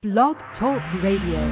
Blog Talk Radio.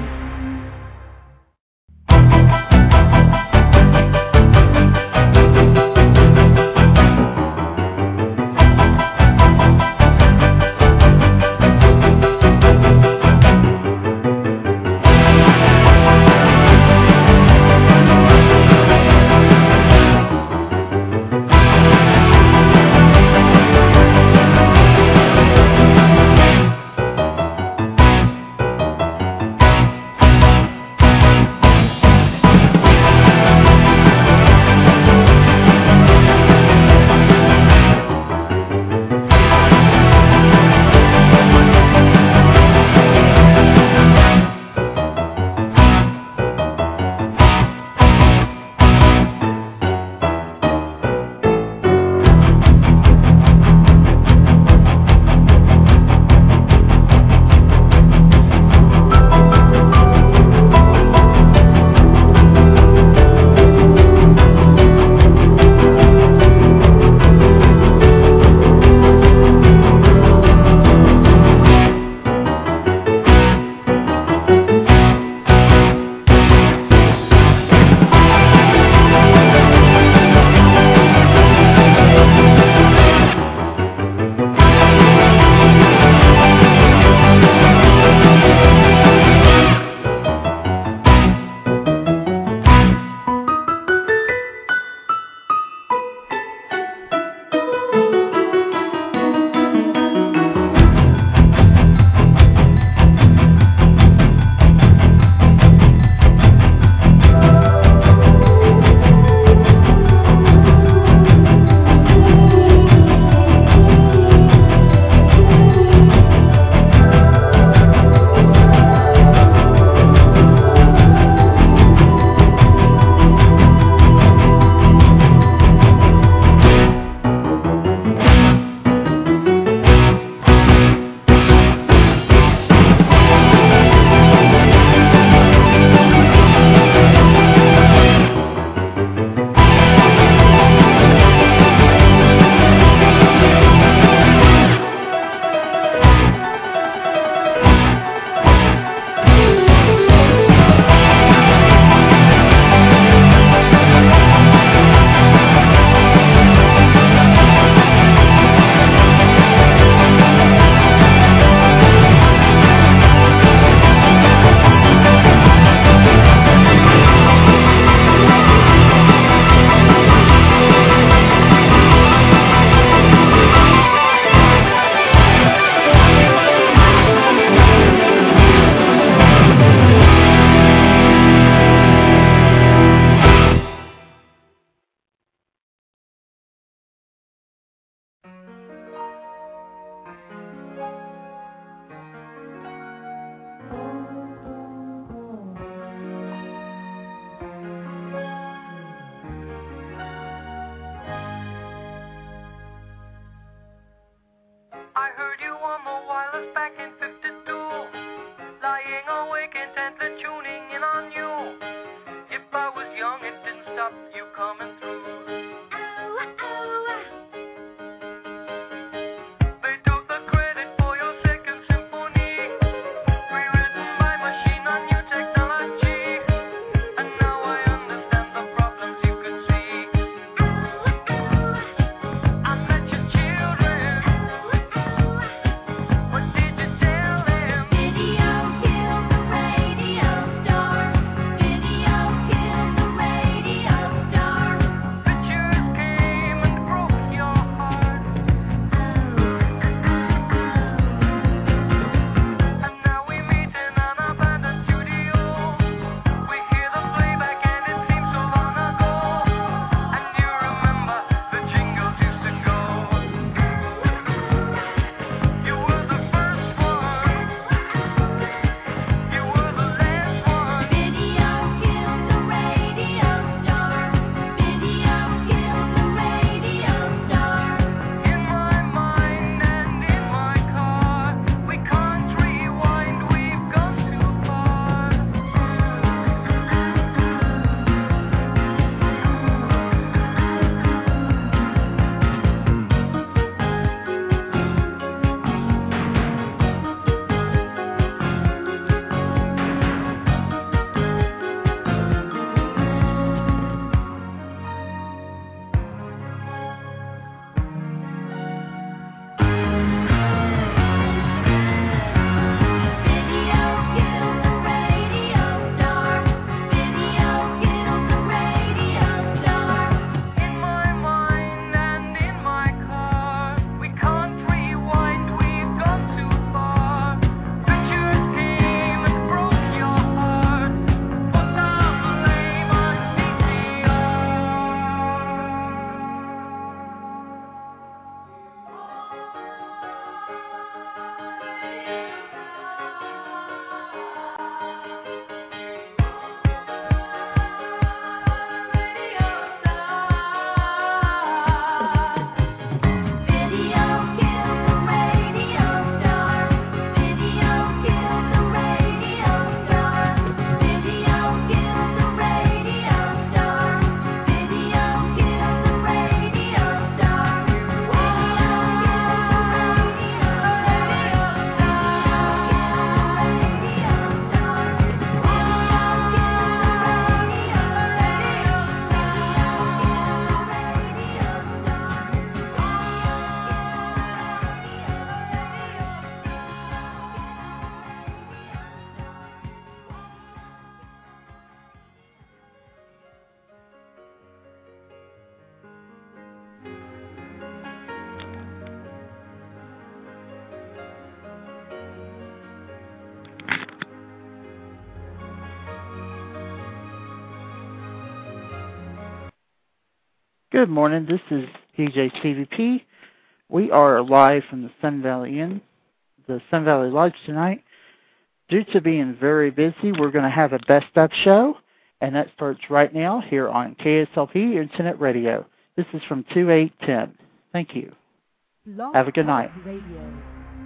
Good morning. This is DJ CVP. We are live from the Sun Valley Inn, the Sun Valley Lodge tonight. Due to being very busy, we're going to have a best of show, and that starts right now here on KSLP Internet Radio. This is from 2/8/10. Thank you. Have a good night. Radio.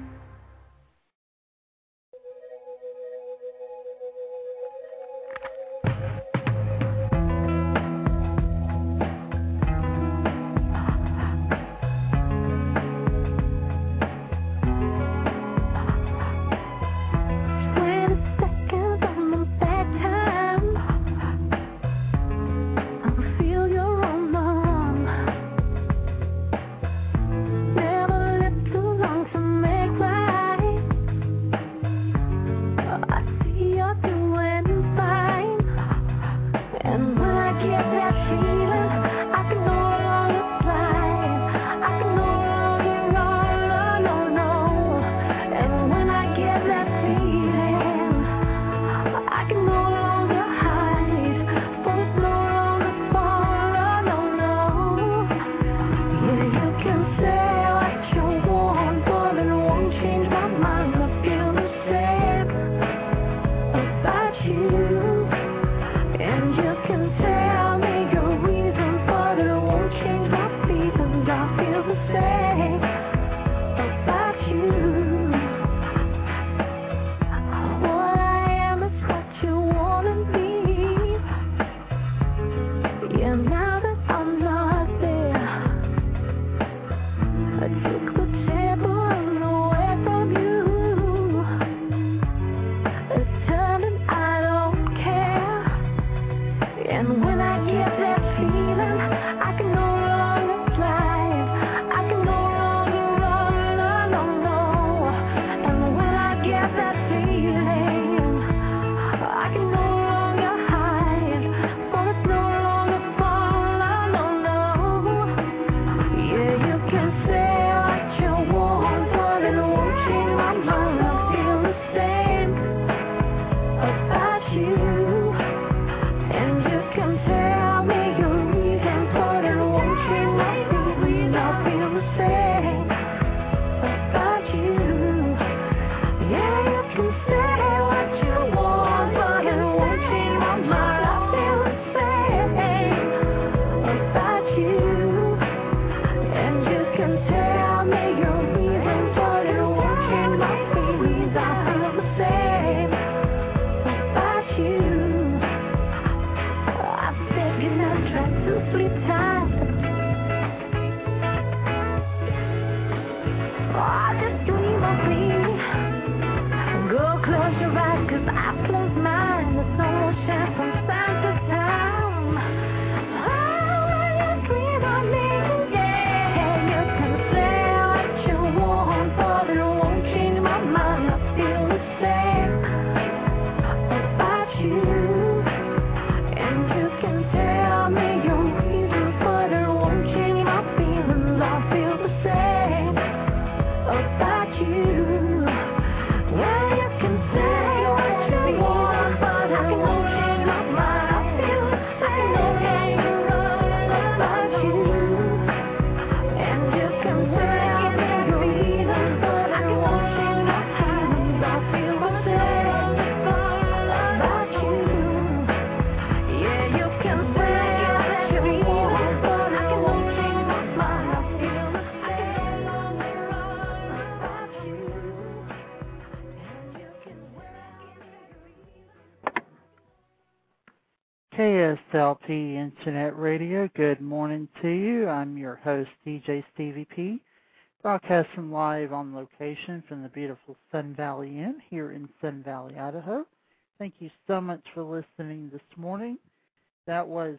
KSLP Internet Radio, good morning to you. I'm your host, DJ Stevie P, broadcasting live on location from the beautiful Sun Valley Inn here in Sun Valley, Idaho. Thank you so much for listening this morning. That was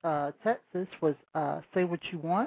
Texas was Say What You Want.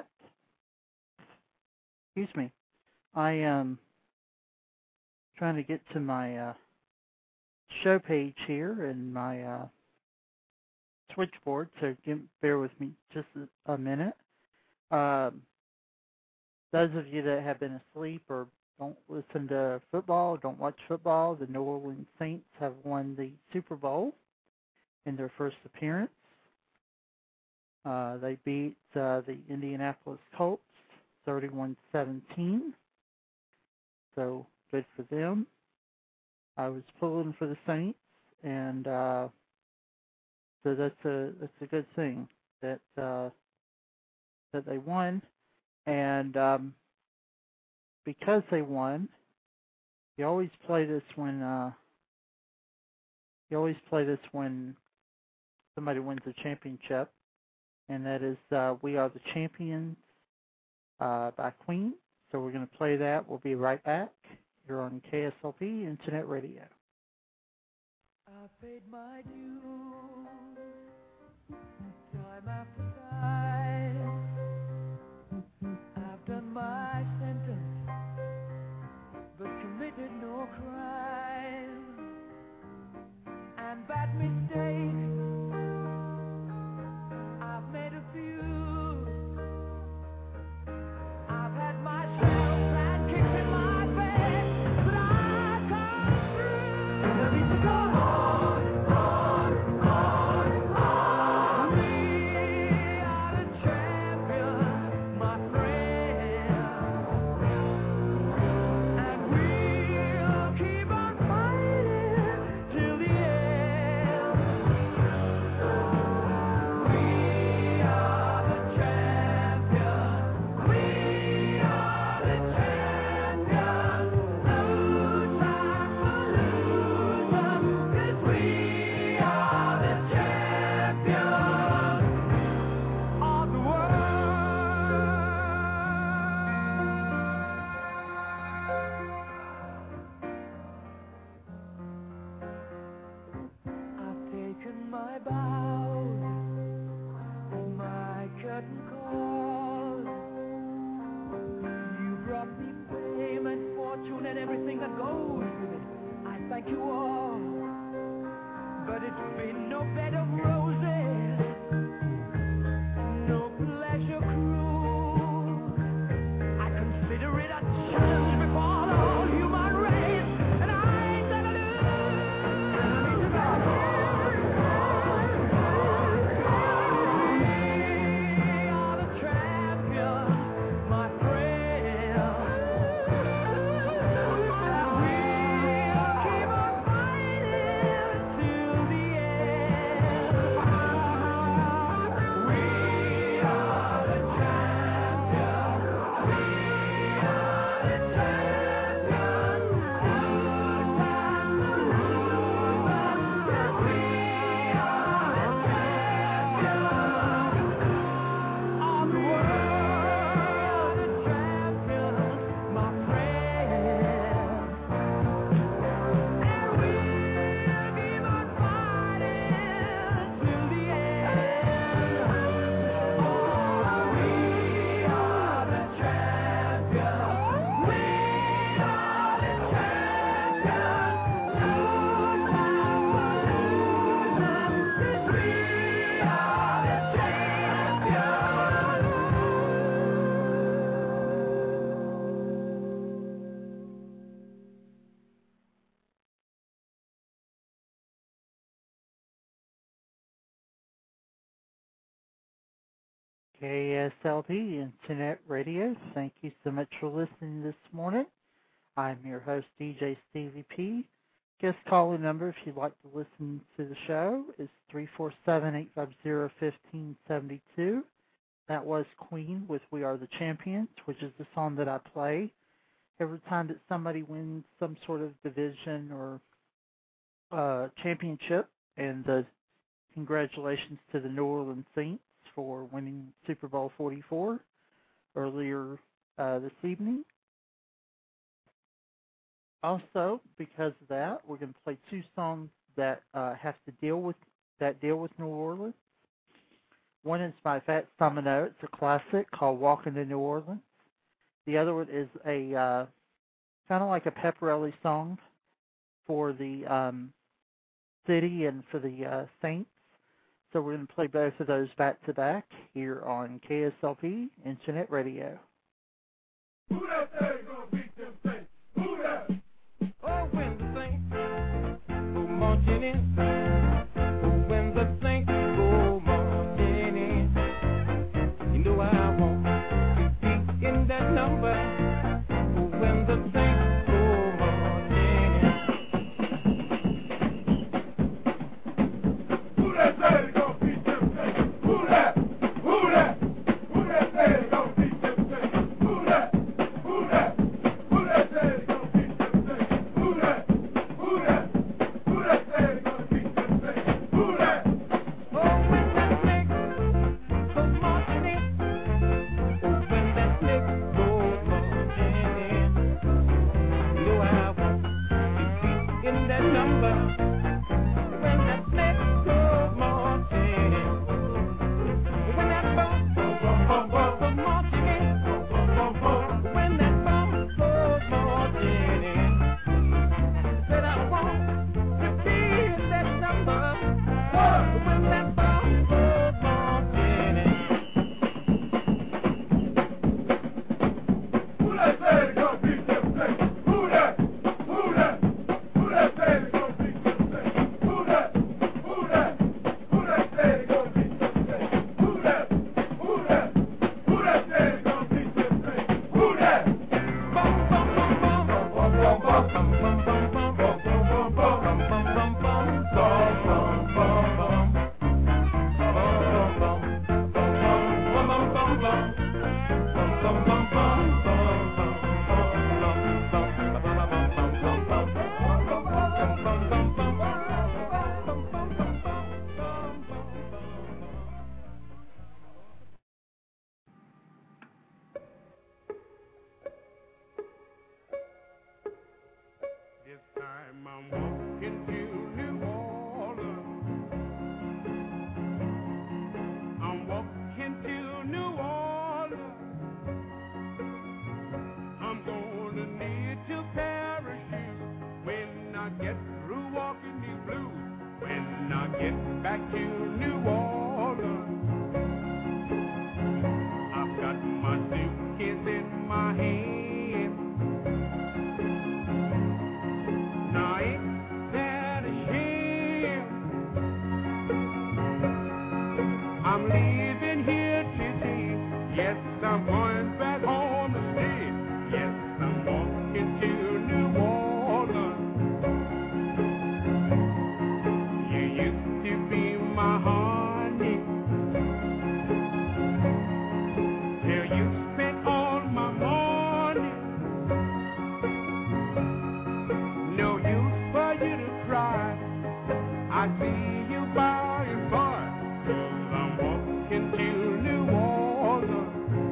Excuse me. I am trying to get to my show page here and my switchboard, so bear with me just a minute. Those of you that have been asleep or don't listen to football, don't watch football, the New Orleans Saints have won the Super Bowl in their first appearance. They beat the Indianapolis Colts 31-17. So good for them. I was pulling for the Saints, and so that's a good thing that they won. And because they won, you always play this when somebody wins a championship, and that is "We Are the Champions" by Queen. So we're going to play that. We'll be right back. You're on KSLP Internet Radio. I paid my dues time after time. I've done my sentence, but committed no crime. And bad mistakes, I've made a few. I've had my share of bad kicks in my face, but I've come through. Let me go on, on, on, on. We are the champions, my friend, and we'll keep on fighting till the end. We are the champions. We are the champions. No time for losing, 'cause we are the champions of the world. I've taken my bows and my curtain call. You brought me fame and fortune and everything that goes with it. I thank you all, but it's been no bed of roses, no pleasure cruise. I consider it a challenge before the whole human race, and I ain't gonna lose. We are the champions, my friend. We'll keep on fighting till the end. We are the champions. We are the champions. No time for losing, 'cause we are the champions of the world, the champions, my friend. And we'll keep on fighting till the end. Oh, we are the champions. We are the champions. No time for losing, 'cause we are the champions. KSLP Internet Radio. Thank you so much for listening this morning. I'm your host, DJ Stevie P. Guest calling number, if you'd like to listen to the show, is 347-850-1572. That was Queen with "We Are the Champions," which is the song that I play every time that somebody wins some sort of division or championship. And congratulations to the New Orleans Saints for winning Super Bowl 44 earlier this evening. Also, because of that, we're going to play two songs that deal with New Orleans. One is by Fats Domino. It's a classic called "Walking to New Orleans." The other one is a kind of like a pep rally song for the city and for the Saints. So we're going to play both of those back to back here on KSLP Internet Radio. Who that say gonna beat them Saints? Who that? Oh, when the Saints go marching in, oh, when the Saints go marching in, by. I see you by and by, 'cause I'm walking to New Orleans.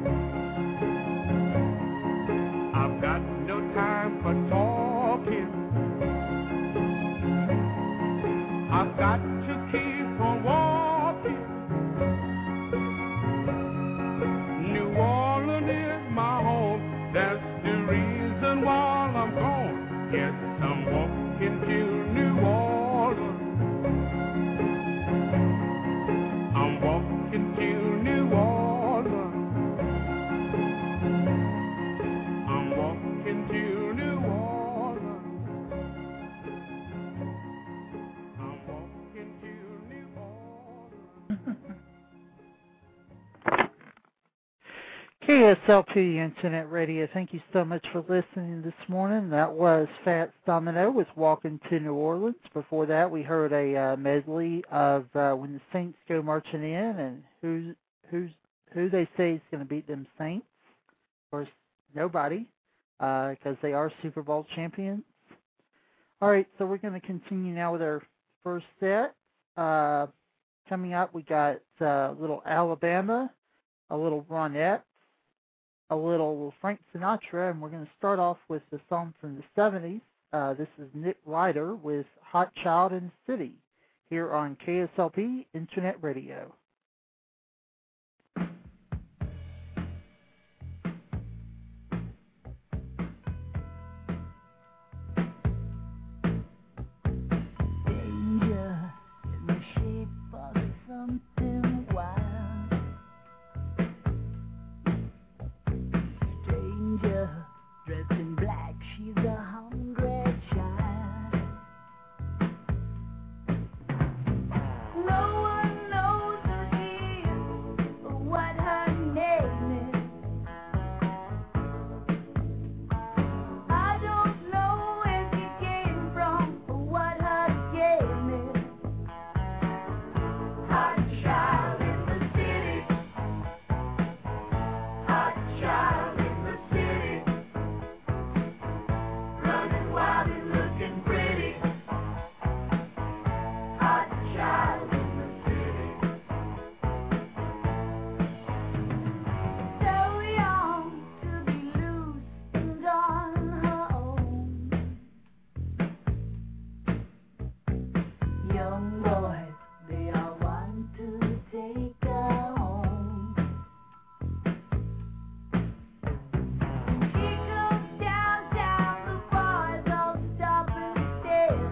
I've got no time for talking. I've got to keep on walking. New Orleans is my home. That's the reason why I'm gone. Yes, I'm walking to New Orleans. I'm walking to New Orleans. I'm walking to New Orleans. I'm walking to New Orleans. KSLP Internet Radio, thank you so much for listening this morning. That was Fats Domino with Walking to New Orleans. Before that, we heard a medley of When the Saints Go Marching In and who they say is going to beat them Saints. Of course, nobody, because they are Super Bowl champions. All right, so we're going to continue now with our first set. Coming up, we got a little Alabama, a little Ronette, a little Frank Sinatra, and we're going to start off with the song from the 70s. This is Nick Ryder with Hot Child in the City here on KSLP Internet Radio. Danger in the shape of something wild. Stranger dressed in black, she's a hungry child. No one knows who she is or what her name is. I don't know where she came from or what her game is. Hot child in the city. Hot child in the city. Running wild and looking pretty. Hot child in the city. So young to be loose and on her own. Young boys, they all want to take her home. She goes downtown, the boys all stop and stare.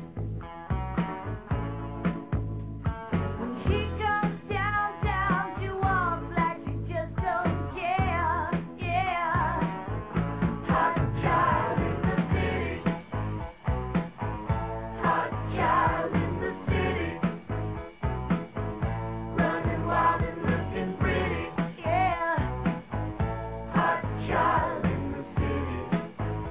When she comes downtown, she walks like she just don't care. Yeah. Hot child in the city. Hot child in the city. Running wild and looking pretty. Yeah. Hot child in the city.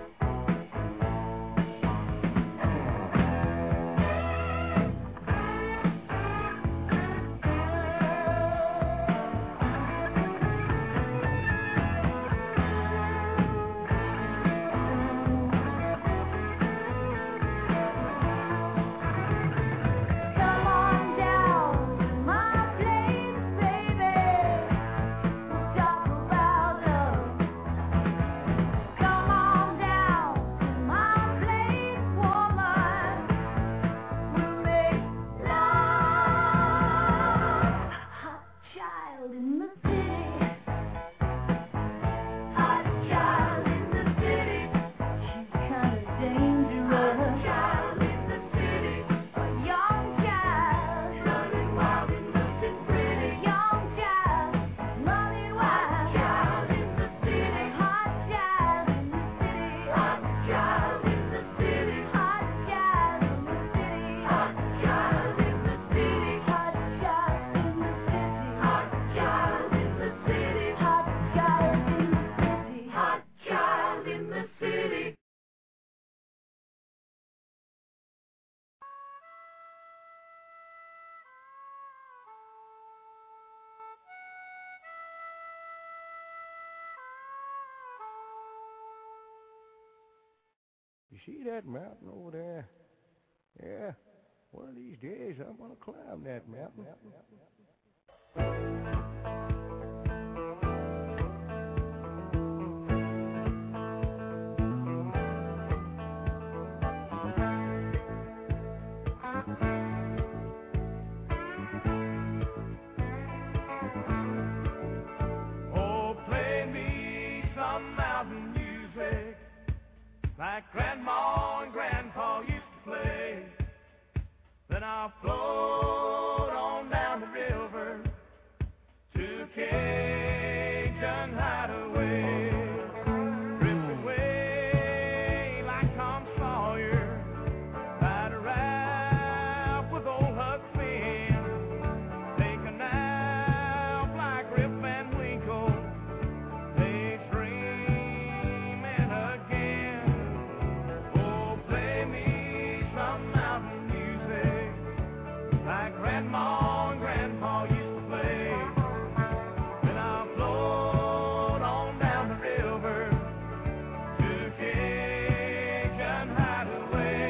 Come on down to my place, baby. We'll talk about love. Come on down to my place, woman. We'll make love. Hot child in the city. Hot child in the city. She's kinda dangerous. Hot child in the city. A young child. Running wild and looking pretty. Young child. Running wild. Hot child in the city. Hot child in the city. Hot child in the city. Hot child in the city. Hot child in the city. Hot child in the city. Hot child in the city. Hot child in the city. Hot child in the city. You see that mountain over there? Yeah, one of these days I'm gonna climb that mountain. Oh, play me some mountain music like Grandma and Grandpa used to play. Then I'll float on down the river to Cajun Hideaway. Drift away like Tom Sawyer, ride a rap with old Huck Finn. Take a nap like Rip Van Winkle, daydreaming again. Oh, play me some mountain music like Grandma and Grandpa used to play. Then I'll float on down the river to Cajun Hideaway.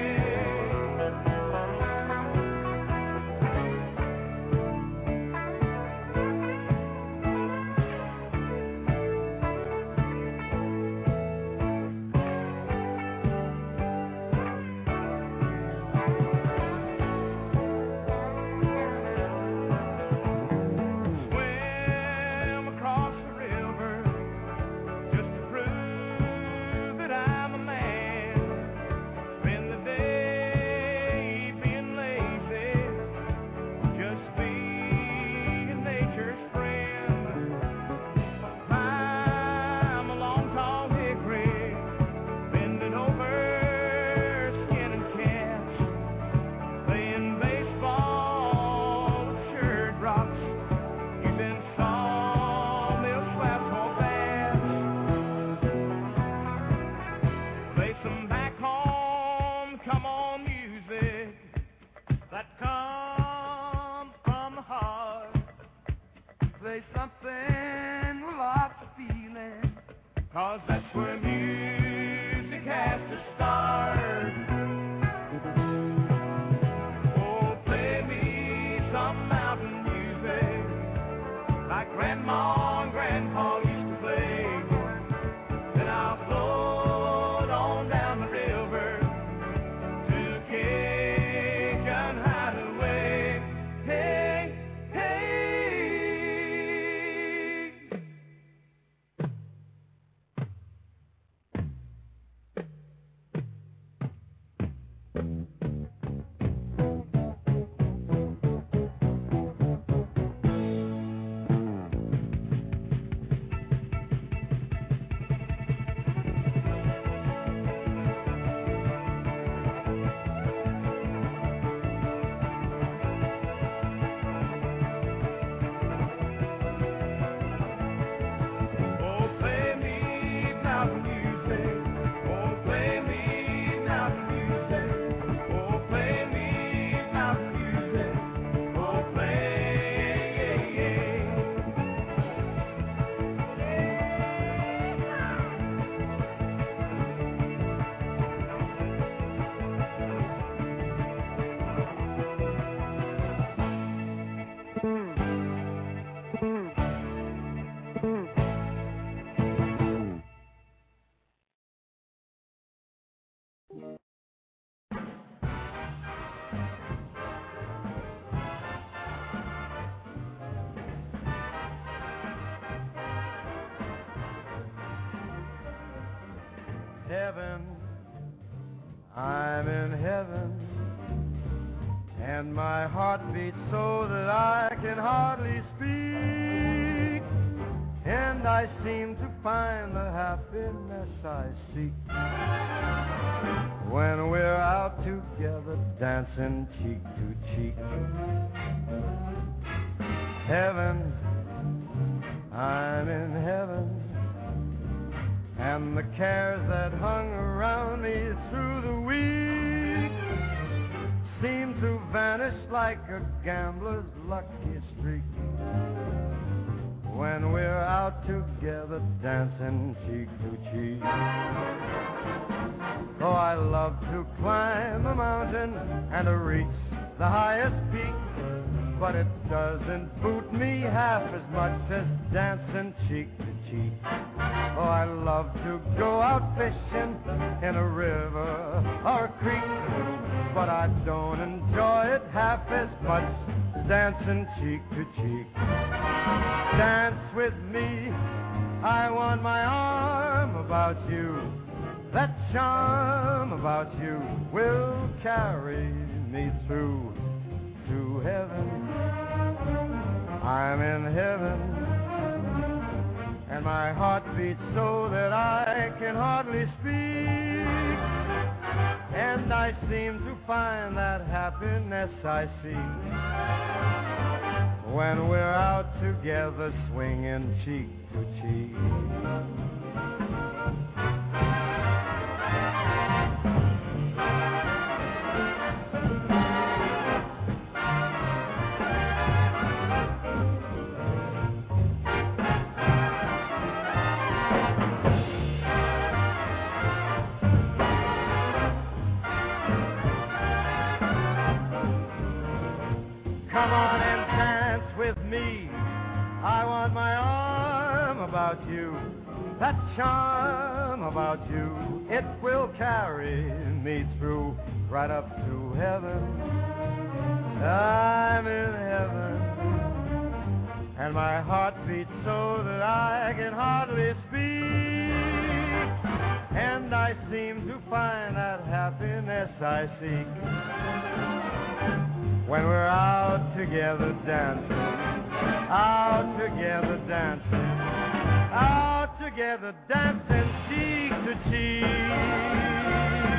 Swim across the river just to prove that I'm a man. Spend the day being lazy, just being nature's friend. Climb a long tall hickory, bending over skinning cats, playing baseball with shirt rocks. Using sawmill slabs for bats. Play some back home, come on music that comes from the heart. Play something with lots of feeling, 'cause that's where music has to start. Oh, play me some mountain music like Grandma and Grandpa used to play. Then I'll float on down the river to Cajun Hideaway. Hey, hey. Oh, play me mountain music. Oh, play me mountain music. Oh, play me mountain music. Oh, play. Heaven, I'm in heaven, and my heart beats so that I can hardly speak, and I seem to find the happiness I seek when we're out together dancing cheek to cheek. Heaven, I'm in heaven, and the cares that hung around me through the week seem to vanish like a gambler's lucky streak when we're out together dancing cheek to cheek. Oh, I love to climb a mountain and to reach the highest peak, but it doesn't boot me half as much as dancing cheek to cheek. Oh, I love to go out fishing in a river or a creek, but I don't enjoy it half as much as dancing cheek to cheek. Dance with me, I want my arm about you. That charm about you will carry me through to heaven. I'm in heaven, and my heart beats so that I can hardly speak. And I seem to find that happiness I seek when we're out together swinging cheek to cheek. Come on and dance with me. I want my arm about you. That charm about you, it will carry me through right up to heaven. I'm in heaven, and my heart beats so that I can hardly speak. And I seem to find that happiness I seek when we're out together dancing, out together dancing, out together dancing cheek to cheek.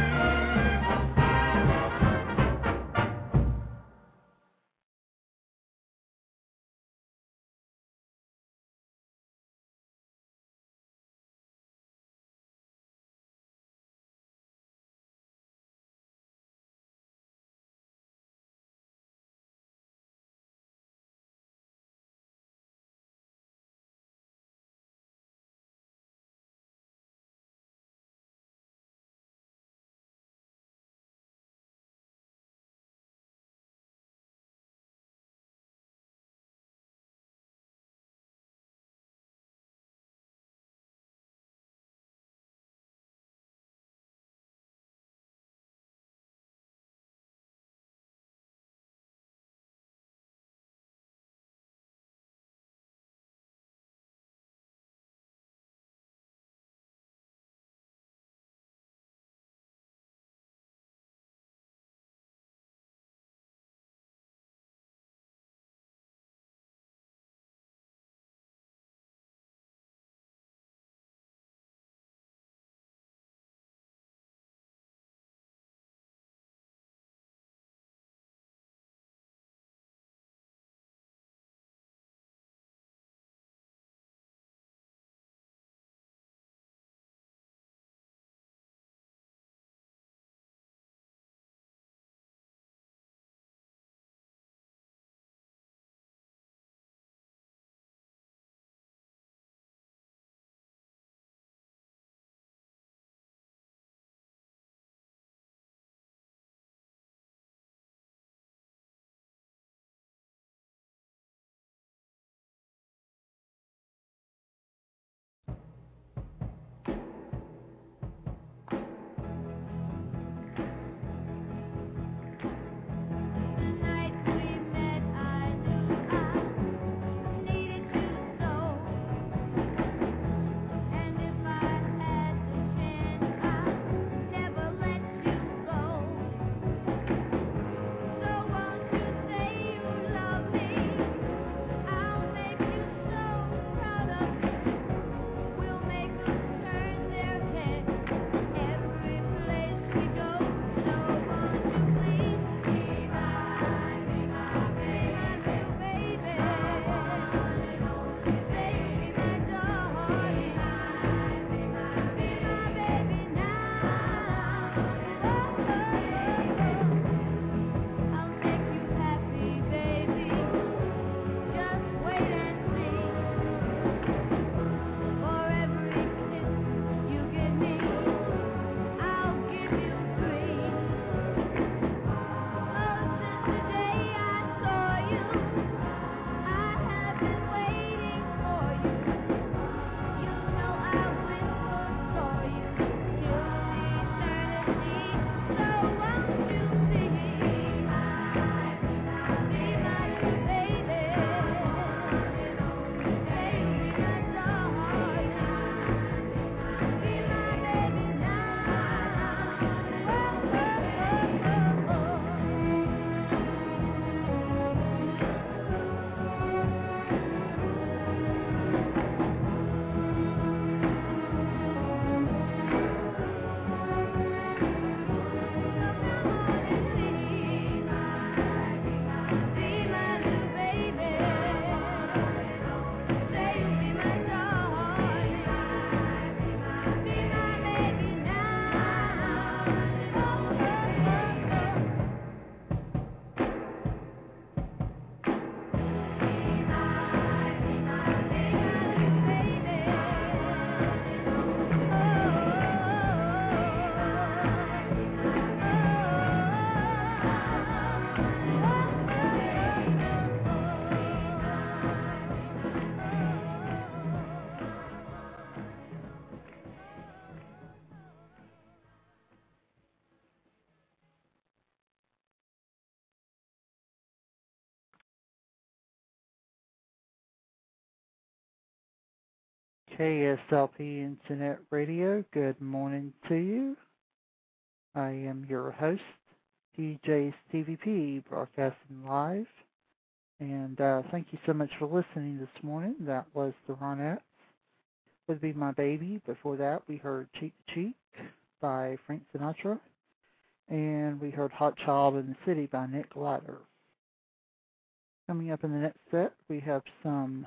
KSLP Internet Radio. Good morning to you. I am your host, DJ Stevie P, broadcasting live. And thank you so much for listening this morning. That was the Ronettes. Would Be My Baby. Before that, we heard Cheek to Cheek by Frank Sinatra. And we heard Hot Child in the City by Nick Latter. Coming up in the next set, we have some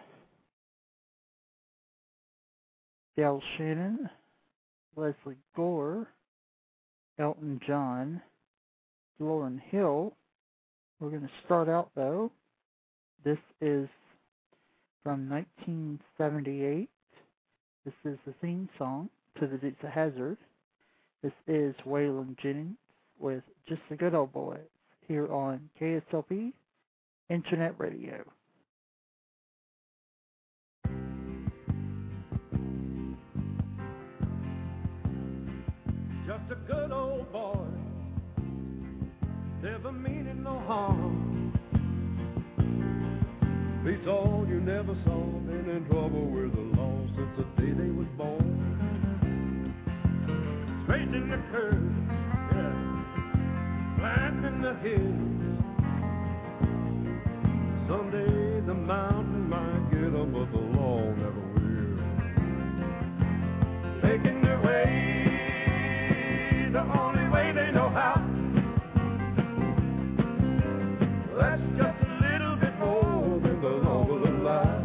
Del Shannon, Leslie Gore, Elton John, Lauryn Hill. We're going to start out, though. This is from 1978. This is the theme song to the Dukes of Hazzard. This is Waylon Jennings with Just a Good Old Boy here on KSLP Internet Radio. Just a good old boy, never meaning no harm. Beats all you never saw, been in trouble with the law since the day they was born. Straight in the curve, yeah, flat in the hills. Someday the mountain might get 'em, but the law never will. Making their way the only way they know how. That's just a little bit more than the law will allow.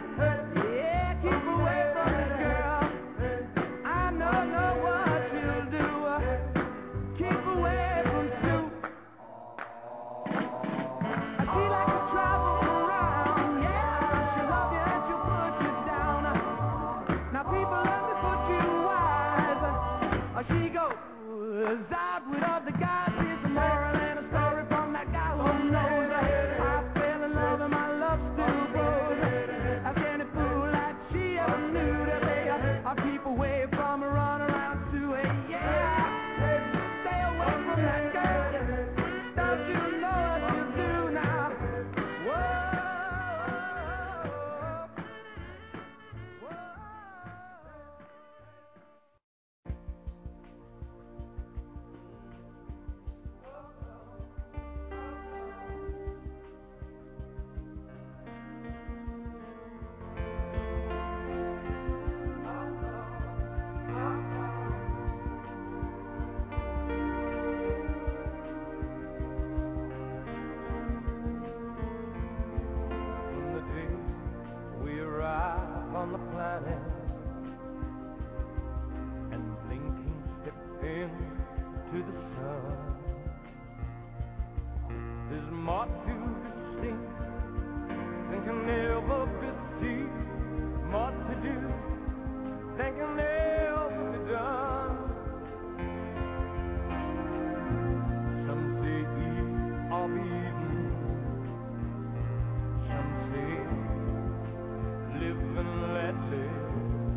Yeah, keep away from this girl. I know what you'll planet and thinking step into the sun. There's more to be seen than can ever be seen, more to do than can ever be done. Some say eat or be eaten, some say live and let live,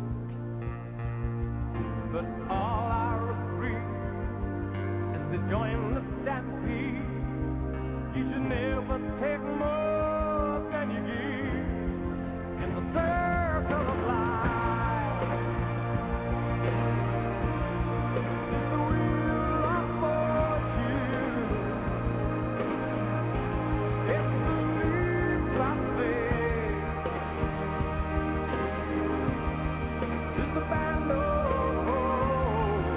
but all I agree is to join the stampede. You should never take more than you give in the circle of life. It's the wheel of fortune. It's the leaves I fade. It's the band of hope.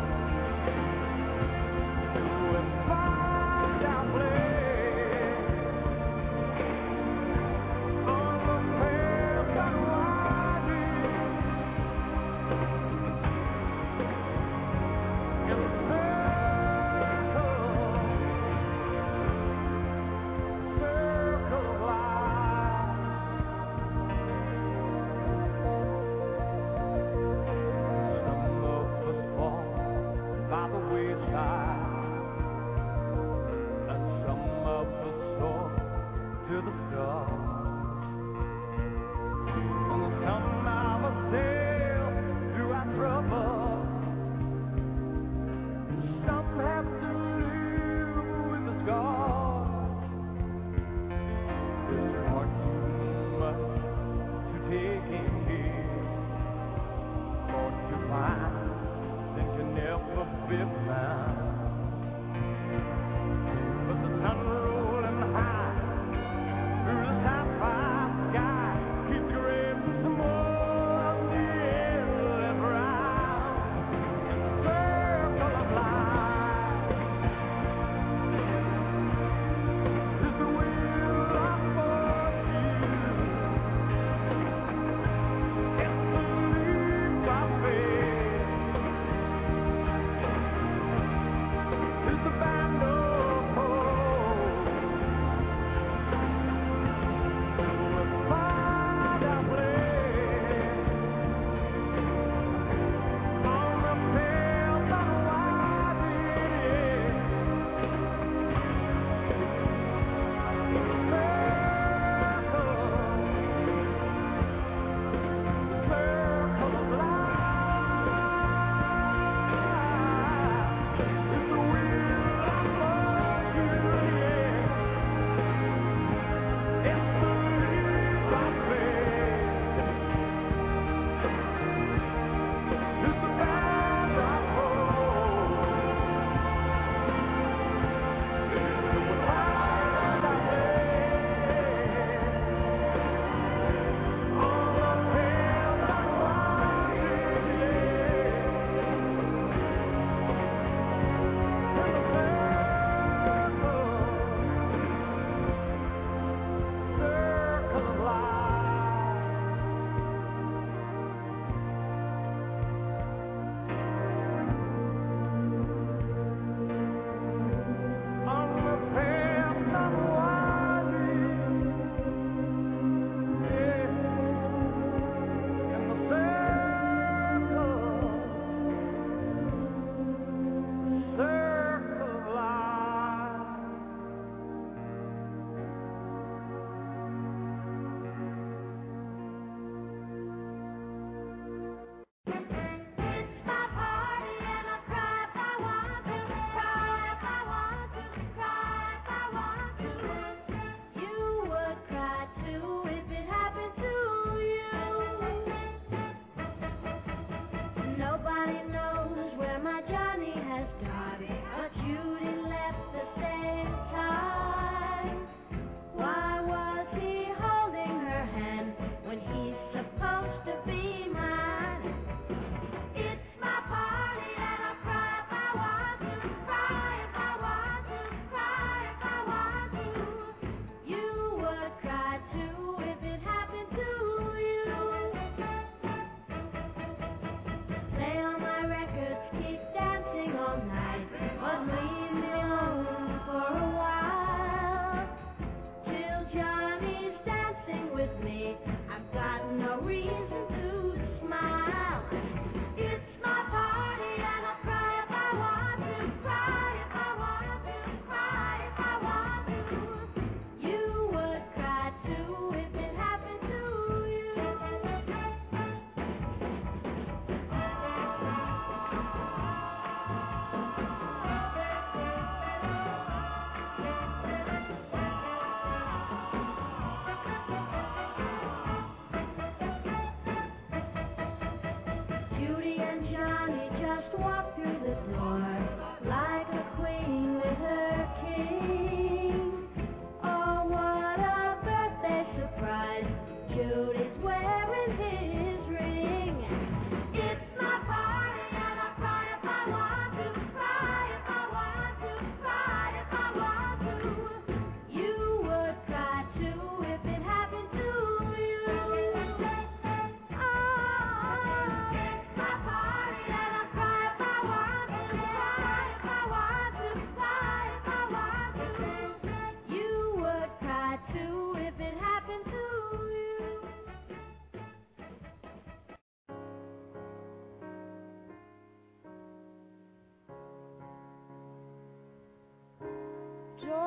To find our place.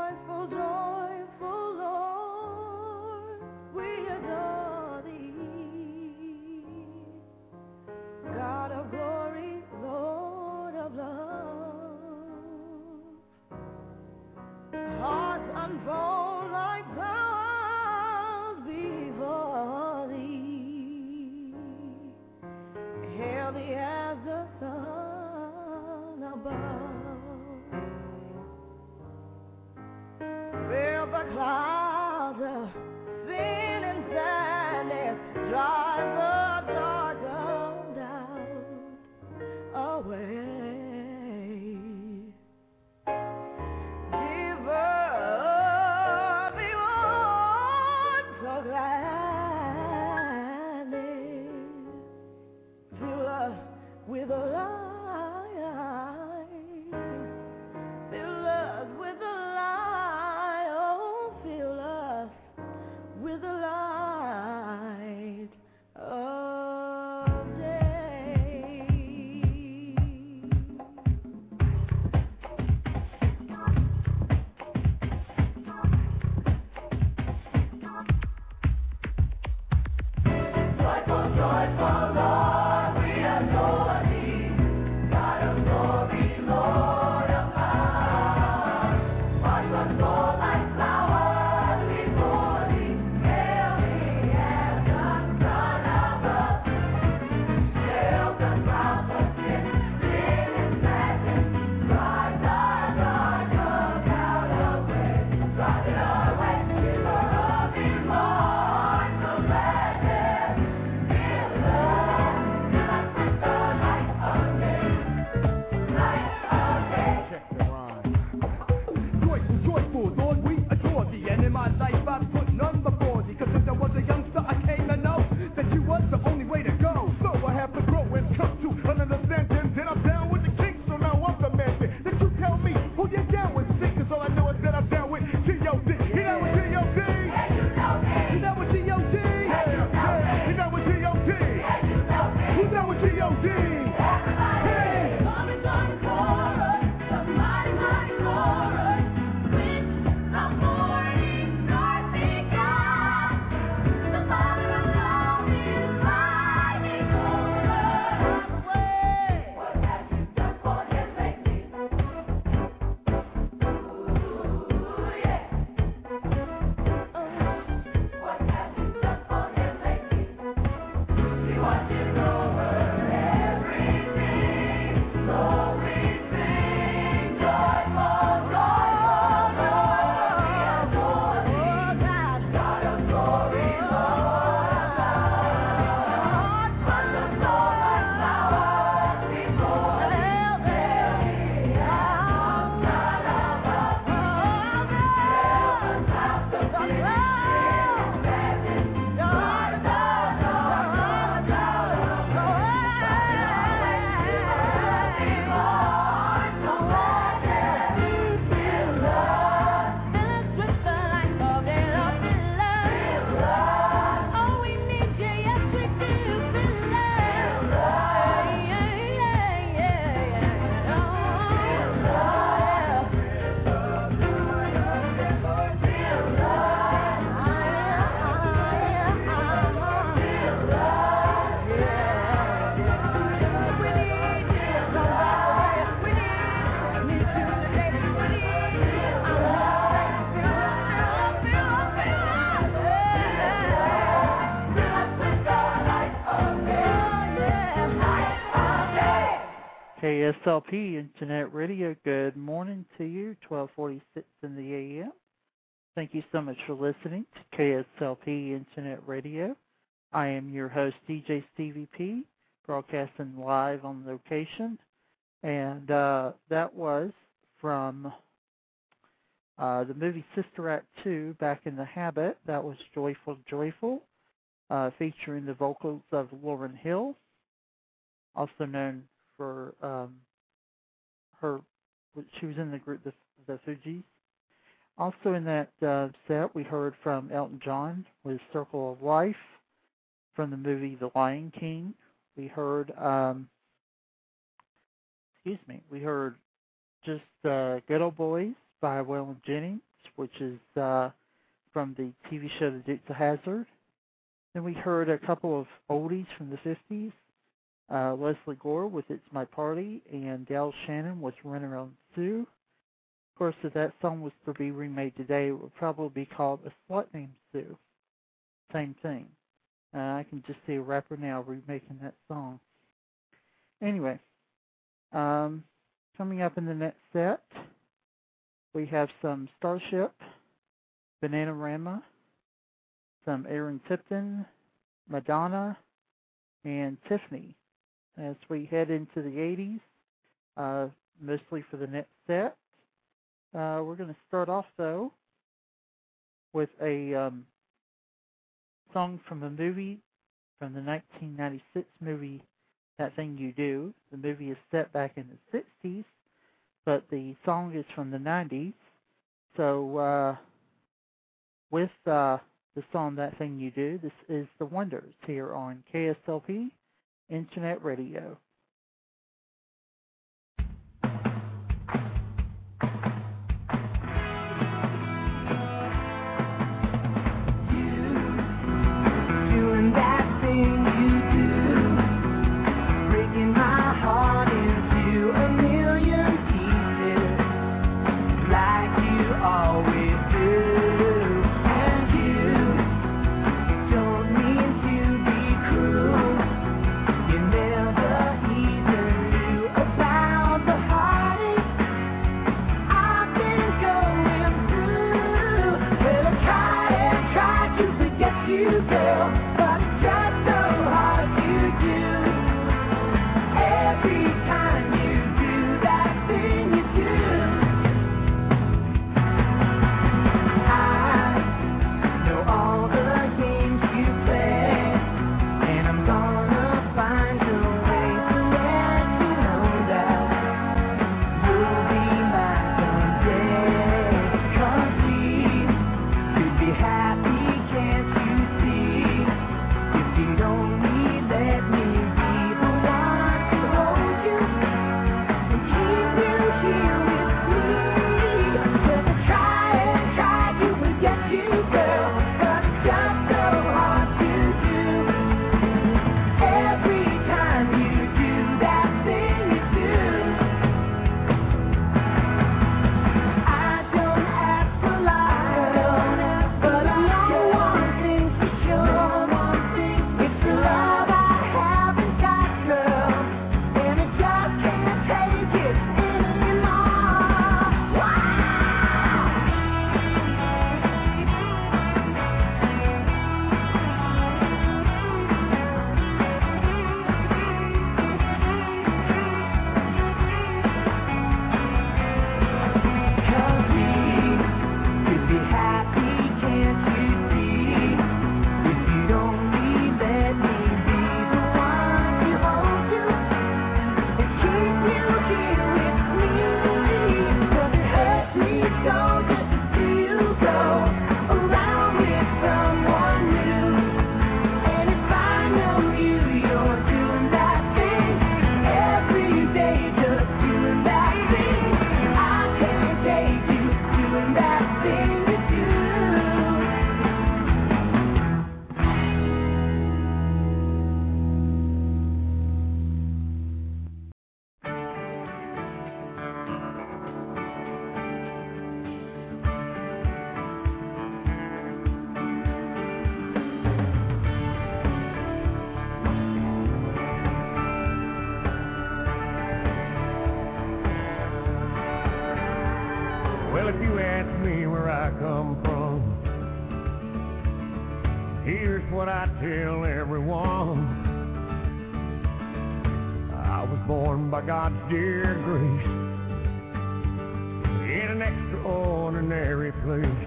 joyful, joyful Lord, we adore thee. God of glory, Lord of love, hearts unfold like flowers before thee. Hail thee as the sun above. Fill the clouds of sin and sadness, drive the dark doubt away. Give us the Lord so gladly. Fill us with a light. Fill us with a light. Oh, fill us with a light of day. Joyful, joyful Lord, we adore thee. God of glory, Lord of power. Hearts unfold like flowers before thee. Hail thee as the sun above. Sail the clouds of sin and sadness. Drive the dark cloud away. Drive it away. Give us the Lord so gladness. Fill us with the light of day. Light of day. Check the rhyme. Joyful, joyful, Lord, we adore thee. And in my life I put none before thee. 'Cause since I was a youngster, I came to know that you was the only way to go. So I have to grow and come to an understanding that I'm down with the king. So now I'm the man that you tell me who you're down with. Sick, 'cause all I know is that I'm down with G.O.D. You know what G.O.D? You know what G.O.D? You know what G.O.D? Who's down with G.O.D? Hey! Come and join the chorus, the mighty, mighty chorus, with the morning stars begun. The Father of love is rising over the way. What have you done for him lately? Ooh, yeah. What have you done for him lately? He watches over everything, so we sing joyful, joyful, Lord, we adore thee. God of glory, Lord of love, hearts unfold like flowers before thee. Hail thee as the sun above. Sail the clouds of sin and sadness. Drive the dark cloud away. Lord, so gladness. Fill us with the light of day. Fill us. Oh, we need you, yes we do. Fill us. KSLP Internet Radio, good morning to you, 1246 in the AM. Thank you so much for listening to KSLP Internet Radio. I am your host, DJ Stevie P, broadcasting live on location. And that was from the movie Sister Act 2, Back in the Habit. That was Joyful, Joyful, featuring the vocals of Lauryn Hill, also known for her, she was in the group the Fugees. Also in that set, we heard from Elton John with Circle of Life from the movie The Lion King. We heard, we heard just Good Old Boys by Waylon Jennings which is from the TV show The Dukes of Hazzard. Then we heard a couple of oldies from the 50s. Leslie Gore with It's My Party, and Dale Shannon with Run Around Sue. Of course, if that song was to be remade today, it would probably be called A Slut Named Sue. Same thing. I can just see a rapper now remaking that song. Anyway, coming up in the next set, we have some Starship, Bananarama, some Aaron Tipton, Madonna, and Tiffany. As we head into the 80s, mostly for the next set, we're going to start off, though, with a song from a movie, from the 1996 movie, That Thing You Do. The movie is set back in the 60s, but the song is from the 90s. So, with the song That Thing You Do, this is The Wonders here on KSLP Internet Radio. Doing that thing you do, breaking my heart into a million pieces, like you always do. And you don't mean to be cruel. You never even knew about the heartache I've been going through. Well, I tried to forget you, girl, but it's just so hard to do. Every time you do that thing you do, I know all the games you play, and I'm gonna find a way to let you know that you'll be mine someday. 'Cause we could be happy, can't you see? If you'd only let me be the one to hold you and keep you here with me. 'Cause I try to forget you, girl, but it's just so hard to do. Every time you do that thing you do, I don't ask a lot, but I know one thing for sure. It's the love I haven't got, girl, and I just can't take it anymore. Wow! Cause we could be happy, can't you see? If you'd only let me be the one to hold you and keep you here with me. 'Cause it hurts me so just to see you go around with someone new. And if I know you, you're doing that thing every day, just doing that thing. I can't take you doing that thing you do. Well, if you ask me where I come from, here's what I tell everyone. I was born by God's dear grace in an extraordinary place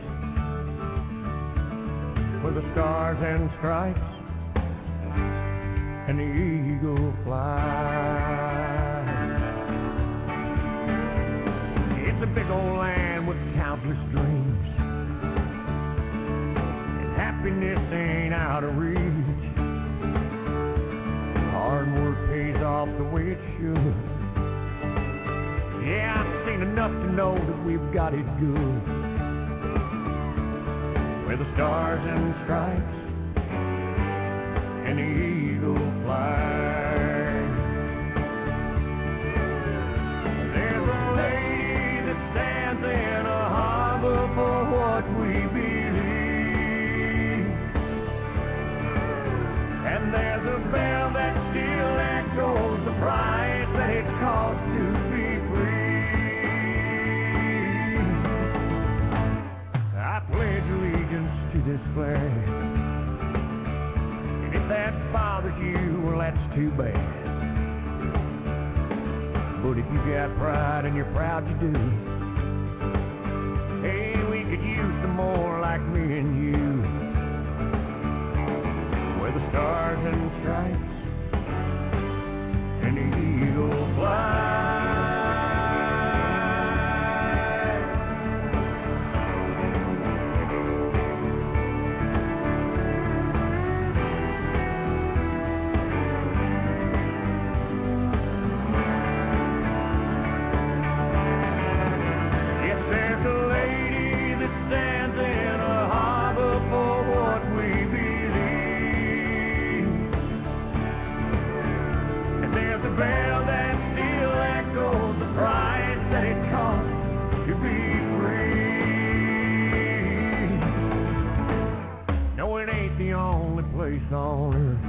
where the stars and stripes and the eagle flies. It's a big old land with countless dreams, and happiness ain't out of reach. Hard work pays off the way it should. Yeah, I've seen enough to know that we've got it good. the stars and stripes and the eagle flies. There's a lady that stands in a harbor for what we believe, and there's a bell that still echoes the price that it costs to be free. I pledge allegiance to this flag, and if that bothers you, well, that's too bad. But if you got pride and you're proud you do, hey, we could use some more like me and you, where the stars and stripes and the eagle flies. Yes, there's a lady that stands in a harbor for what we believe, and there's a bell that still echoes the price that it costs to be free. No, it ain't the only place on earth,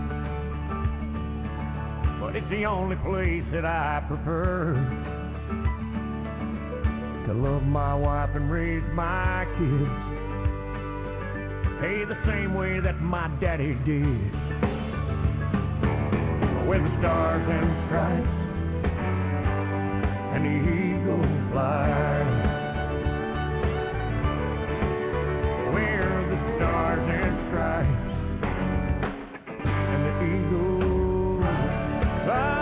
but it's the only place that I prefer to love my wife and raise my kids, hey, the same way that my daddy did, with the stars and stripes and the eagle flies. Where the stars and stripes and the eagle flies.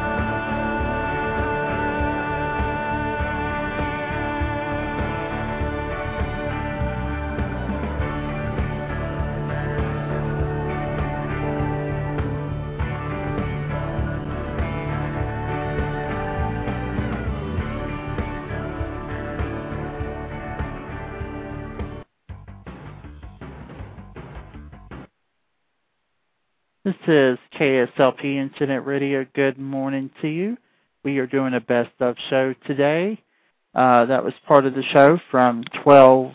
This is KSLP Internet Radio. Good morning to you. We are doing a best of show today. That was part of the show from 2/8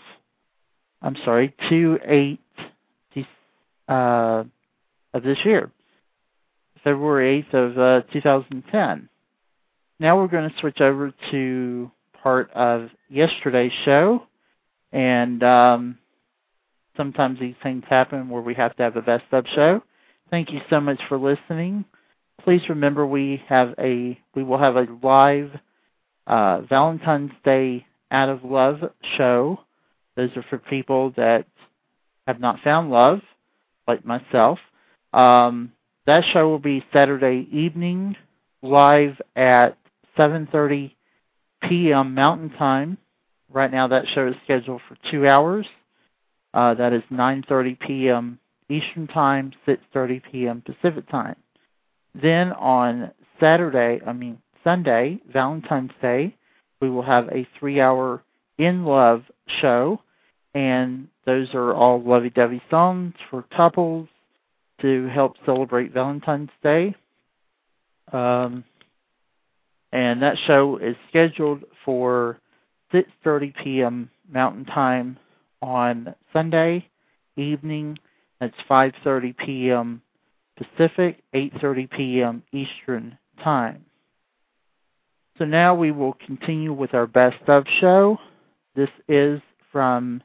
of this year, February 8th of 2010. Now we're going to switch over to part of yesterday's show, and sometimes these things happen where we have to have a best of show. Thank you so much for listening. Please remember we will have a live Valentine's Day Out of Love show. Those are for people that have not found love, like myself. That show will be Saturday evening, live at 7:30 p.m. Mountain Time. Right now that show is scheduled for 2 hours. That is 9:30 p.m. Eastern Time, 6:30 p.m. Pacific Time. Then on Sunday, Valentine's Day, we will have a 3-hour In Love show, and those are all lovey-dovey songs for couples to help celebrate Valentine's Day. And that show is scheduled for 6:30 p.m. Mountain Time on Sunday evening. That's 5:30 p.m. Pacific, 8:30 p.m. Eastern Time. So now we will continue with our Best of show. This is from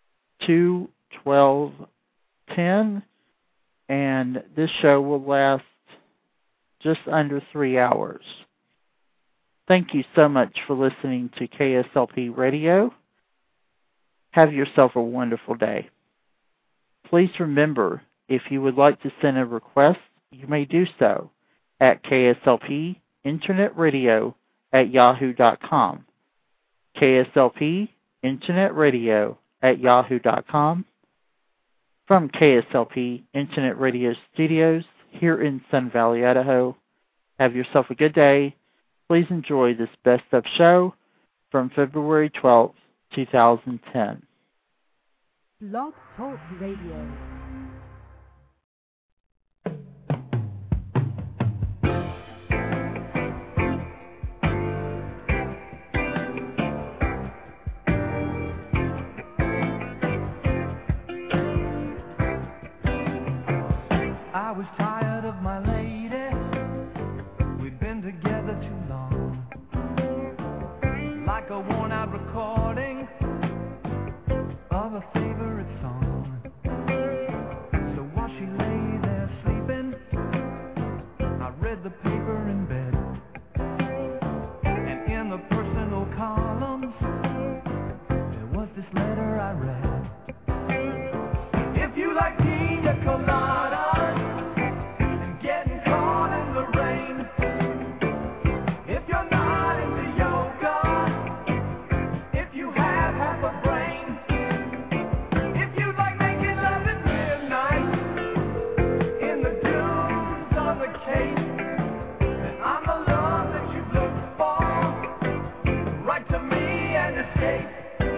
2/12/10, and this show will last just under 3 hours. Thank you so much for listening to KSLP Radio. Have yourself a wonderful day. Please remember, if you would like to send a request, you may do so at kslpinternetradio@yahoo.com. kslpinternetradio@yahoo.com. From KSLP Internet Radio Studios here in Sun Valley, Idaho. Have yourself a good day. Please enjoy this Best of show from February 12th, 2010. Blog Talk Radio. I was tired of my lady. We'd been together too long. Like a worn-out recording of a favorite song. So while she lay there sleeping, I read the paper in bed. And in the personal columns, there was this letter I read. If you like pina coladas and getting caught in the rain, if you're not into yoga, if you have half a brain, if you like making love at midnight in the dunes on the Cape, then I'm the love that you've looked for. Write to me and escape.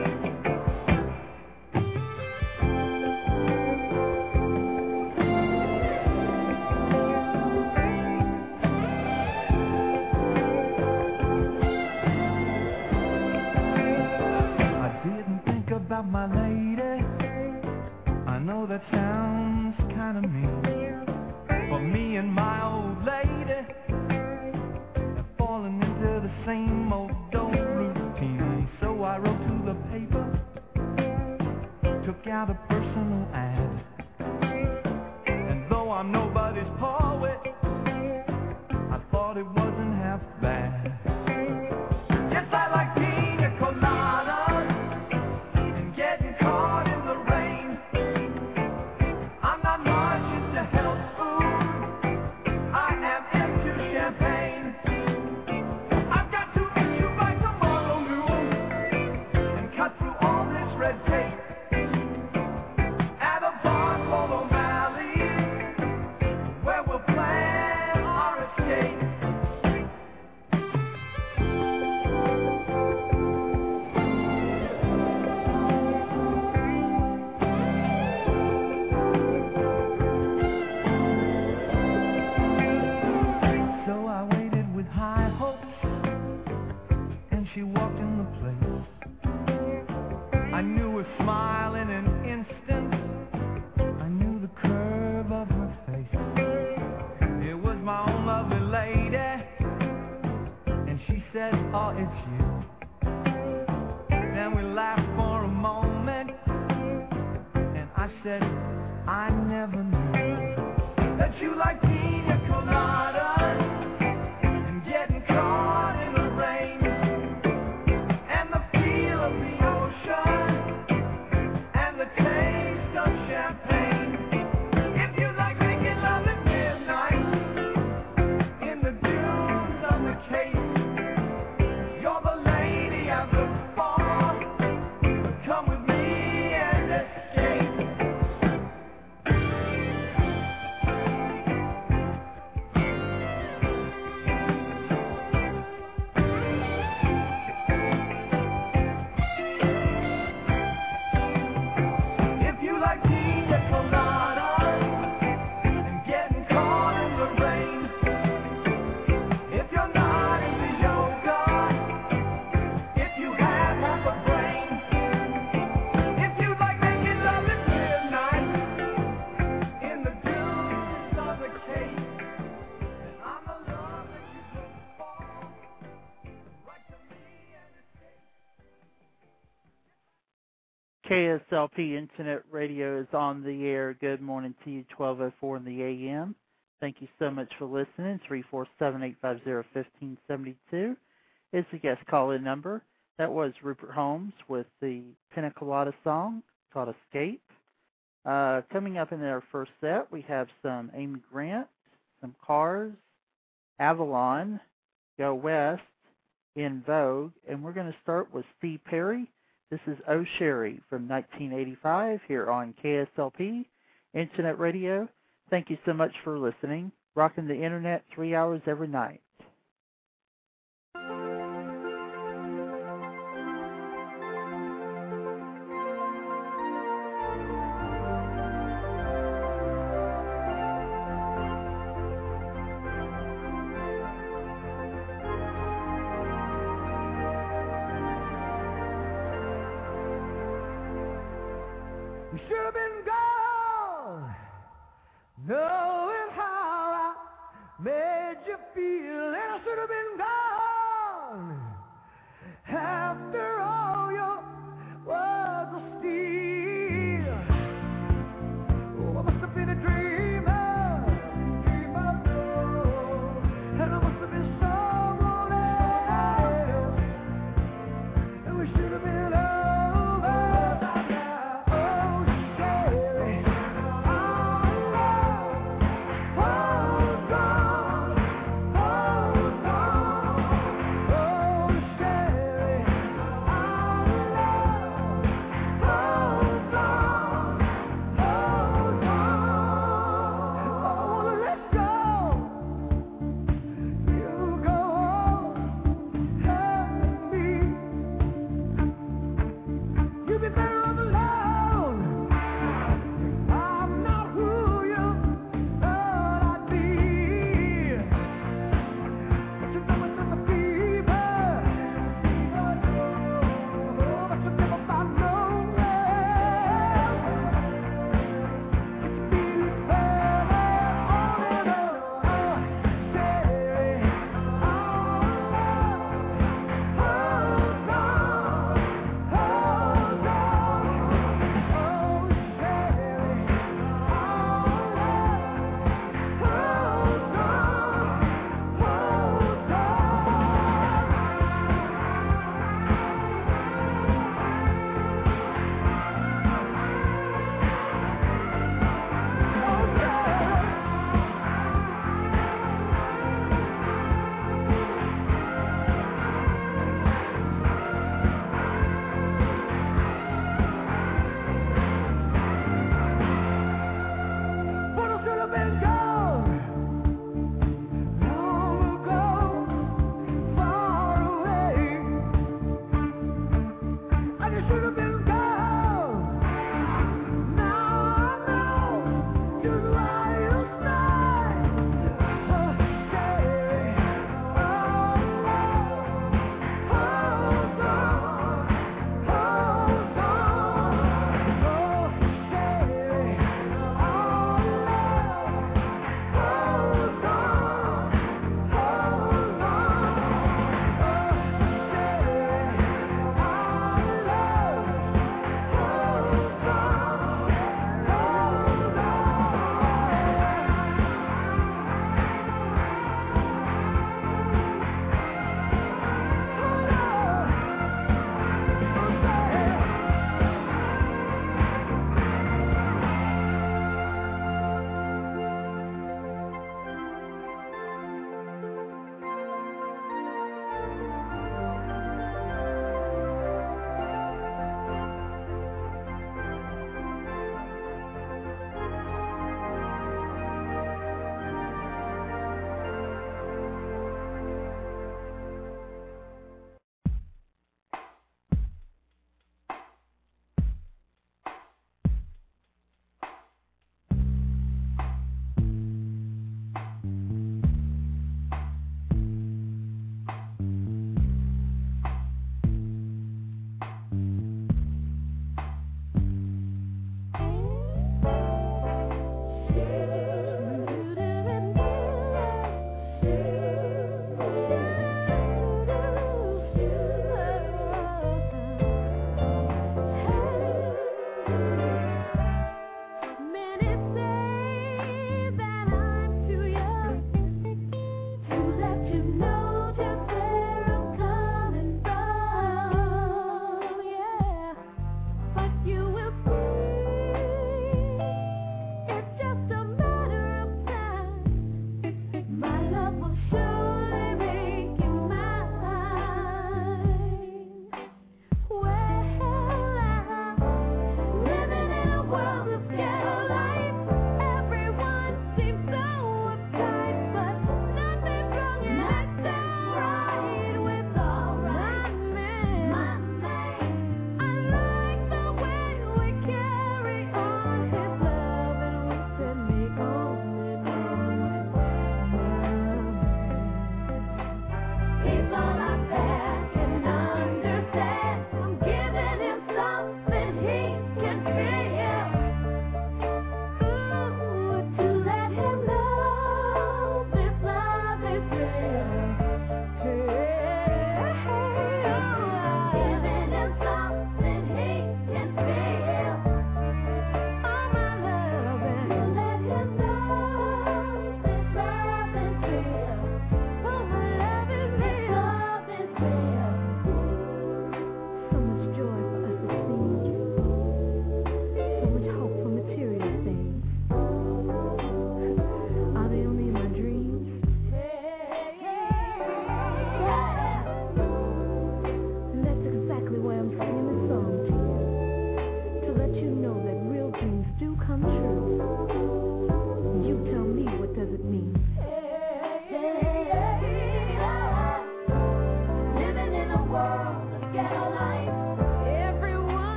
I didn't think about my lady. I know that sounds kind of mean, but me and my old lady have fallen into the same old routine. So I wrote to the paper, took out a personal ad, and though I'm nobody's poet, I thought it wasn't half bad. Yes, I like pina coladas and getting caught in the rain. I'm not much into health food. I am into champagne. I've got to issue by tomorrow noon and cut through all this red tape at a bar called O'Malley's, where we'll plan our escape. So I waited with high hopes, and she walked in the place. I knew her smile in an instant. I knew the curve of her face. It was my own lovely lady, and she said, "Oh, it's you." Then we laughed for a moment, and I said, "I never knew that you like pina coladas and getting caught in the rain and the feel of the ocean and the taste of champagne. If you like making love at midnight in the dunes on the Cape, you're the lady I've looked for. Come with me and escape. If you like pina coladas and getting caught in the rain, if you're not into yoga, if you have half a brain, if you like making love at midnight in the dunes on the Cape, then I'm the love that you look for. Write to me and escape. KSLP Internet Radio is on the air. Good morning to you, 12:04 in the a.m. Thank you so much for listening. 347-850-1572 is the guest call-in number. That was Rupert Holmes with the Pina Colada song called Escape. Coming up in our first set, we have some Amy Grant, some Cars, Avalon, Go West, In Vogue, and we're going to start with Steve Perry. This is Oh Sherry from 1985 here on KSLP Internet Radio. Thank you so much for listening. Rocking the Internet 3 hours every night. We should have been gone, knowing how I made you feel, and I should have been gone. After all, your words of steel. Oh, I must have been a dreamer, no, and I must have been someone else, and we should have been over by now. Oh, Sherry, our love was gone, was gone.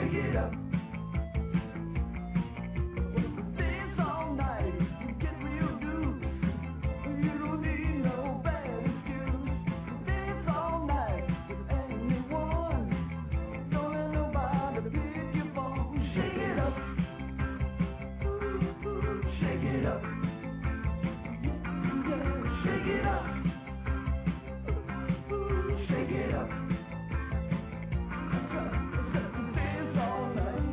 Dance all night.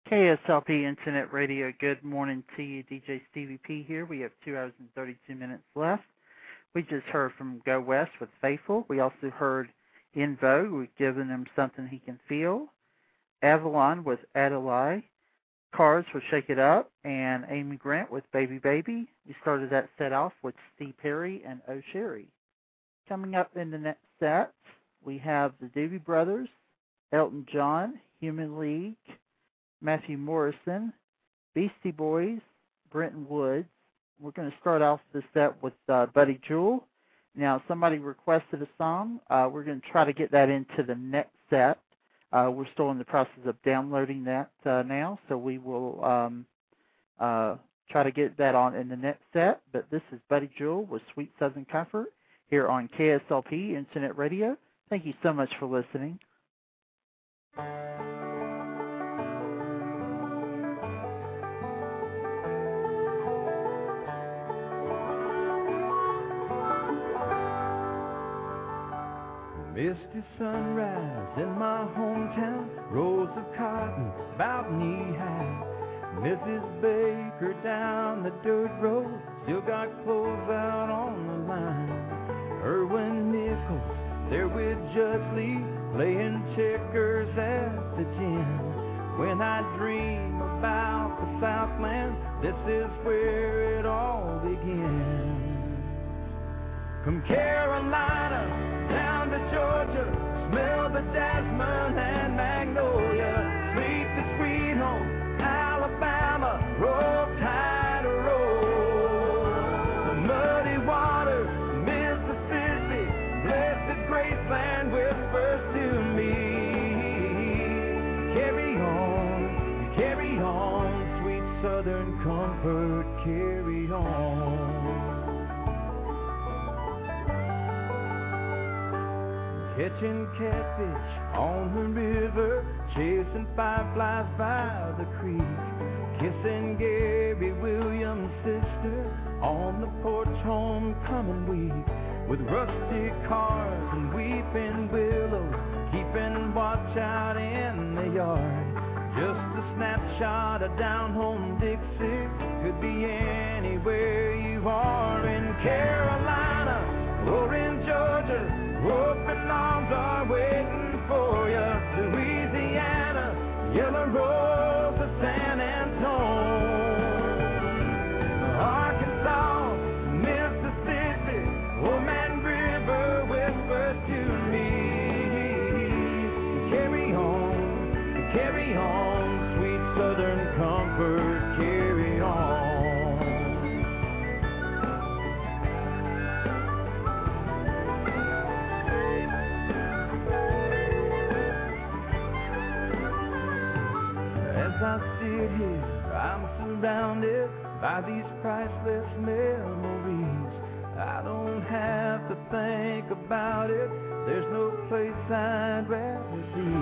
KSLP Internet Radio, good morning to you. DJ Stevie P here. We have 2 hours and 32 minutes left. We just heard from Go West with Faithful. We also heard In Vogue. We've given him Something He Can Feel. Avalon with Adelaide. Cars with Shake It Up. And Amy Grant with Baby Baby. We started that set off with Steve Perry and O'Sherry. Coming up in the next set, we have the Doobie Brothers, Elton John, Human League, Matthew Morrison, Beastie Boys, Brenton Woods. We're going to start off the set with Buddy Jewell. Now, somebody requested a song. We're going to try to get that into the next set. We're still in the process of downloading that now, so we will try to get that on in the next set. But this is Buddy Jewell with Sweet Southern Comfort here on KSLP Internet Radio. Thank you so much for listening. Misty sunrise in my hometown, rows of cotton about knee-high. Mrs. Baker down the dirt road, still got clothes out on the line. Irwin Nichols there with Judge Lee, playing checkers at the gym. When I dream about the Southland, this is where it all begins. From Carolina down to Georgia, smell the jasmine and magnolia. Sleep the sweet home, Alabama, roll tide roll. The muddy waters, Mississippi, blessed Graceland whispers to me. Carry on, sweet Southern comfort, carry on. Catching catfish on the river, chasing fireflies by the creek, kissing Gary Williams' sister on the porch homecoming week, with rusty cars and weeping willows, keeping watch out in the yard. Just a snapshot of down home Dixie, could be anywhere you are, in Carolina or in Georgia. Open arms are waiting for you. Louisiana, Yellow Rose of San Antone. Arkansas, Mississippi, Old Man River whispers to me. Carry on, sweet Southern comfort, carry on. As I sit here, I'm surrounded by these priceless memories. I don't have to think about it. There's no place I'd rather be.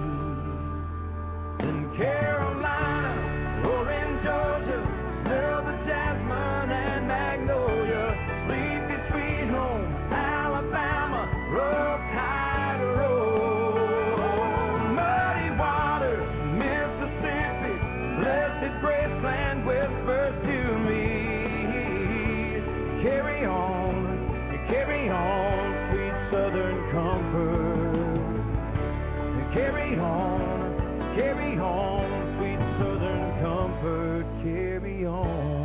In Carolina or in Georgia, smell the jasmine and magnolia. Sleepy sweet home, Alabama, roll tide roll. Muddy waters, Mississippi, blessed Graceland whispers to me. Carry on, sweet Southern comfort. Carry on, sweet Southern comfort, carry on.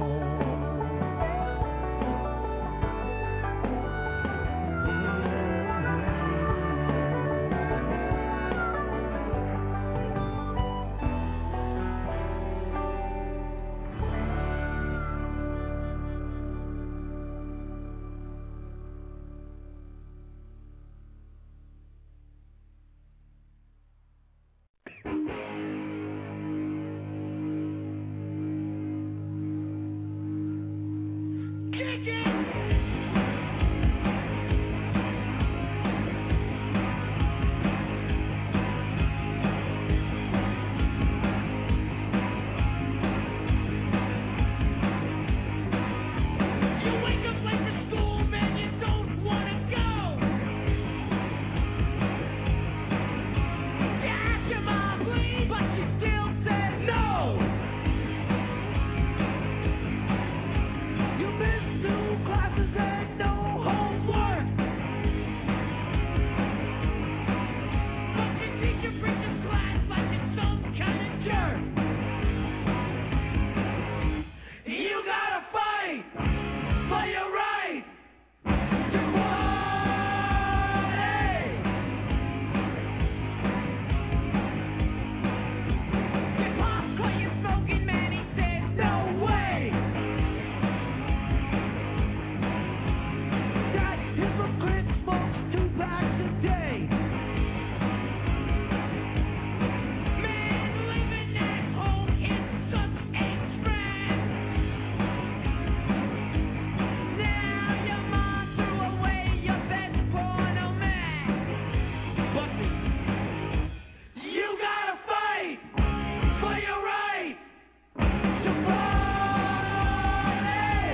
No! fight for your right to party. Get popcorn, you smoking man, he said, no way. That hypocrite smokes 2 packs a day. Man living at home is such a trend. Now your mom threw away your best porno man. Bucky, you gotta fight for your right to party.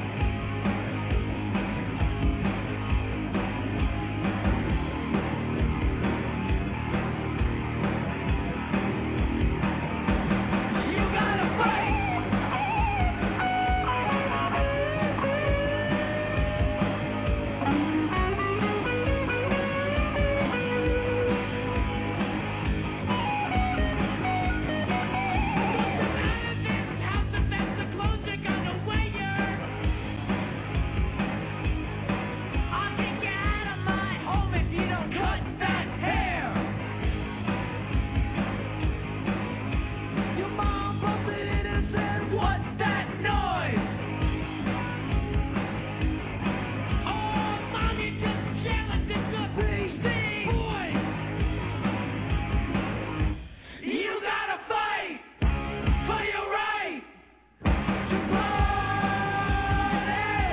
You gotta fight. House of Best clothes are gonna wear you. I'll kick you out of my home if you don't cut that hair. Your mom bumped it in and said, "What's that noise?" Oh, mom, you're just jealous. It's a PC voice. You gotta fight for your right to party.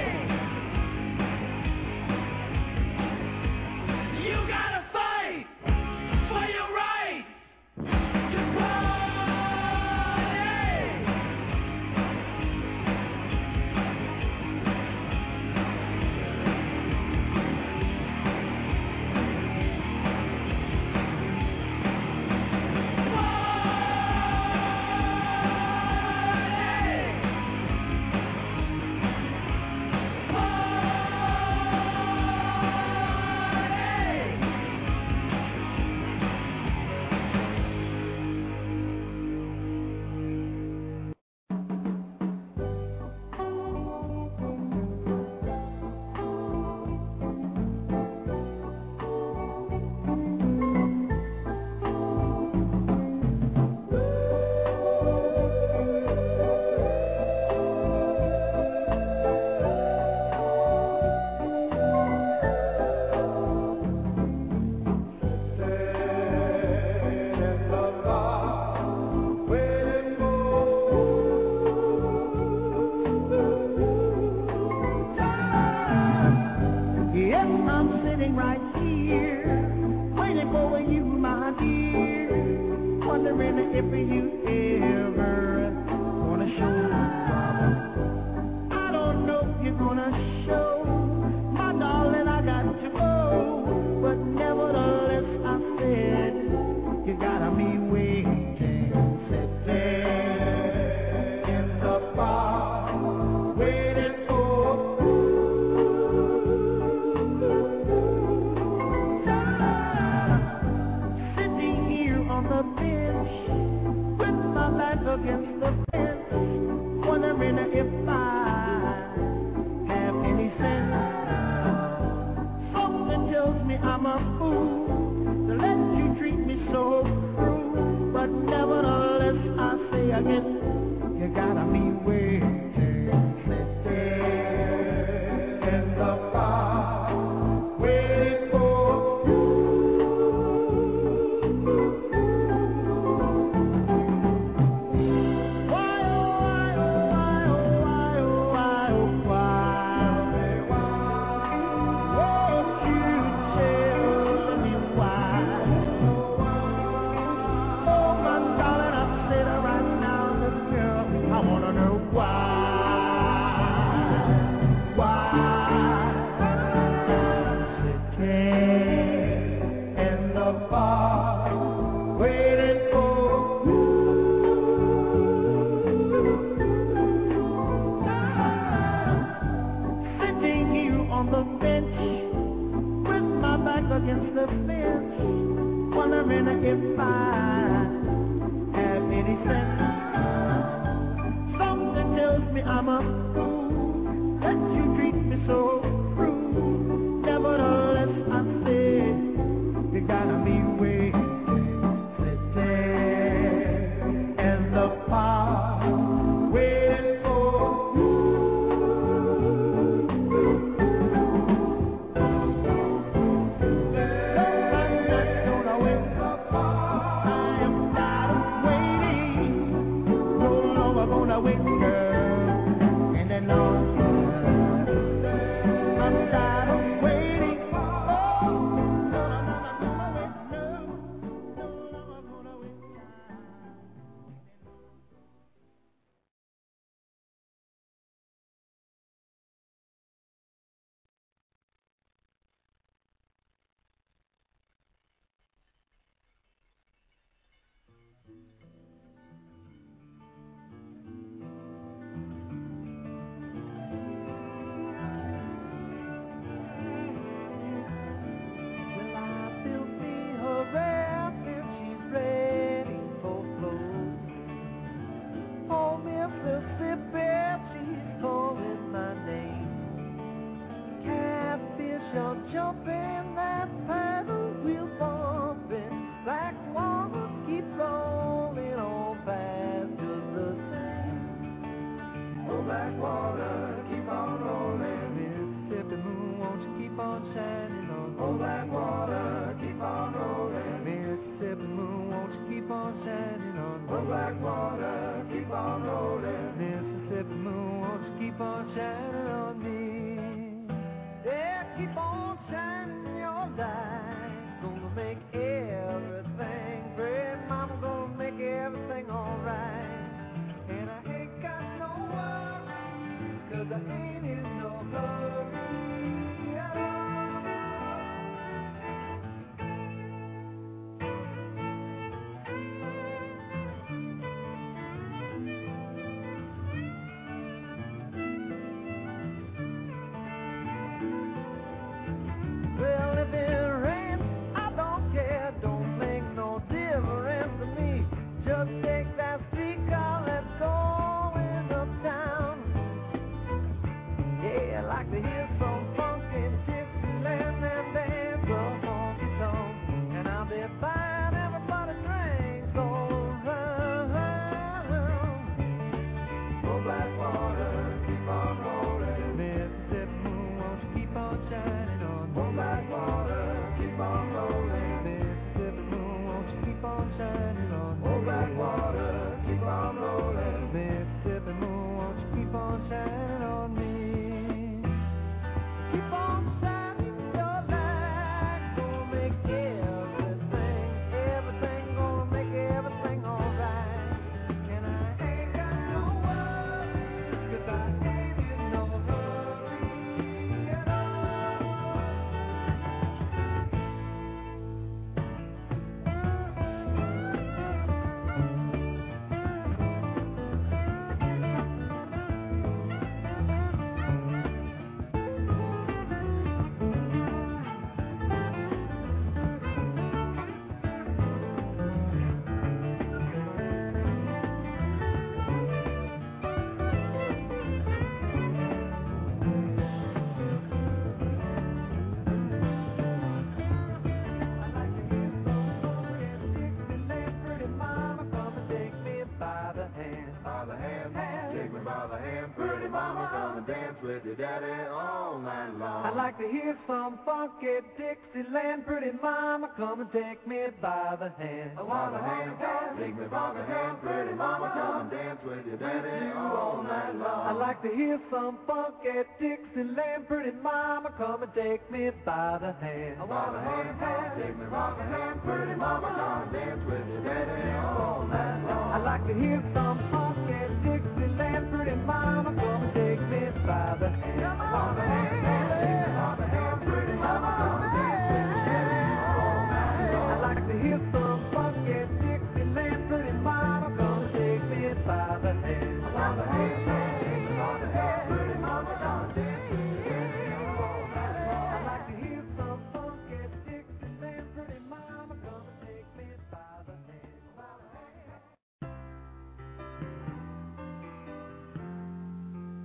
You gotta fight for your right to Yes, I'm sitting right here, waiting for you, my dear, wondering if you ever gonna show love. I don't know if you're gonna show, my darling, I got to go, but nevertheless I said, you gotta be waiting, sitting in the bar, waiting for sitting here on the bench with my back against the fence, wondering if I have any sense. Something tells me I'm a fool to let you treat me so cruel, but nevertheless I say again, you gotta be waiting, sitting in the bar, waiting for why, oh, why, oh, why, oh, why, oh, why, oh, why? Won't you tell me why? Oh, my darling, I'm sitting right now, this girl, I wanna know why. Sitting in the bar, waiting for sitting here on the bench with my back against the fence, wondering if I have any sense. Something tells me I'm a fool jumping, that paddle wheel bumping, black water keep rolling on past just the same. Oh, black water, keep on rolling. Mississippi moon, won't you keep on shining on me? Oh, black water, keep on rolling. Mississippi moon, won't you keep on shining on me? Oh, black water, keep on rolling. Mississippi moon, won't you keep on shining on me? Yeah, keep on shining your light. Gonna make everything great. Mama gonna make everything alright. And I ain't got no worries, 'cause I ain't in no hurry. Well, if it rains, I don't care. Don't make no difference to me. Just take that streetcar, let's go in uptown. Yeah, I like to hear some funky Dixieland and dance a honky tonk. And I'll be buying everybody drinks all around. Oh, black water, keep on rolling. Mississippi moon, won't you keep on shining on me? Oh, black water, keep on rolling. Mississippi moon, won't you keep on shining on me? Oh, black water, keep on rolling. Mississippi moon, won't you keep on shining on me? Keep on shining your light. Gonna make everything, gonna make everything alright. And I ain't got no worries, 'cause I ain't in no hurry at all. I'd like to hear some funky Dixieland, pretty mama, come and take me by the hand. I want a hand, take me by the hand, pretty mama, come and dance with your daddy all night long. I'd like to hear some funky Dixieland, pretty mama, come and take me by the hand. I want a hand, take me by the hand, pretty mama, come and dance with your daddy all night long. I'd like to hear some funky Dixieland, pretty mama, come and take me by the hand. I want a hand, take me by the hand, pretty mama, come and dance with your daddy all night long. I'd like to hear some funky Dixieland, pretty mama, come and take me by the hand. I want a hand, take me by the hand, pretty mama, come and dance with your daddy all night long. I'd like to hear some funky Dixieland, pretty mama, come and take me by the hand. By the hand.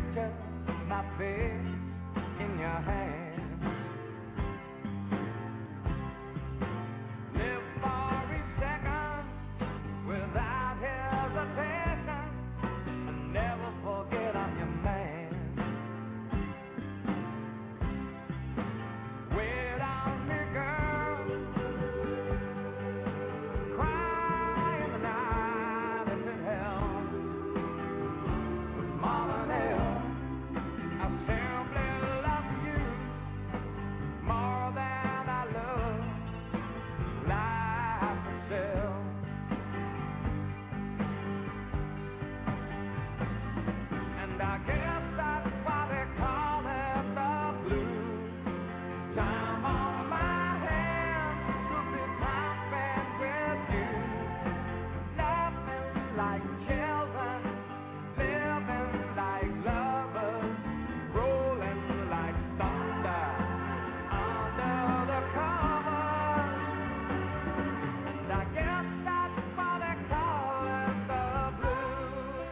picture my face in your hand. Live for each second without hesitation, and never forget I'm your man. Wait on me, girl. Cry in the night if it helps. Mama Nell, I simply love you more than I love life itself. And I guess that's why they call it the blues. Time on my hands could be pumping with you, laughing like children, living like lovers, rolling like thunder under the covers. And I guess that's why they call it the blues.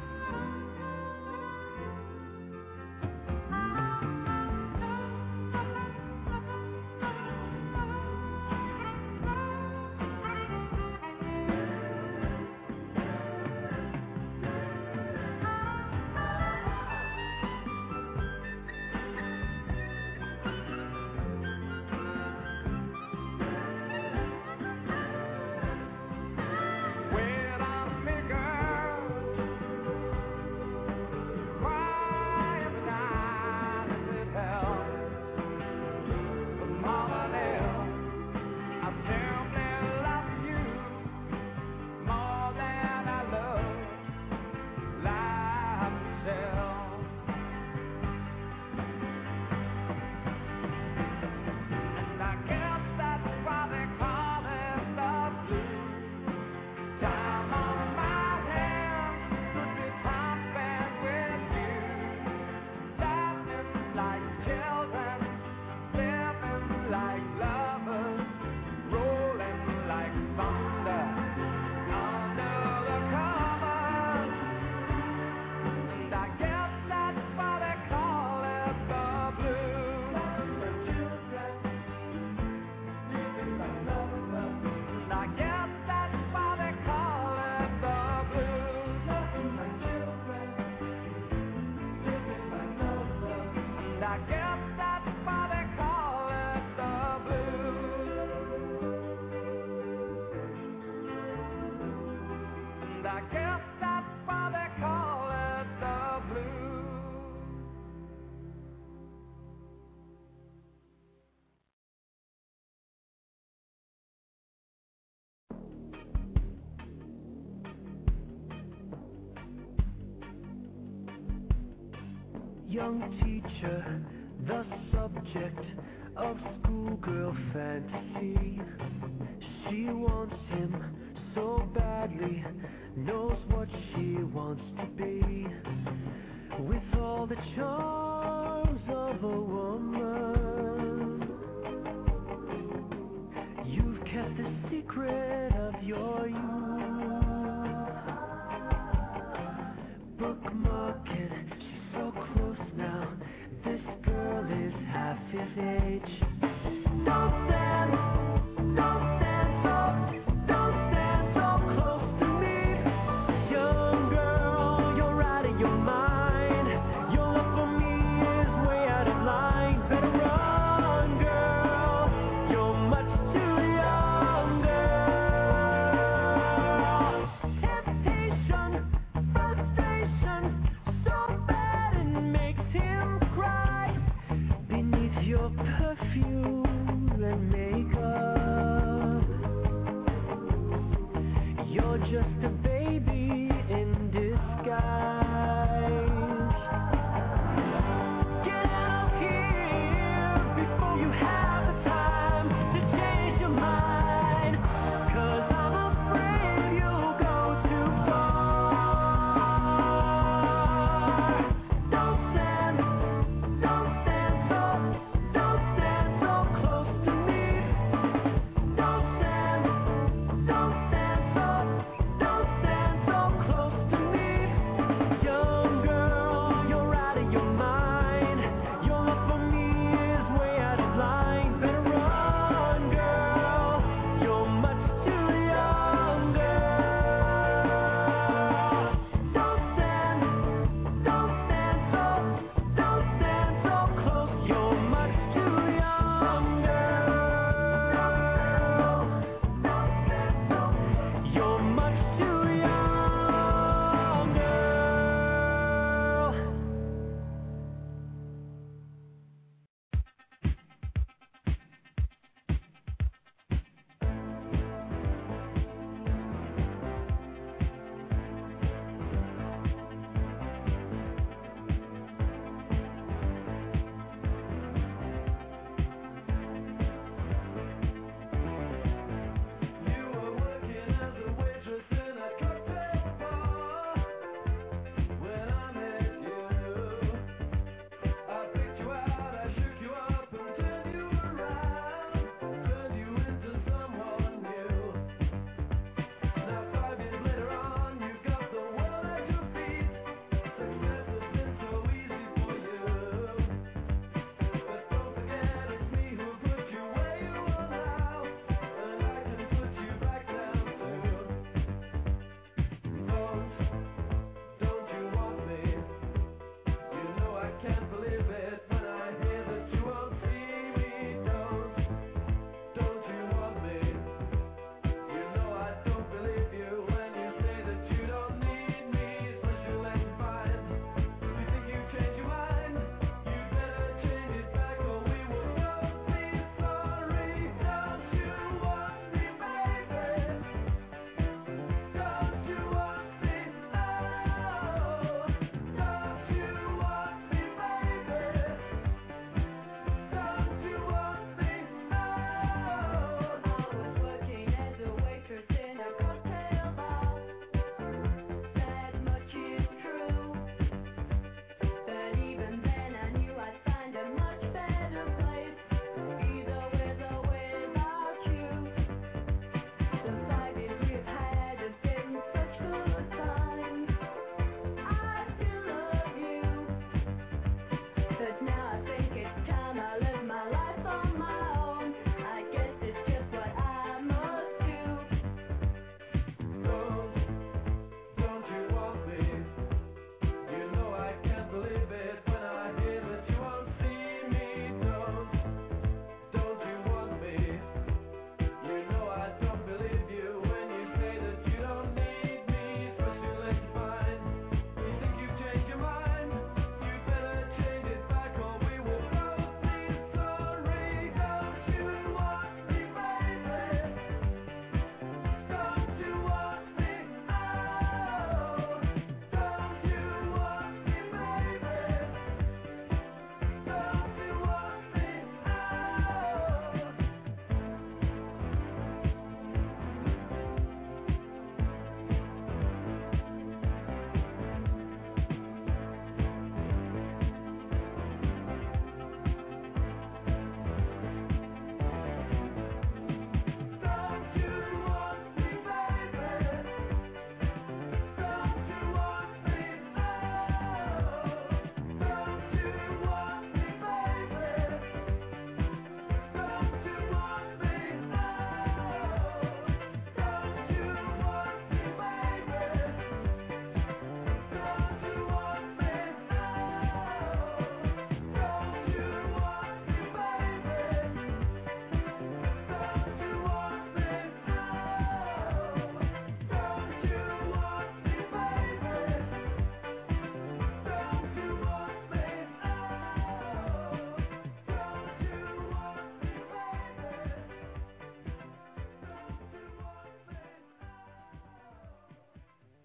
Wait on me, girl. Cry in the night if it helps. But Mama Nell, I simply love you more than I love life itself. And I guess that's why they call it the blues. Time on my hands could be pumping with you, laughing like children, living like lovers, rolling like thunder under the covers. And I guess that's why they call it the blues. And I guess that's why they call it the blues. And I guess that's why they call it the blues. And I guess that's why they call it the blues. Young teacher, the subject of schoolgirl fantasy. She wants him so badly, knows what she wants to be. With all the charms of a woman, you've kept the secret of your youth. Bookmark it, she's so close now. This girl is half his age. Don't stand so close to me. Young girl, you're out of your mind. Your love for me is way out of line. Better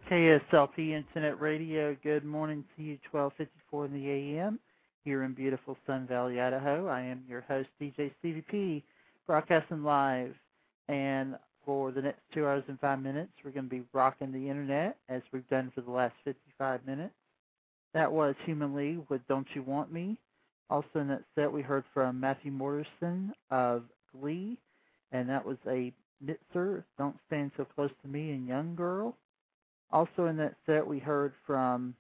KSLP Internet Radio, good morning to you, 12:54 in the a.m. here in beautiful Sun Valley, Idaho. I am your host, DJ CVP, broadcasting live. And for the next 2 hours and 5 minutes, we're going to be rocking the Internet as we've done for the last 55 minutes. That was Human League with Don't You Want Me. Also in that set, we heard from Matthew Morrison of Glee, and that was a Nitzer, Don't Stand So Close to Me, and Young Girl. Also in that set, we heard from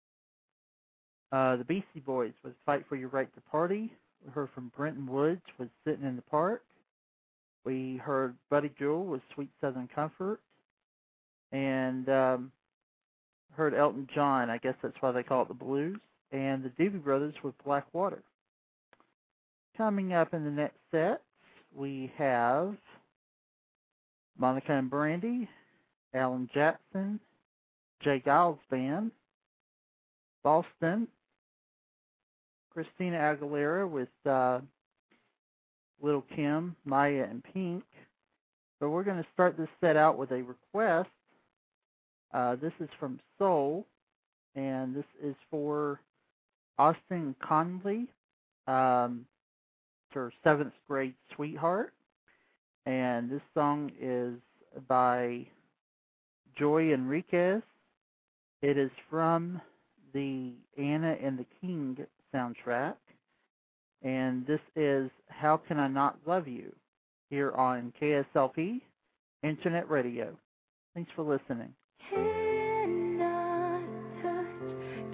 the Beastie Boys with Fight for Your Right to Party. We heard from Brenton Woods with Sitting in the Park. We heard Buddy Jewell with Sweet Southern Comfort. And heard Elton John, I guess that's why they call it the blues. And the Doobie Brothers with Black Water. Coming up in the next set, we have Monica and Brandy, Alan Jackson, Jay Giles Band, Boston, Christina Aguilera with Little Kim, Maya, and Pink. But we're going to start this set out with a request. This is from Soul, and this is for Austin Conley, her 7th grade sweetheart. And this song is by Joy Enriquez. It is from the Anna and the King soundtrack. And this is How Can I Not Love You here on KSLP Internet Radio. Thanks for listening. Cannot touch,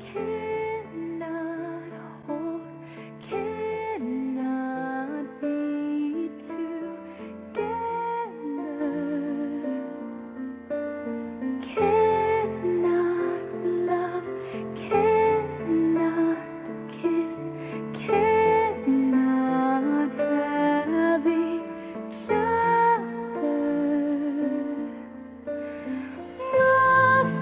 cannot hold, cannot be together, cannot love, cannot kiss, cannot have each other.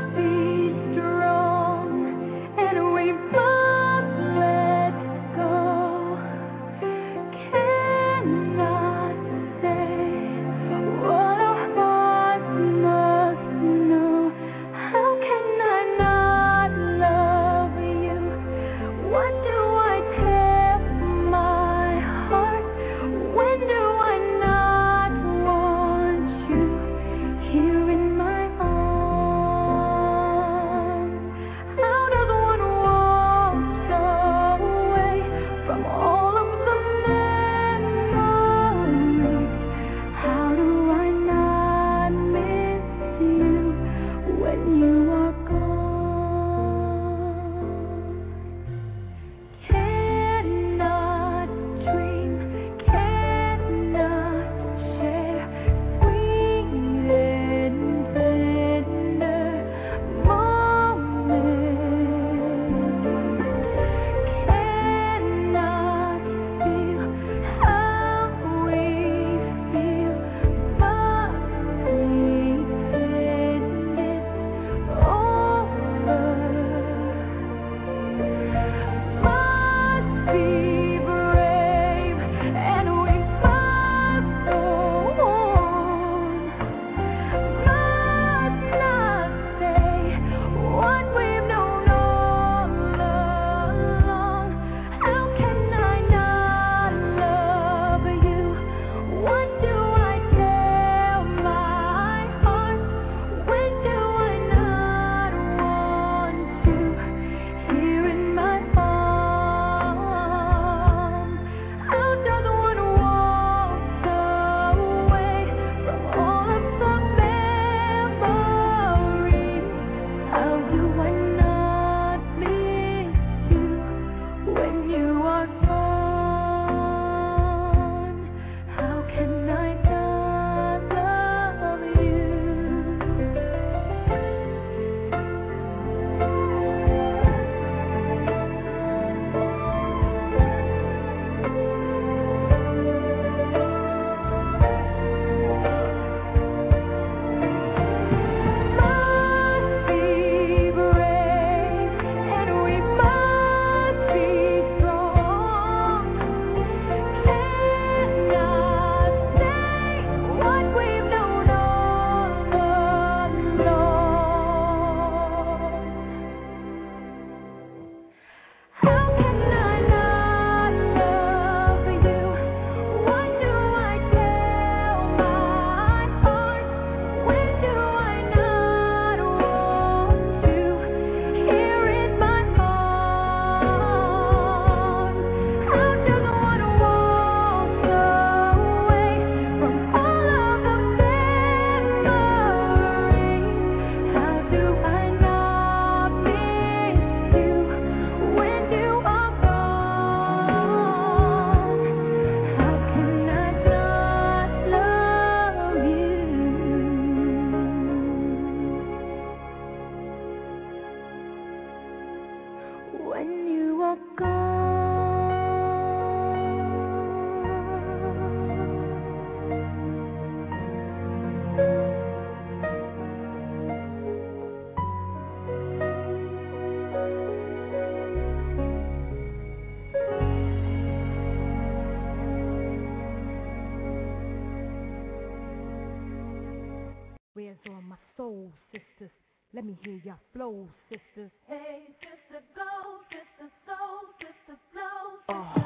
soul sisters. Let me hear your flow, sisters. Hey, sister, go, sister, soul, sister, flow, Oh. sister.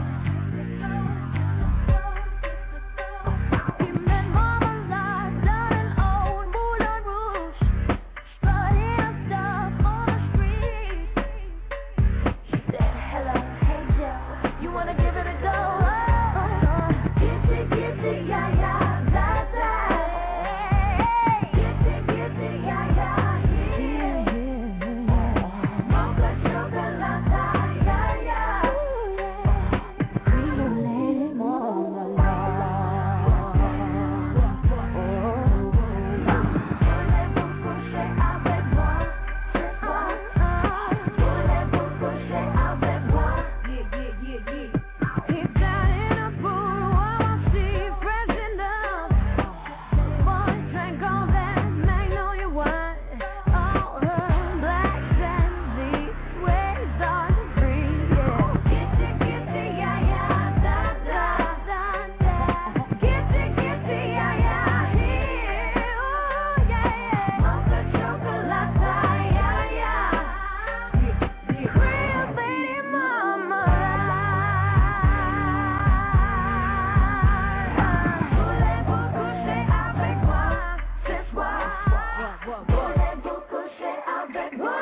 He met Marmalade, blood and old, Moulin Rouge, strutting stuff on the street. She said, hello, hey Joe, you wanna give it a go? Get it, yeah, yeah, da, da. Get it, yeah, yeah, yeah. Mocha chocolate, yeah, yeah. Cream lady Voulez-vous coucher avec moi? C'est moi. Voulez-vous coucher avec moi? Yeah. He's down in a pool, all I see fresh enough. Boy, drank all that magnolia wine. All her black sandy waves are free, yeah. Get it, yeah, yeah, da, da, da, da. Get it, yeah, yeah, here, oh, yeah. Mocha chocolate, yeah, yeah. Cream lady Voulez-vous coucher avec moi? C'est soir. Voulez-vous coucher avec moi?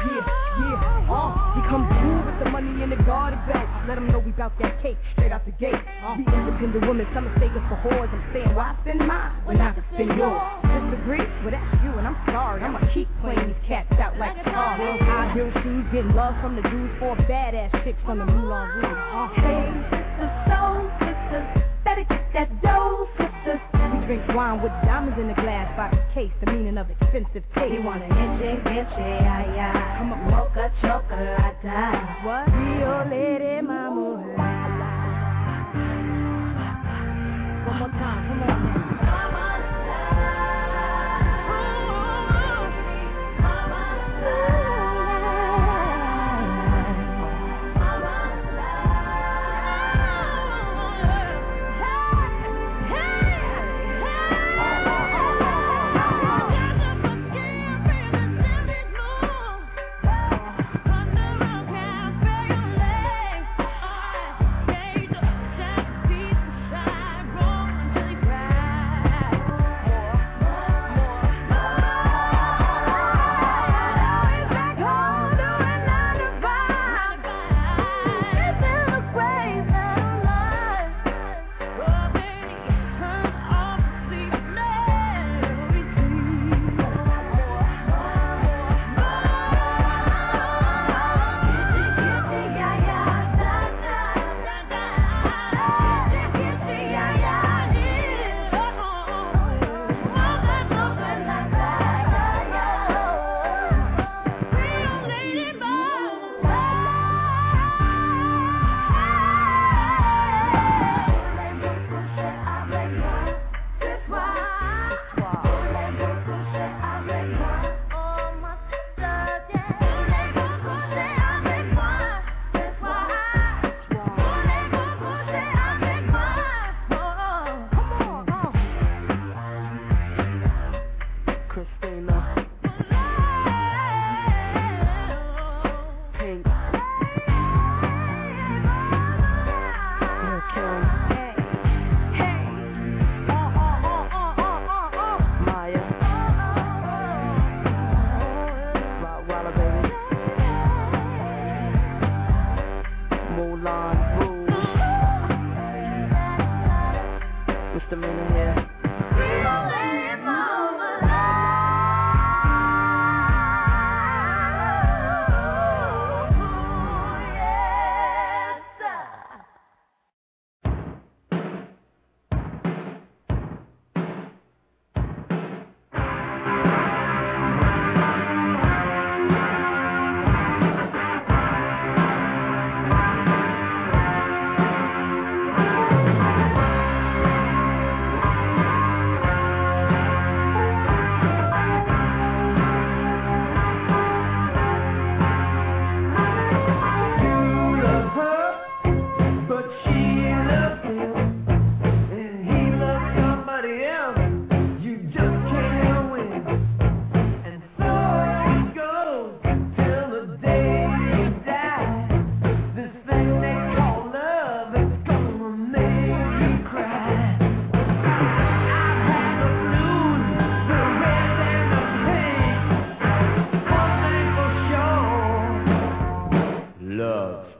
We come through with the money in the garden belt. Let them know we bout that cake straight out the gate. We independent women, some mistake us for whores. I'm saying, why spend mine when I can spend yours? Disagree? Well, that's you, and I'm sorry. I'ma keep playing these cats out like stars. High heel shoes, getting love from the dudes, for badass chicks from the Moulin Rouge. Hey, sisters, soul sisters, better get that dough, sisters. We drink wine with diamonds in the glass by the case, the meaning of expensive taste. You want an inche, yeah. Come on. Mocha chocolate. What? Rio Lady Marmalade. One more time, come on. Cafe,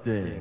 Sting.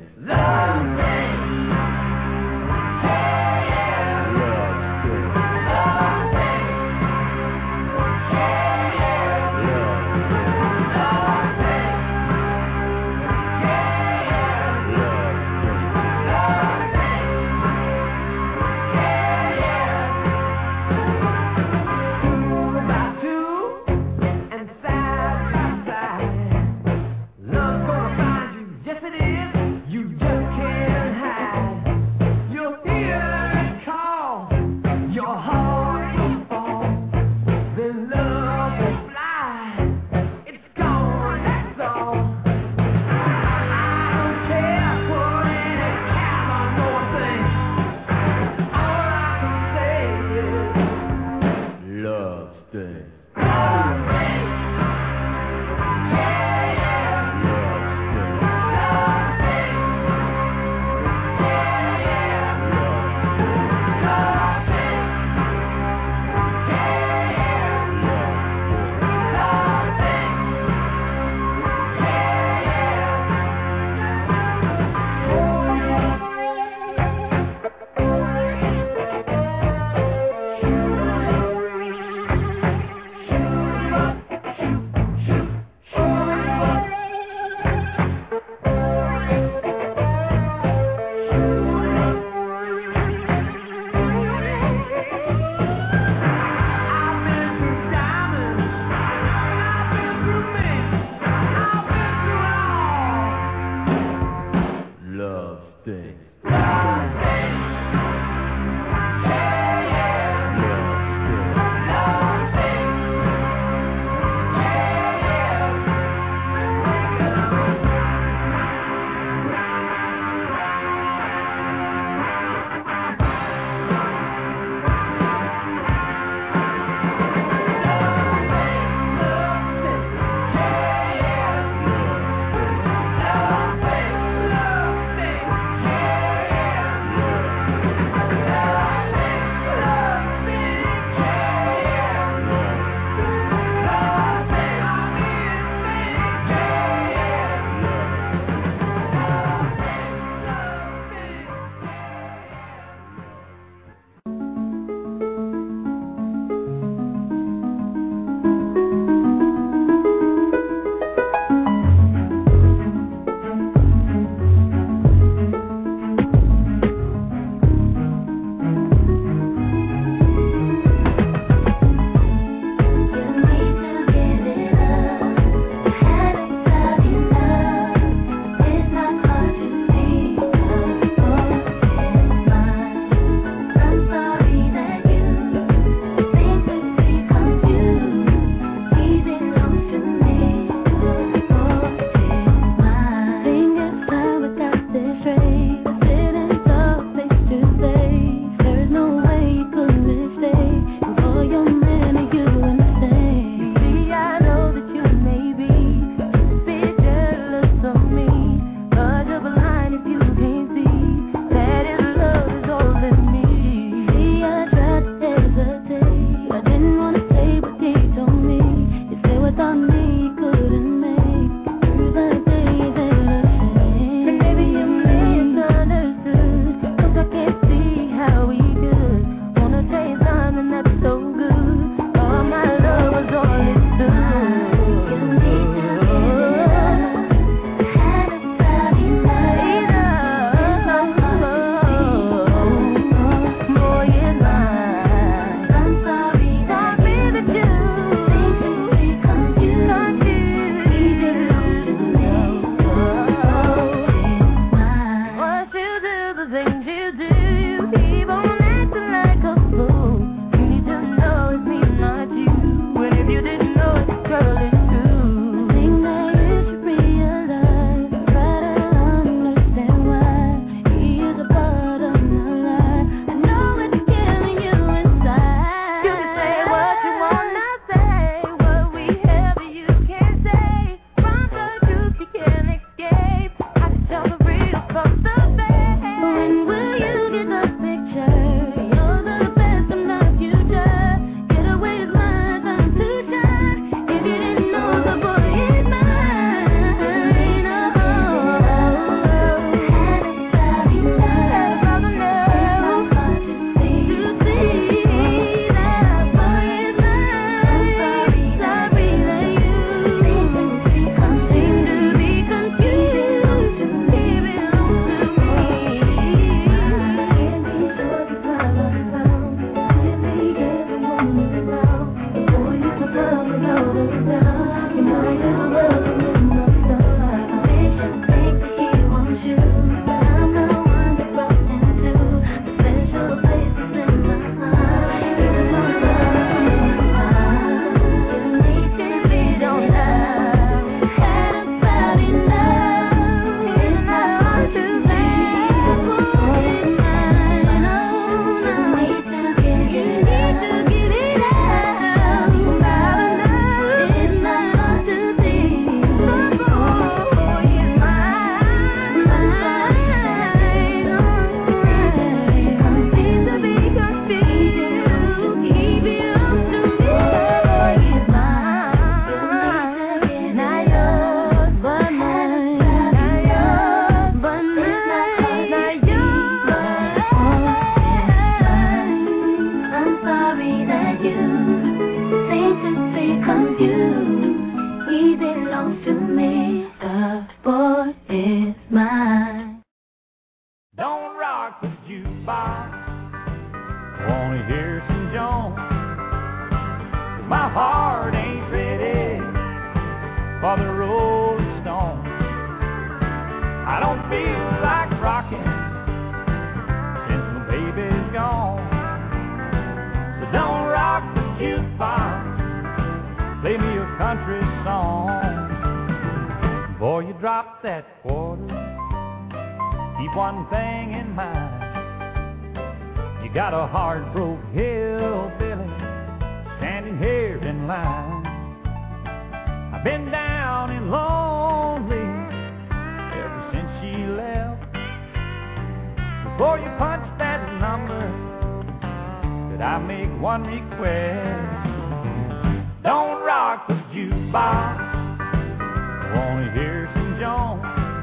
mine. Don't rock the jukebox. Wanna hear some Jones. My heart ain't ready for the Rolling Stones. I don't feel like rocking since my baby's gone. So don't rock the jukebox. Play me a country song. Boy, you drop that quarter. Keep one thing in mind. You got a hard-broke hillbilly standing here in line. I've been down and lonely ever since she left. Before you punch that number, could I make one request? Don't rock the jukebox. I wanna hear some Jones.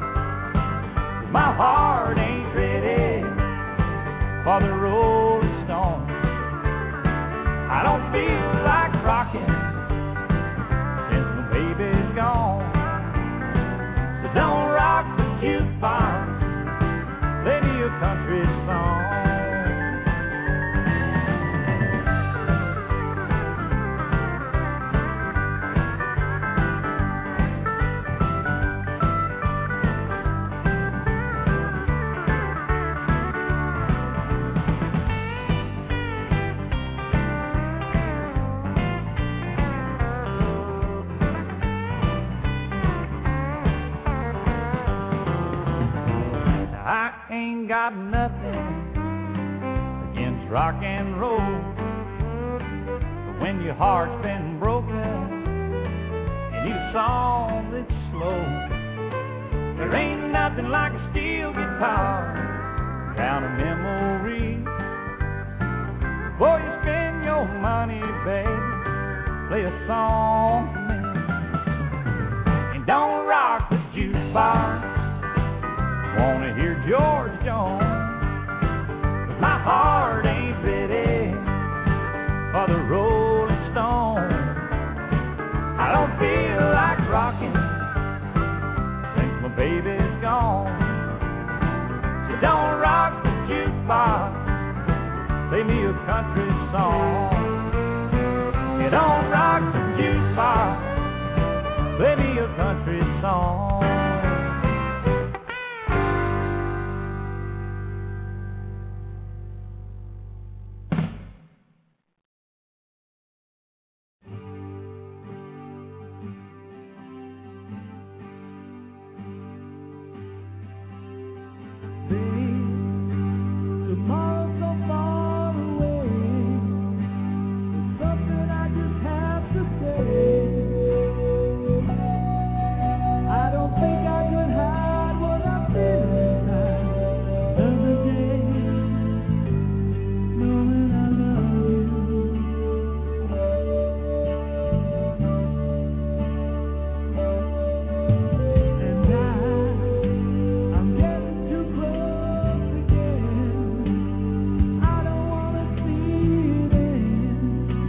My heart ain't ready for the Rolling Stones. I don't feel like rocking since my baby's gone. So don't rock the jukebox. Play me a country song. I ain't got nothing against rock and roll, but when your heart's been broken, you need a song that's slow. There ain't nothing like a steel guitar down a memory. Before you spend your money, baby, play a song for me. And don't rock the jukebox. Wanna hear George Jones, but my heart ain't ready for the Rolling Stones. I don't feel like rocking since my baby's gone. So don't rock the jukebox, play me a country song. You don't rock the jukebox, play me a country song. Tomorrow's so far away. There's something I just have to say. I don't think I could hide what I'm feeling inside. Another day, knowing I love you. And I'm getting too close again. I don't wanna see it end.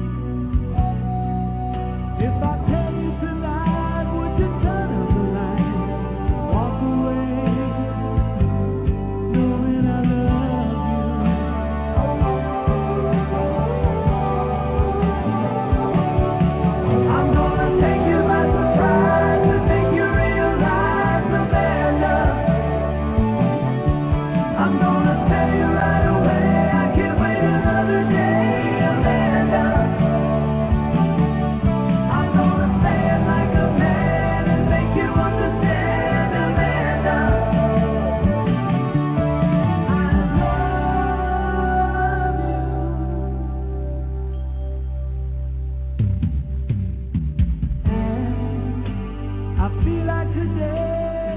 If I tell you tonight, would you turn up the light, walk away, knowing I love you? I'm gonna take you by surprise and make you realize, Amanda. I'm gonna tell you right away, I can't wait another day, Amanda. I'm gonna say it like a man and make you understand, Amanda. I love you. And I feel like today,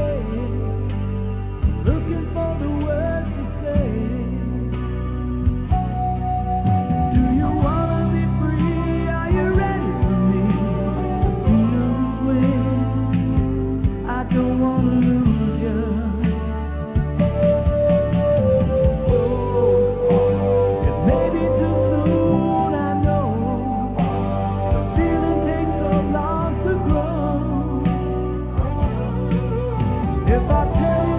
looking for the words to say. Do you wanna be free? Are you ready for me to feel this way? I don't wanna lose you. It may be too soon, I know. The feeling takes so long to grow. If I tell you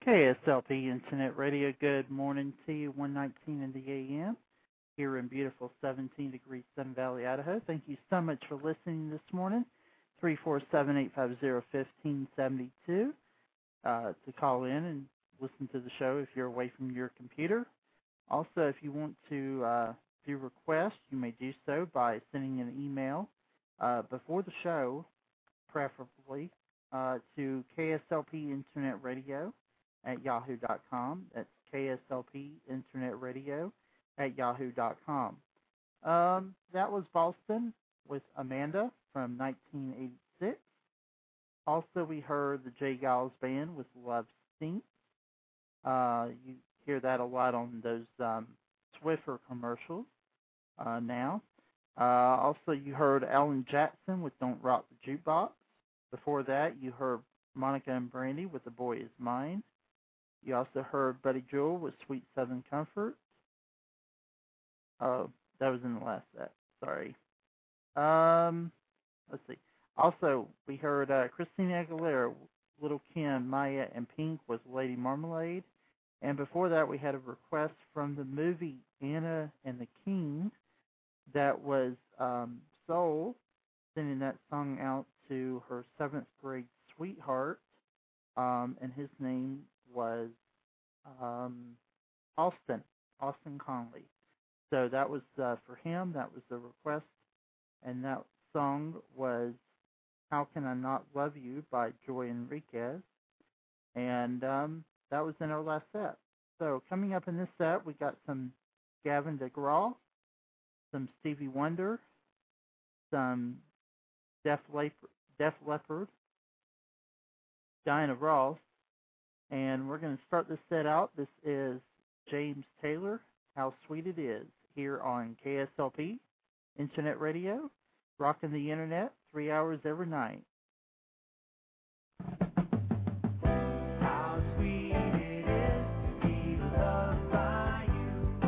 KSLP Internet Radio, good morning to you, 1:19 in the a.m. here in beautiful 17-degree Sun Valley, Idaho. Thank you so much for listening this morning. 347-850-1572 to call in and listen to the show if you're away from your computer. Also, if you want to do requests, you may do so by sending an email before the show, preferably, to KSLPinternetradio@yahoo.com. That's KSLPinternetradio@yahoo.com. That was Boston with Amanda from 1986. Also, we heard the J. Giles Band with Love Stinks. You hear that a lot on those Swiffer commercials now. Also, you heard Alan Jackson with Don't Rock the Jukebox. Before that, you heard Monica and Brandy with The Boy Is Mine. You also heard Buddy Jewell with Sweet Southern Comfort. Oh, that was in the last set. Sorry. Let's see. Also, we heard Christina Aguilera, Little Kim, Maya, and Pink with Lady Marmalade. And before that, we had a request from the movie Anna and the King. That was Soul sending that song out to her 7th grade sweetheart, and his name was Austin Conley. So that was for him. That was the request, and that song was How Can I Not Love You by Joy Enriquez, and that was in our last set. So coming up in this set, we got some Gavin DeGraw, some Stevie Wonder, some Def Leppard, Diana Ross, and we're going to start this set out. This is James Taylor, How Sweet It Is, here on KSLP Internet Radio, rocking the Internet 3 hours every night. How sweet it is to be loved by you.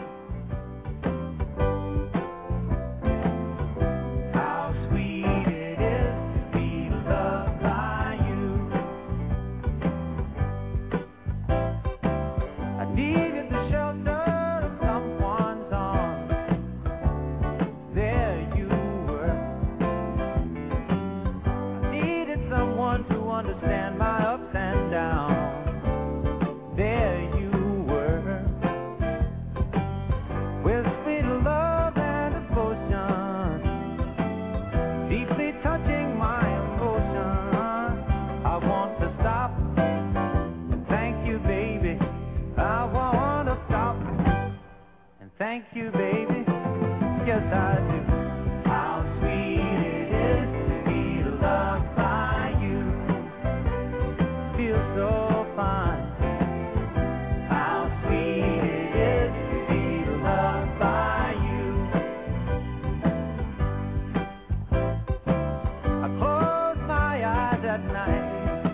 How sweet it is to be loved by you. I needed the shelter of someone's arms. There you were. I needed someone to understand my ups and downs. There you were, with sweet love and devotion, deeply touching my emotion. I want to stop and thank you, baby. I want to stop and thank you, baby. Yes, I do. How sweet it is to be loved by you. Feel so fine. How sweet it is to be loved by you. I close my eyes at night,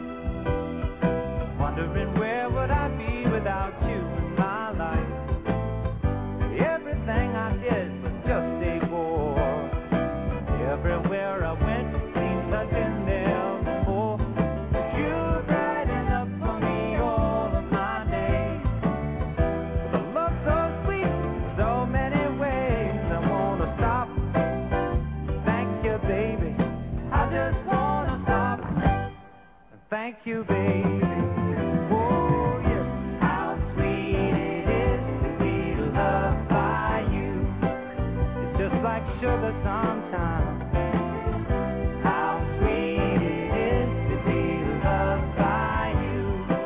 wondering where would I be without you in my life. Everything I did was just a bore. Everywhere I went, seems I'd been there before. You brighten up for me all of my days. With a love so sweet, so many ways. I wanna stop. Thank you, baby. I just wanna stop. Thank you, baby. Oh, yes. How sweet it is to be loved by you. It's just like sugar sometimes. How sweet it is to be loved by you.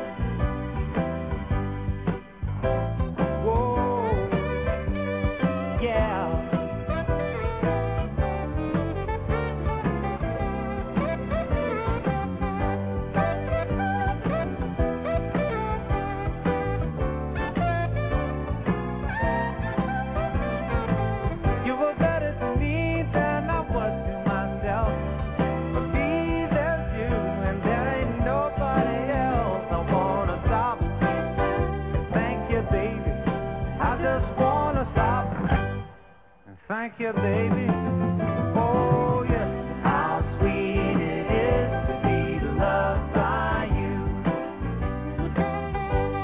Whoa, yeah. You were better to me than I was to myself. For me, there's you, and there ain't nobody else. I wanna stop and thank you, baby. I just wanna stop and thank you, baby. Oh, yes. How sweet it is to be loved by you.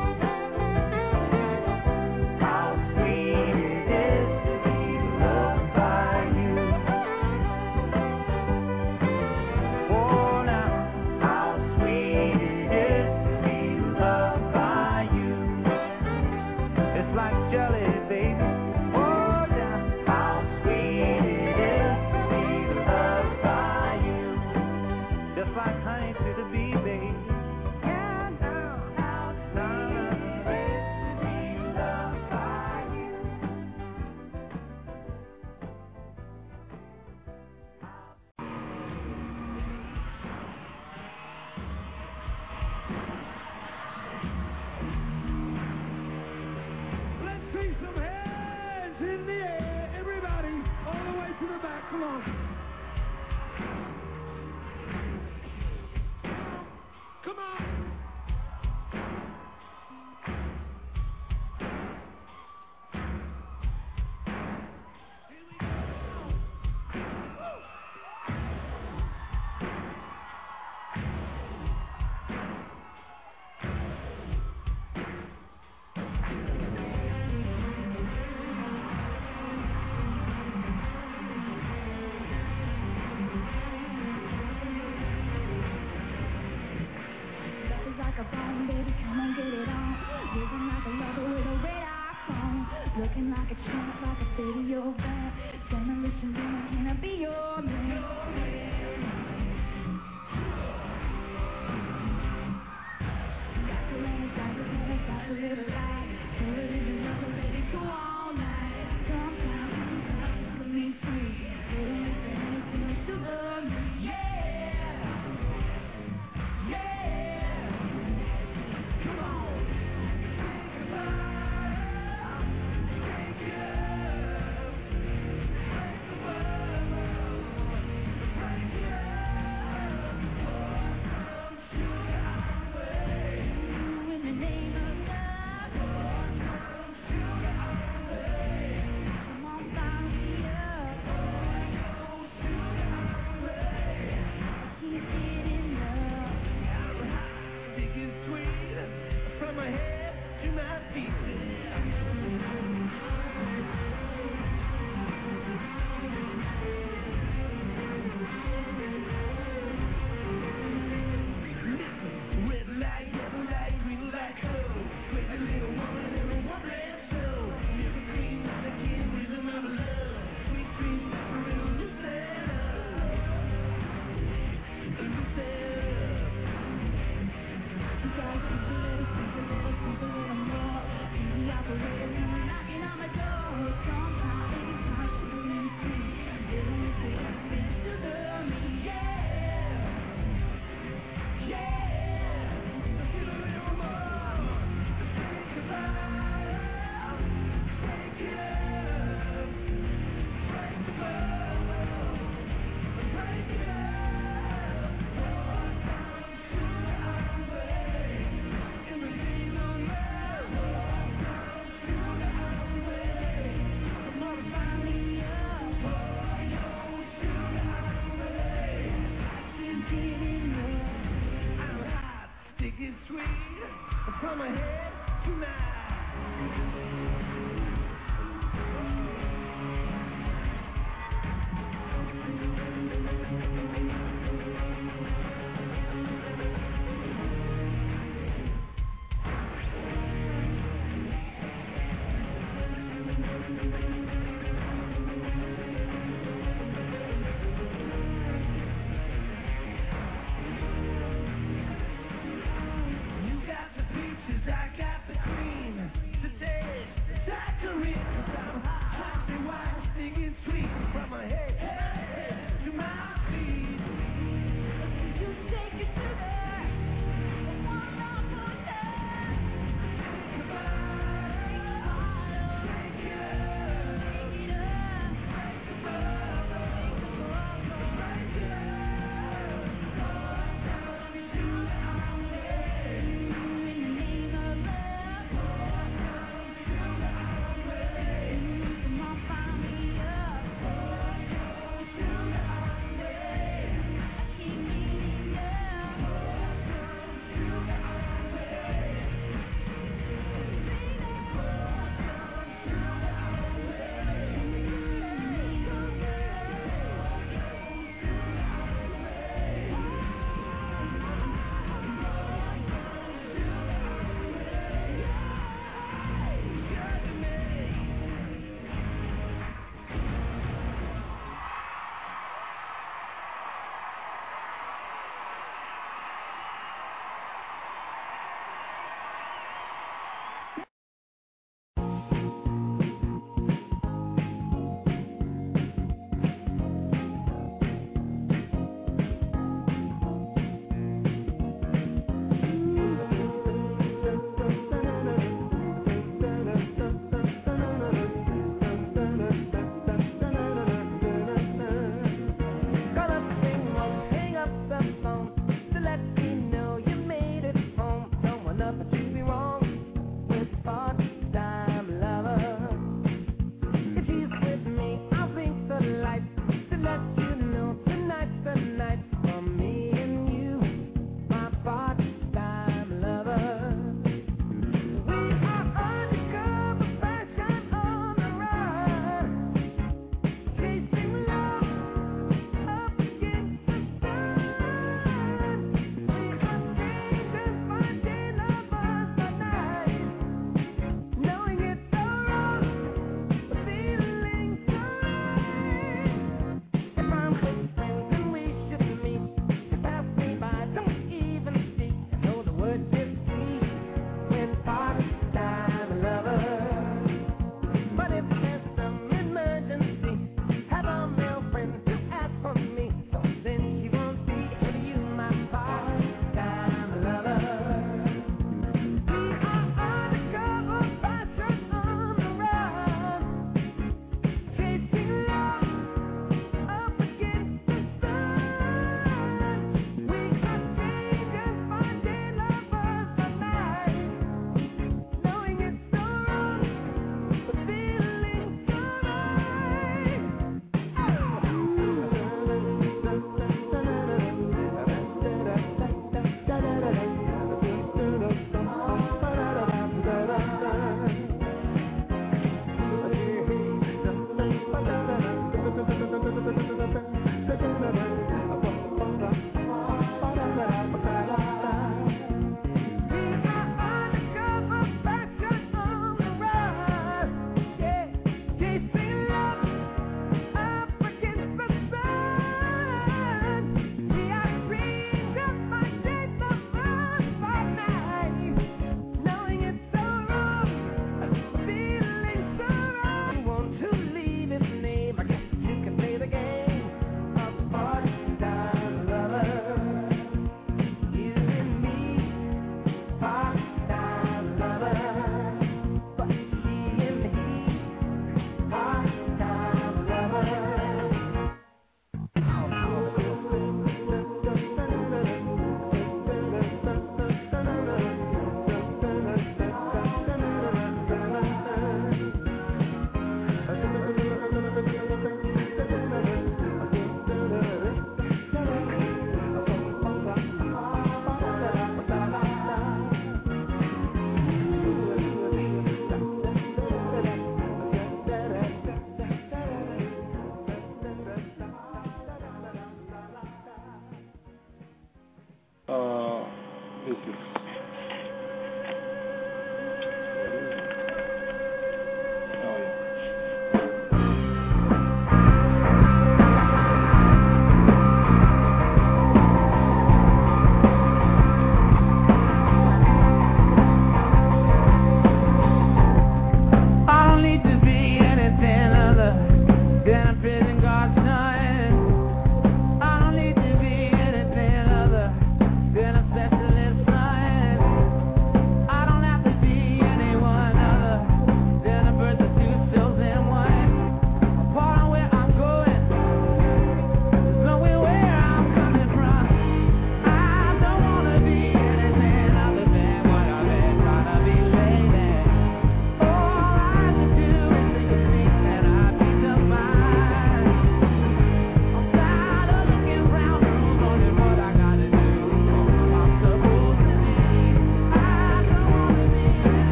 You got the peaches, I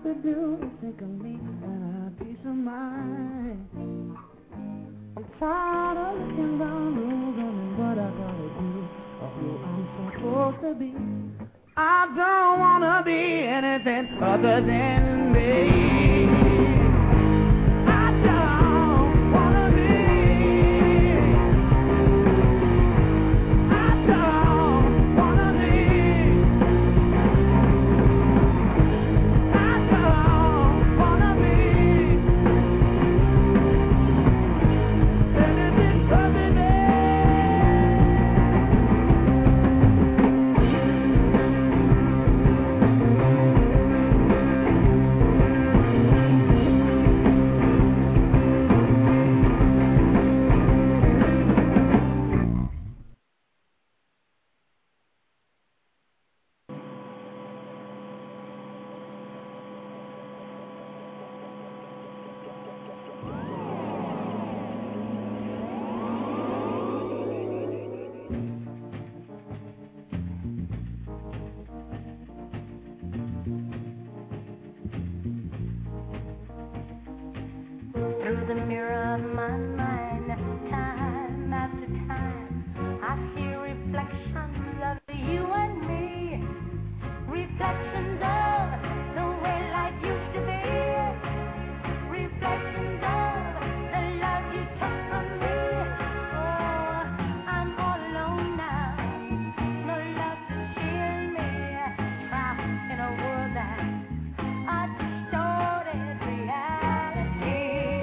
to do is think of me and our peace of mind. I'm tired of looking down rules on what I gotta do or who I'm supposed to be. I don't wanna be anything other than me. I don't wanna be. I don't wanna be. I don't wanna be anything other than. Through the mirror of my mind, time after time, I see reflections of you and me. Reflections of the way life used to be. Reflections of the love you took from me. Oh, I'm all alone now. No love to cheer me. Trapped in a world that a distorted reality.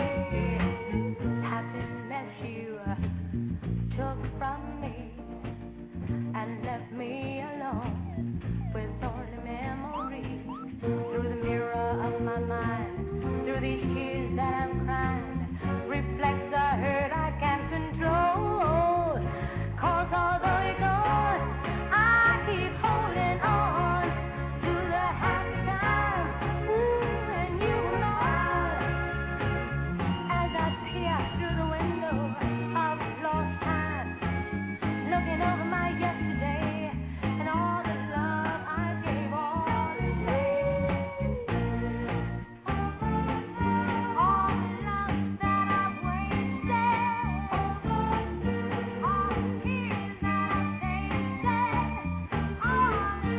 Happiness you took from me and left me alone with only memories. Through the mirror of my mind, through these tears that I'm crying, reflects the hurt I can't control. 'Cause although you're gone, I keep holding on to the happy time. Ooh, and you and all. As I peer through the window of lost time, looking over my yesterday and all the love I gave all the day. All the love that I've wasted, all the tears that I've tasted, all the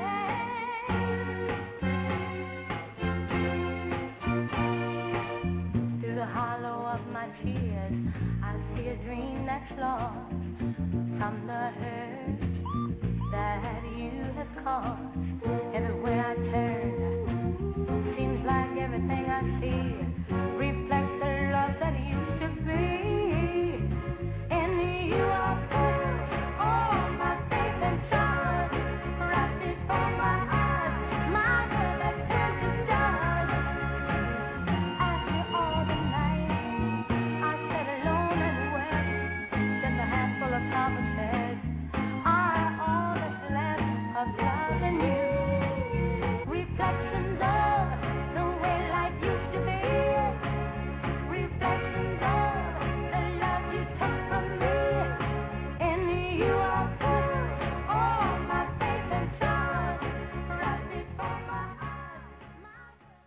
pain. Through the hollow of my tears, I see a dream that's lost from the hurt that you have caused. Everywhere I turn, seems like everything I see reflects the love that used to be. In you I put all my faith and trust, wrapped it for my eyes, my world that turned to dust. After all the night, I sat alone and wept, just a handful of promises are all that's left of love and you. Reflections of the way life used to be. Reflections of the love you took from me. In you I put all my faith and trust, wrapped it for my eyes, my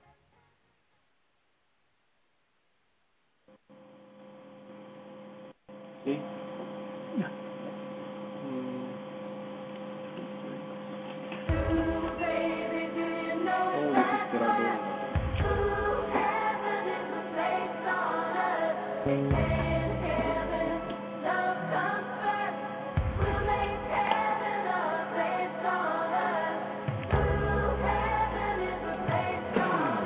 See? baby, do you know that heaven is a place on earth? In heaven, love comes first. We'll make heaven a place on earth. Heaven is a place on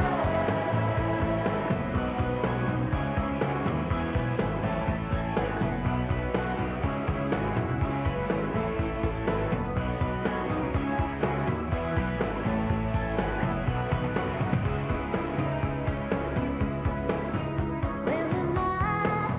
There's a night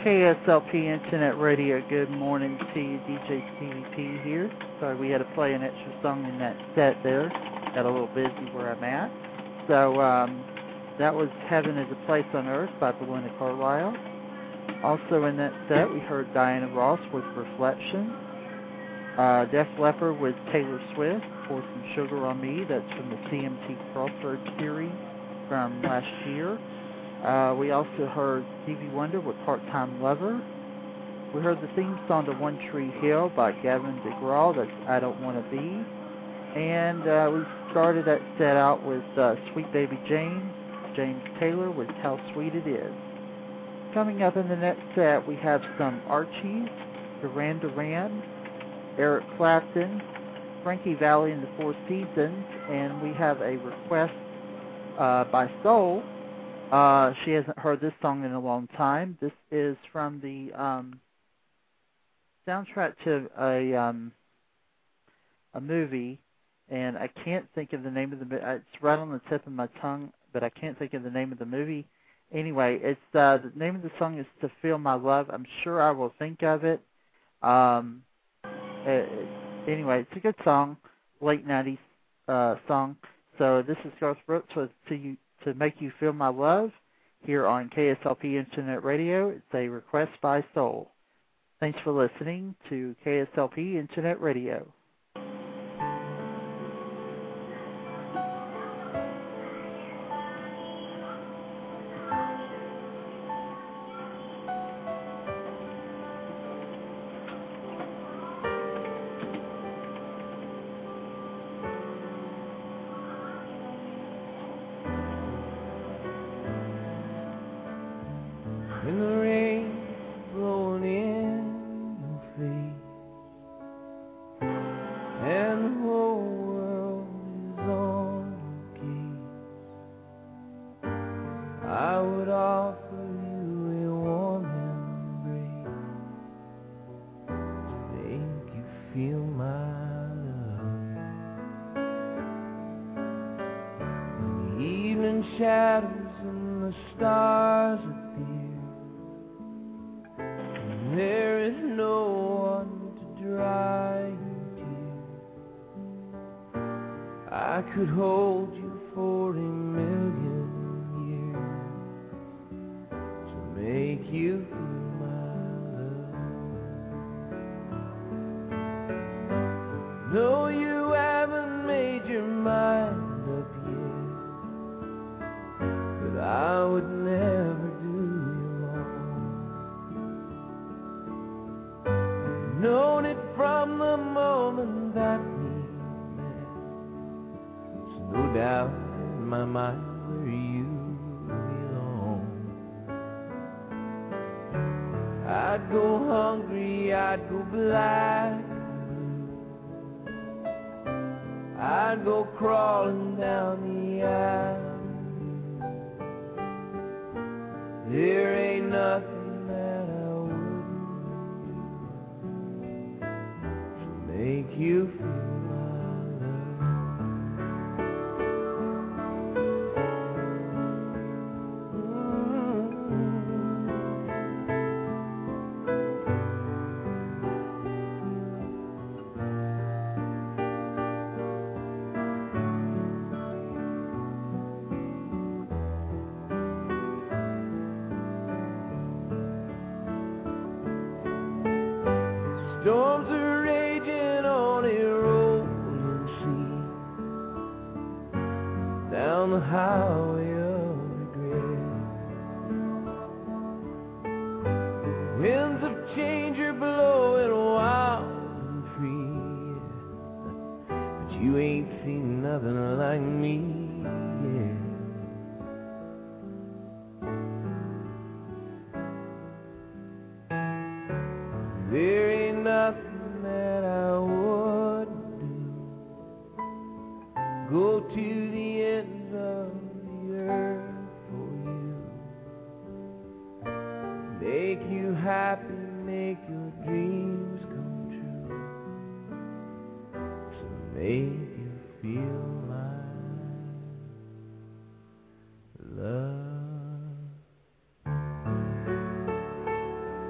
KSLP Internet Radio, good morning to you, DJ CVP here. Sorry we had to play an extra song in that set there. Got a little busy where I'm at. So that was Heaven is a Place on Earth by Belinda Carlisle. Also in that set we heard Diana Ross with Reflection. Def Leppard with Taylor Swift, Pour Some Sugar on Me. That's from the CMT Crossroads series from last year. We also heard Stevie Wonder with Part-Time Lover. We heard the theme song to One Tree Hill by Gavin DeGraw, that's I Don't Want to Be. And we started that set out with Sweet Baby Jane, James Taylor with How Sweet It Is. Coming up in the next set, we have some Archies, Duran Duran, Eric Clapton, Frankie Valli and the Four Seasons, and we have a request by Soul. She hasn't heard this song in a long time. This is from the soundtrack to a movie, and I can't think of the name of the movie. It's right on the tip of my tongue, but I can't think of the name of the movie. Anyway, it's the name of the song is To Feel My Love. I'm sure I will think of it. Anyway, it's a good song, late 90s song. So this is Garth Brooks to Make You Feel My Love here on KSLP Internet Radio. It's a request by Soul. Thanks for listening to KSLP Internet Radio. When the rain blowing in your face and the whole world is on your case, I would offer you a warm embrace to make you feel my love. When the evening shadows and the stars appear, there is no one to dry your tears. I could hold you for 1,000,000 years to make you feel my love. No, you haven't made your mind up yet, but I would never known it from the moment that we met. There's no doubt in my mind where you belong. I'd go hungry, I'd go black and blue. I'd go crawling down the avenue. There ain't nothing make you feel my storms are raging on a rolling sea, down the highway of regret. Winds of change are blowing wild and free, but you ain't seen nothing like me yet. There ain't nothing that I would do. Go to the ends of the earth for you. Make you happy, make your dreams come true. To make you feel my love.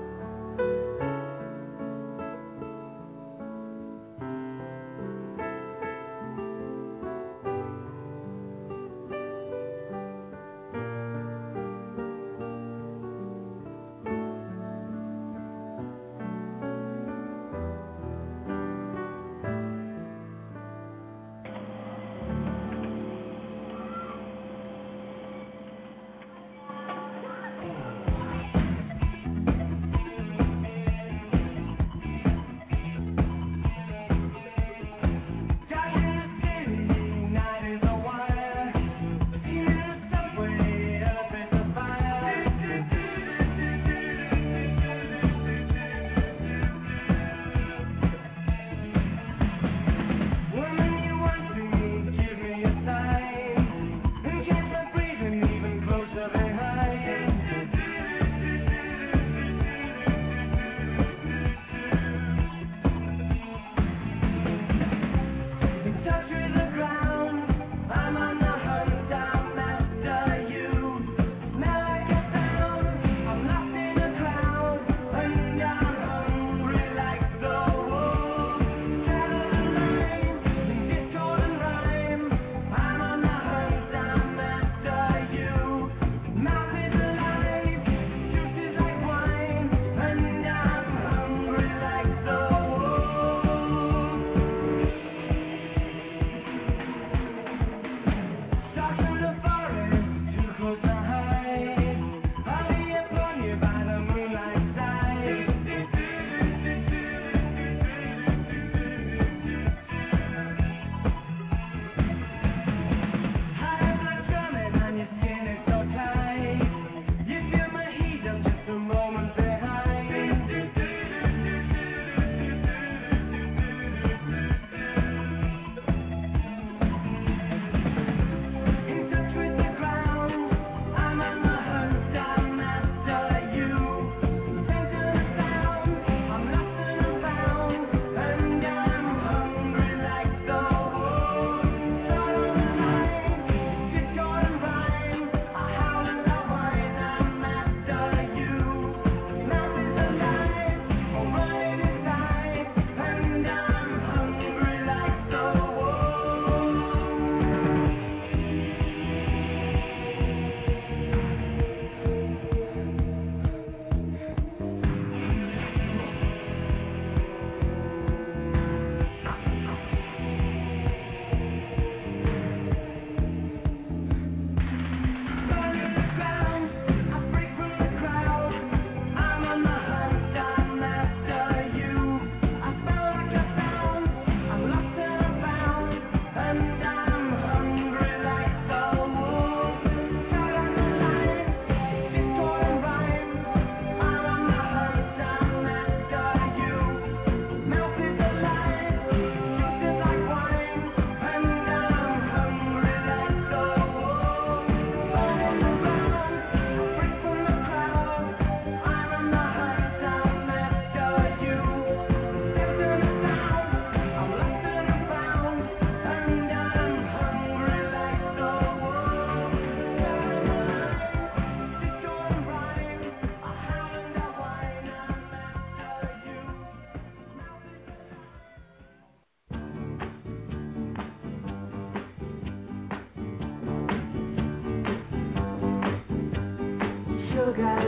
sugar.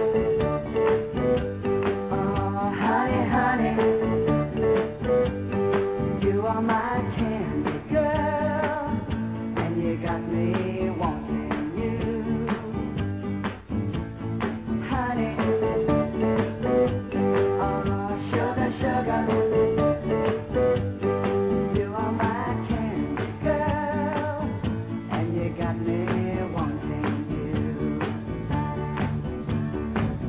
Oh, honey, honey, you are my candy girl, and you got me wanting you. Honey, oh, sugar, sugar, you are my candy girl, and you got me wanting you.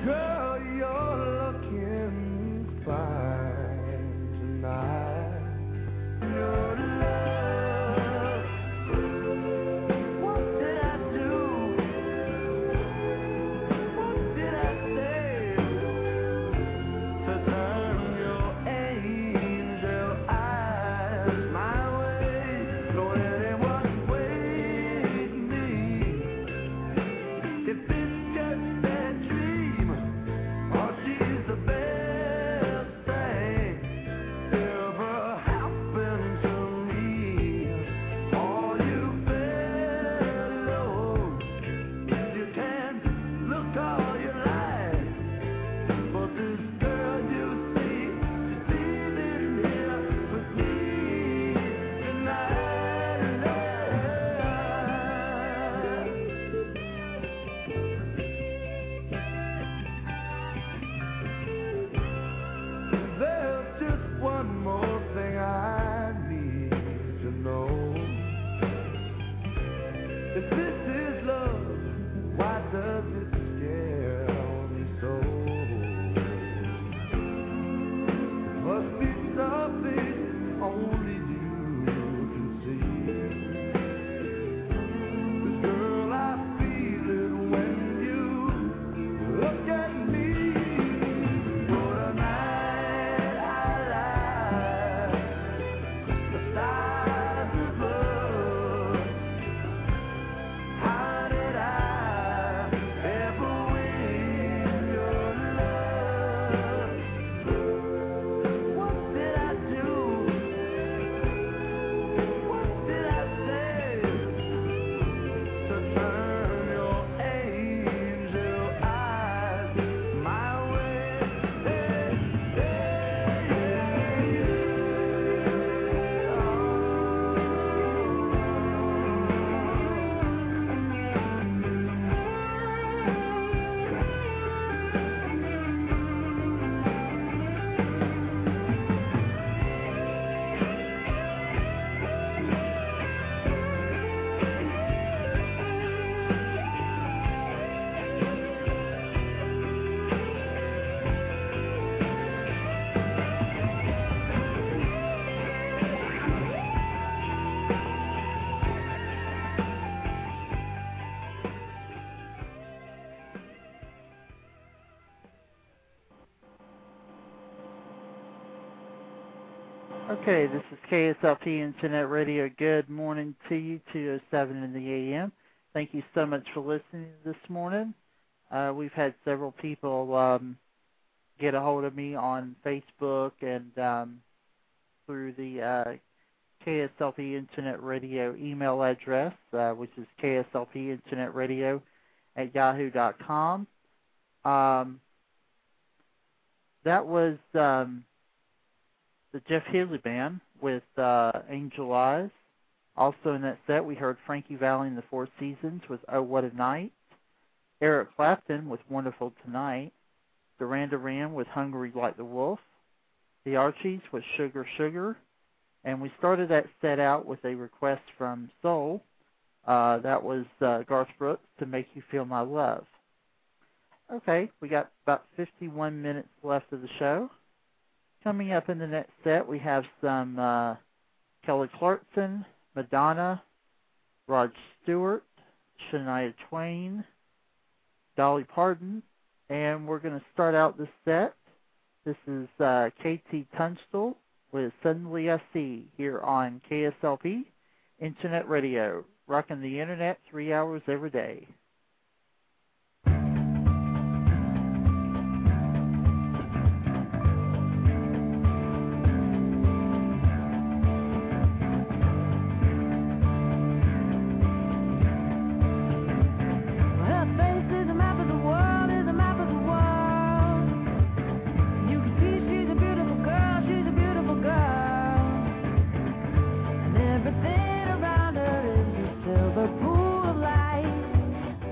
Girl, you're looking fine tonight. Your love, what did I do? What did I say to turn your angel eyes my way? Don't anyone wait me. If it's just that dream, or she's the best thing ever happened to me. All you fellows, you can look all you like, but this girl you see, she's leaving here with me tonight. There's just one more thing I need to know. If this is love, why does it scare me so? Must be something only you can see. 'Cause girl, I feel it when you look at me. For tonight I lie, the stars above. How did I ever win your love? What did I do? What did I say to turn your angel eyes my way? Okay, this is KSLP Internet Radio. Good morning to you, 2:07 in the a.m. Thank you so much for listening this morning. We've had several people get a hold of me on Facebook and through the KSLP Internet Radio email address, which is kslpinternetradio@yahoo.com. That was the Jeff Healey Band with Angel Eyes. Also in that set, we heard Frankie Valli and the Four Seasons with Oh What a Night, Eric Clapton with Wonderful Tonight, Duran Duran with Hungry Like the Wolf, the Archies with Sugar Sugar, and we started that set out with a request from Soul. That was Garth Brooks, To Make You Feel My Love. Okay, we got about 51 minutes left of the show. Coming up in the next set, we have some Kelly Clarkson, Madonna, Rod Stewart, Shania Twain, Dolly Parton, and we're going to start out this set. This is KT Tunstall with Suddenly I See here on KSLP Internet Radio, rocking the Internet 3 hours every day. Everything around her is a silver pool of light.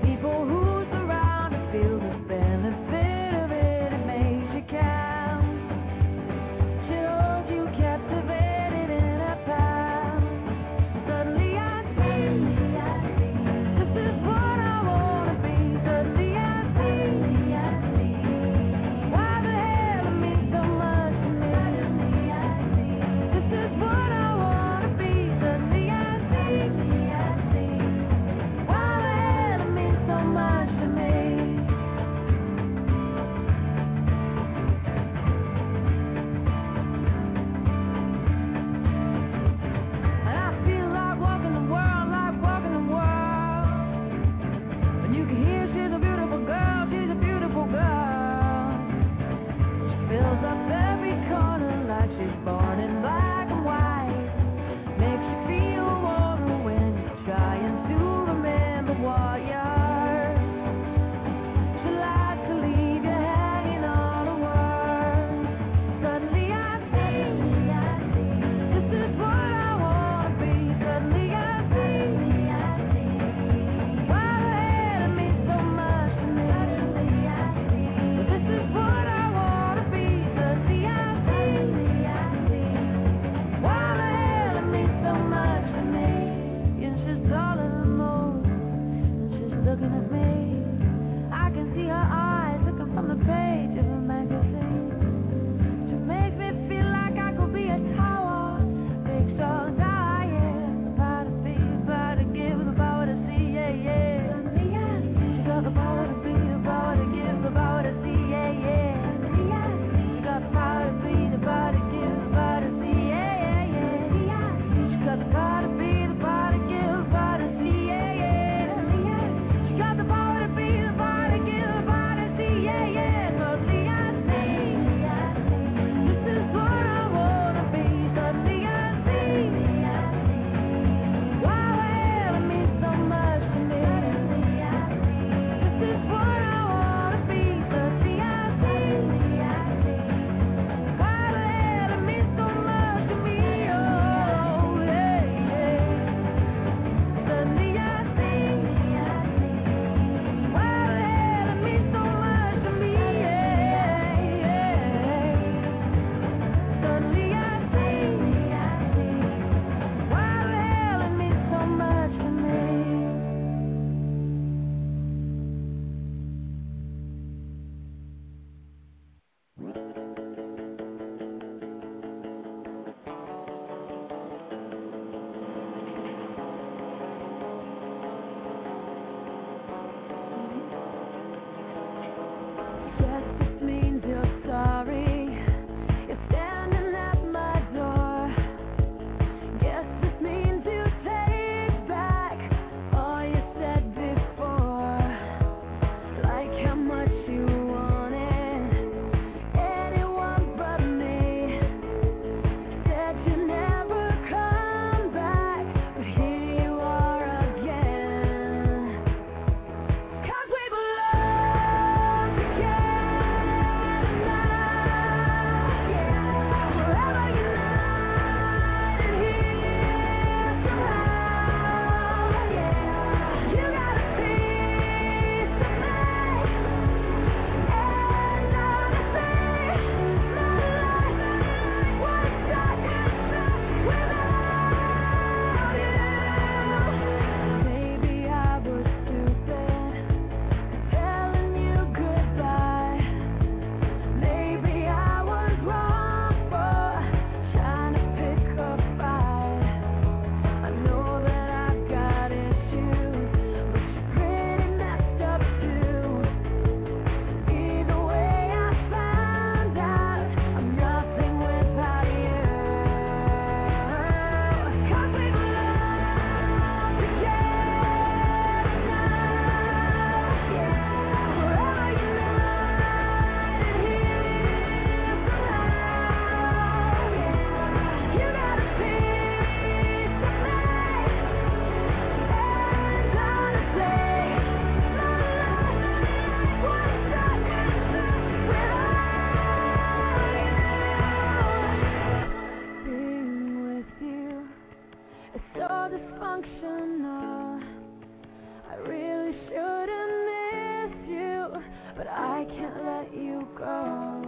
let you go.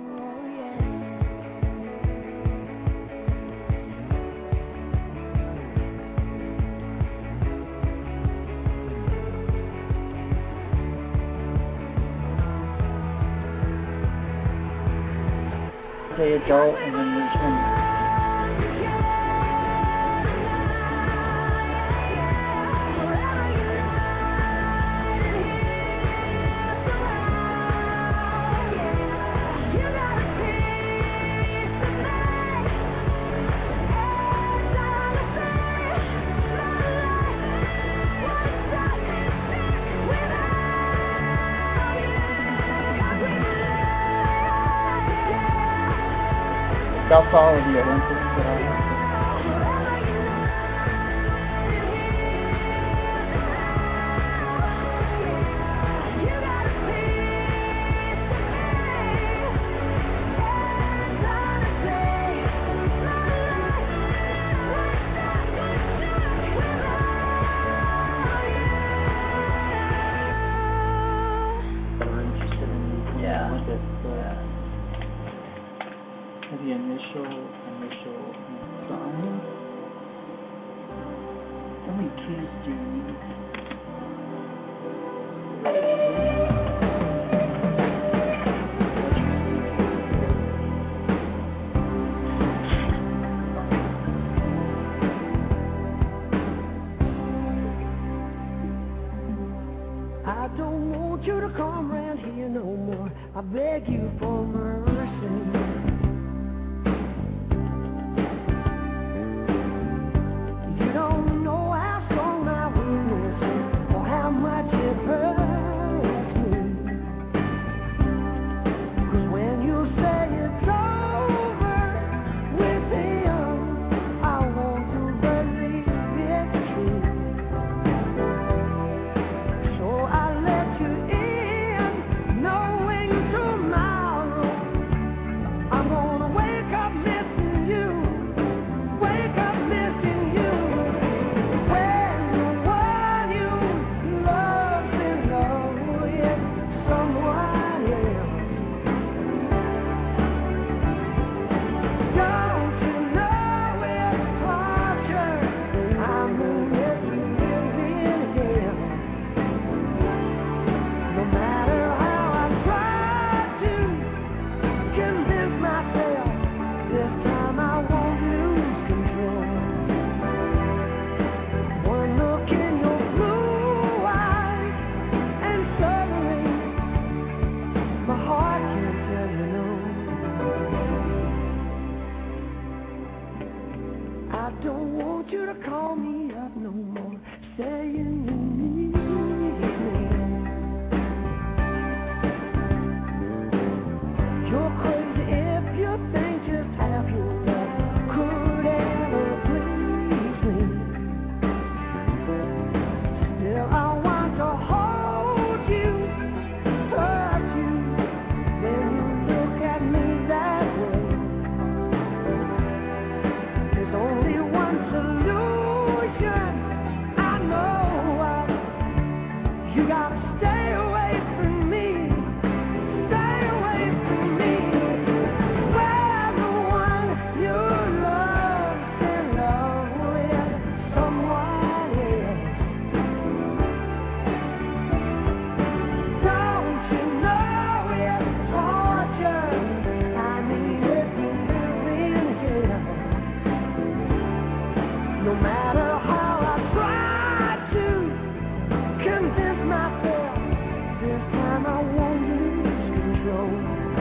Say adult and then return. That's all of the Olympics that I have. That are interested in these. Yeah. Look at the initial sign. How many keys do you need? I don't want you to come round here no more. I beg you for mercy. You don't know how strong my weakness is or how much it hurts me. 'Cause when you say it's over with him, I want to believe it's true. So I let you in, knowing tomorrow I'm gonna wake up missing you, wake up missing you. When the one you love's in love with someone else, don't you know it's torture? I mean it's living hell. No matter how I try to convince myself, this time I won't lose control. One look in your blue eyes, and suddenly my heart can't tell you no. I don't want you to call me up no more, saying you need me. You're crazy if you think just half your love could ever please me. Still, I want to hold you, touch you, when you look at me that way. There's only one solution, I know of. You gotta stay away from me, stay away from me. Where the one you love's in love with someone else. Don't you know it's torture? I mean it's living hell. No matter how I try to convince myself, this time I won't lose control.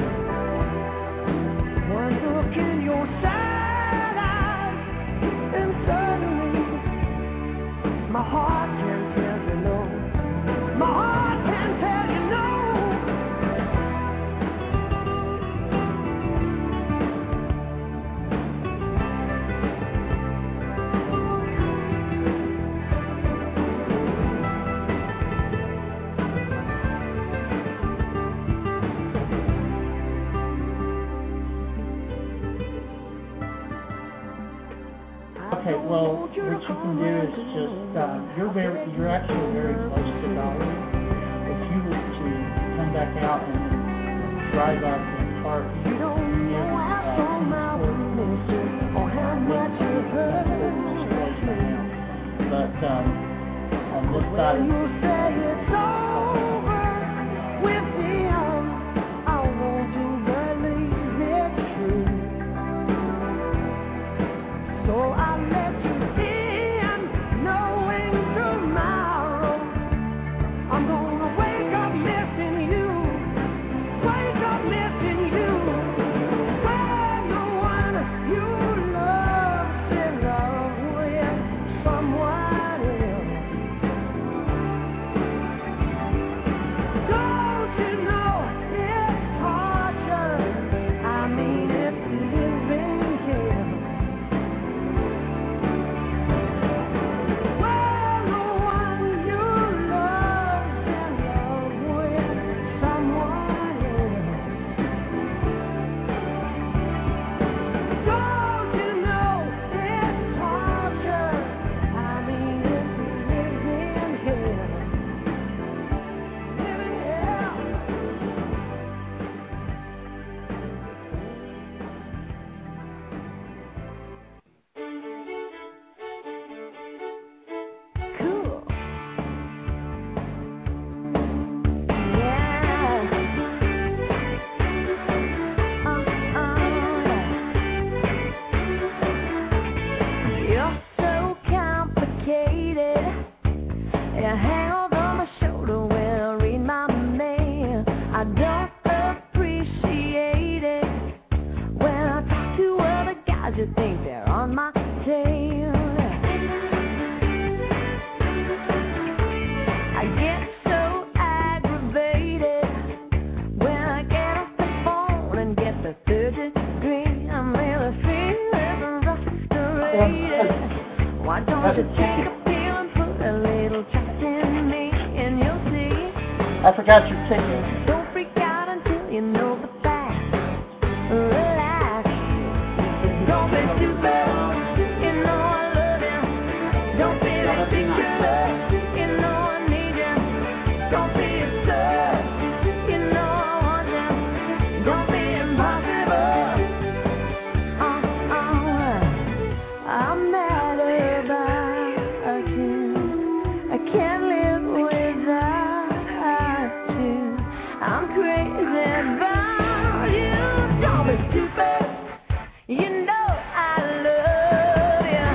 One look in your sad eyes, and suddenly my heart can tell you no. My heart can tell you no. Okay, well, what you can do is just, you're actually very close to Dolly. If you were to come back out and drive up in the car. You don't know how strong my weakness is or how much you hurt me. But on this When side, you say it's over with him, I want to believe it's true. So I let you in, knowing tomorrow I'm gonna wake up missing you. Wake up missing you. When the one you love is in love with someone else. Don't you know it's torture? I mean it's living hell. When the one you love is in love with someone else. Don't you know it's torture? I mean it's living hell. Living hell. Cool. Yeah. You're so complicated. You hang over my shoulder when I read my mail. I don't appreciate it when I talk to other guys. You think they're on my tail. I get so aggravated when I get off the phone and get the third degree. I'm really feeling frustrated. Why don't you take a pill and put a little trust in me and you'll see. I forgot your ticket. Don't freak out until you know the facts. Relax. Don't be stupid. You know I love you. Don't be ridiculous. You know I need you. Don't be absurd. You know I want you. Don't be impossible. I'm mad about you. I can't live without you. I'm crazy about you. Don't be stupid. You know I love you.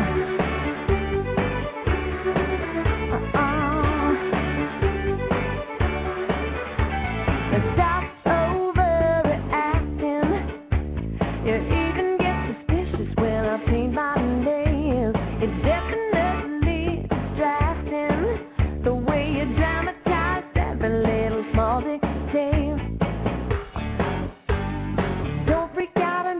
Stop overreacting. You even get suspicious when I paint my nails. It's definitely distracting the way you dramatize every little small detail. Don't freak out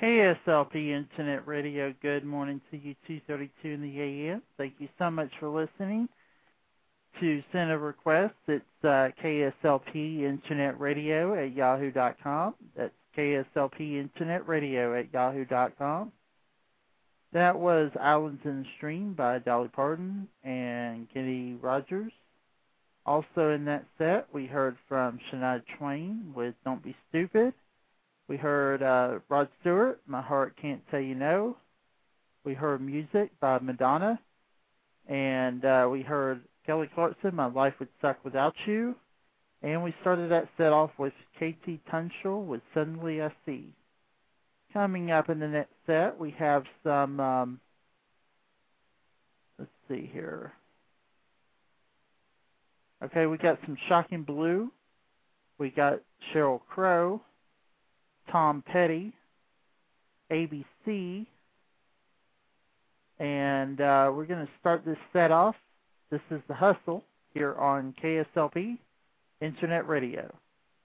KSLP Internet Radio, good morning to you, 2:32 in the a.m. Thank you so much for listening. To send a request, it's KSLP Internet Radio at yahoo.com. That's KSLP Internet Radio at yahoo.com. That was Islands in the Stream by Dolly Parton and Kenny Rogers. Also in that set, we heard from Shania Twain with Don't Be Stupid. We heard Rod Stewart, My Heart Can't Tell You No. We heard Music by Madonna. And we heard Kelly Clarkson, My Life Would Suck Without You. And we started that set off with KT Tunstall with Suddenly I See. Coming up in the next set, we have some, let's see here. Okay, we got some Shocking Blue. We got Sheryl Crow, Tom Petty, ABC, and we're going to start this set off. This is The Hustle here on KSLP Internet Radio.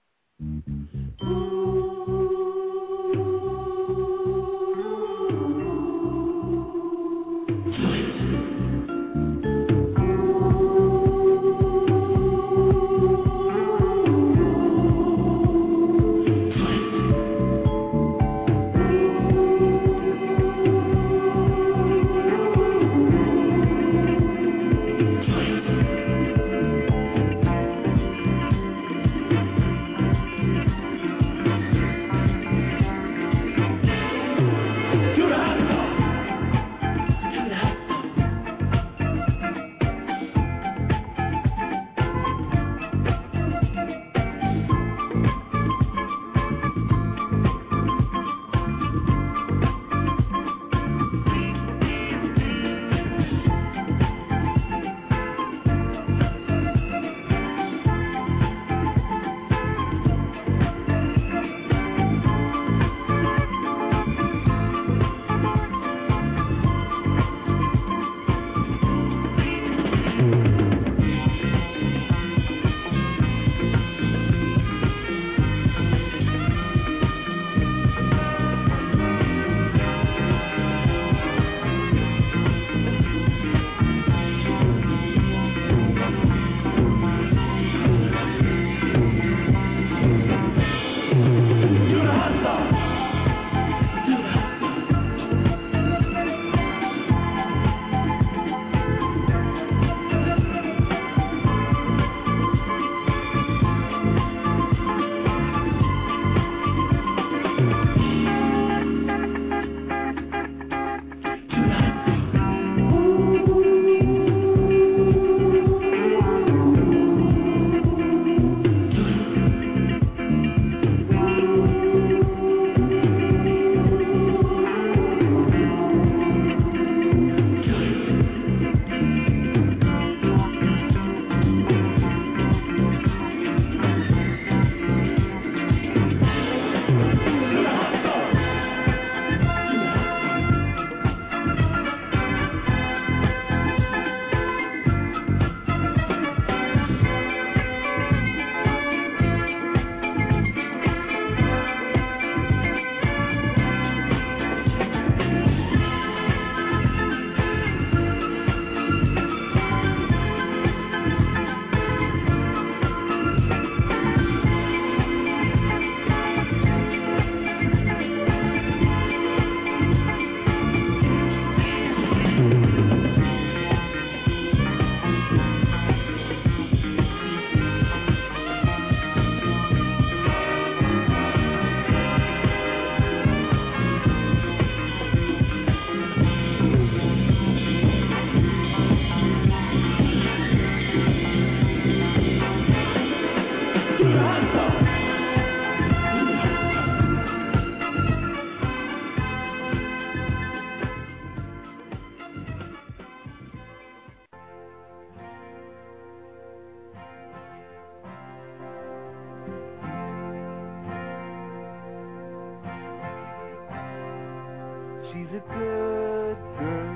She's a good girl,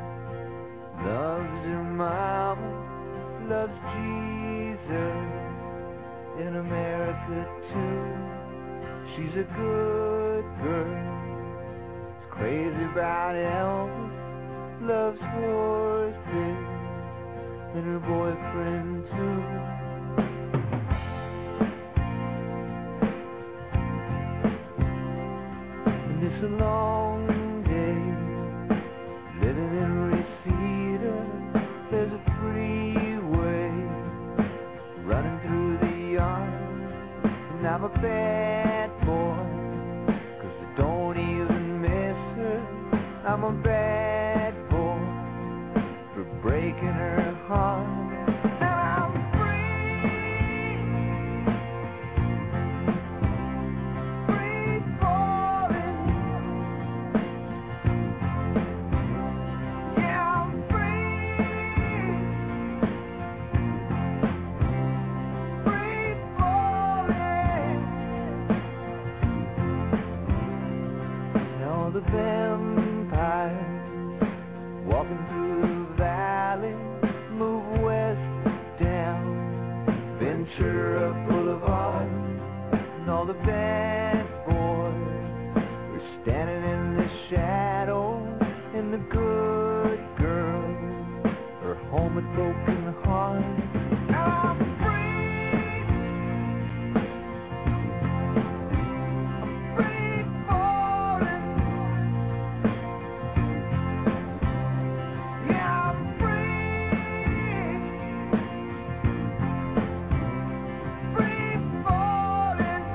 loves her mama, loves Jesus, in America too. She's a good girl, crazy about Elvis, loves horses and her boyfriend too. And it's a long day living in Reseda. There's a freeway running through the yard, and I'm a bad boy, 'cause I don't even miss her. I'm a bad boy for breaking her heart. Now I'm free, free falling. Yeah, I'm free, free falling. And all the vampires walking through the valley move west down Ventura Boulevard, and all the bad boys are standing in the shadow, and the good girls are home with broken hearts. Now I'm free, I'm free falling. Yeah, I'm free, free falling.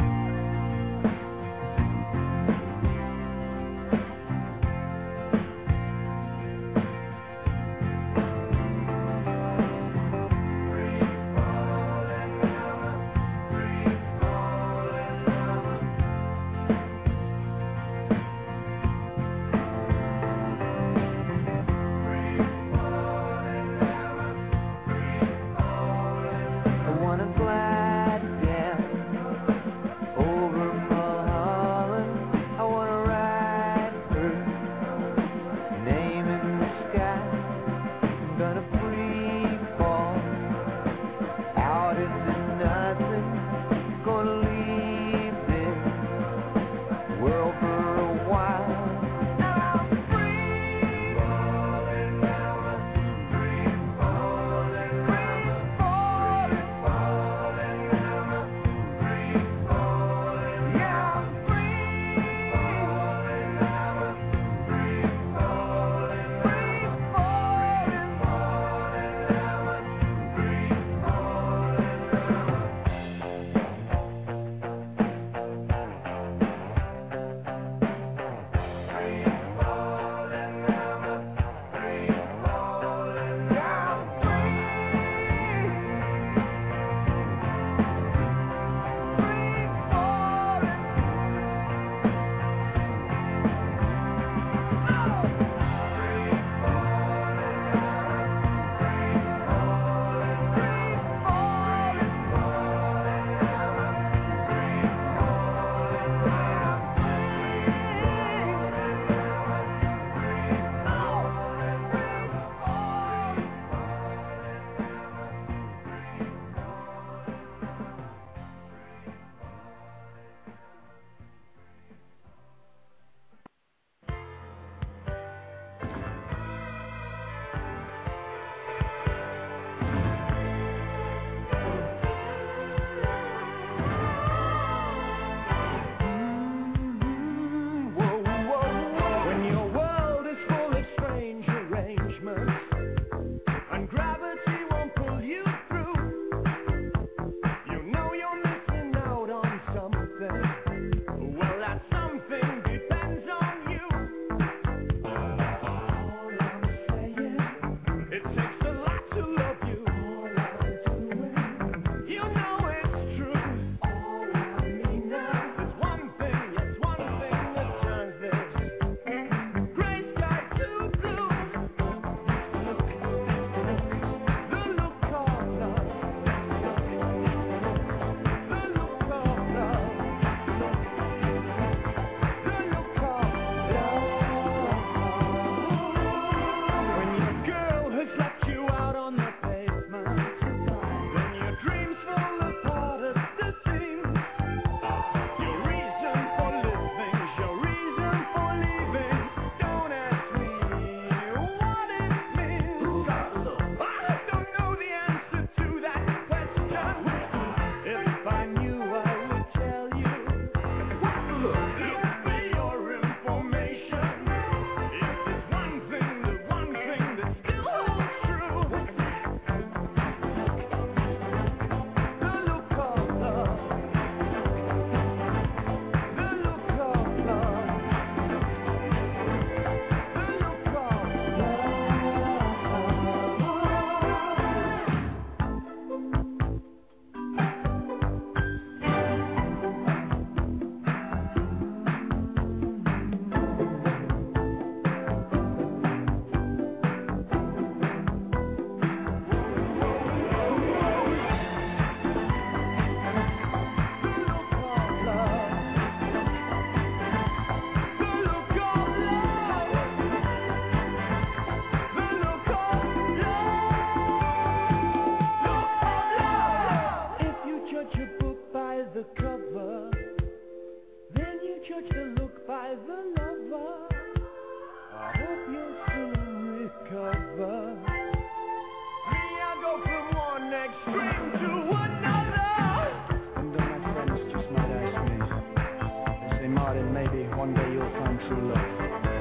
true love.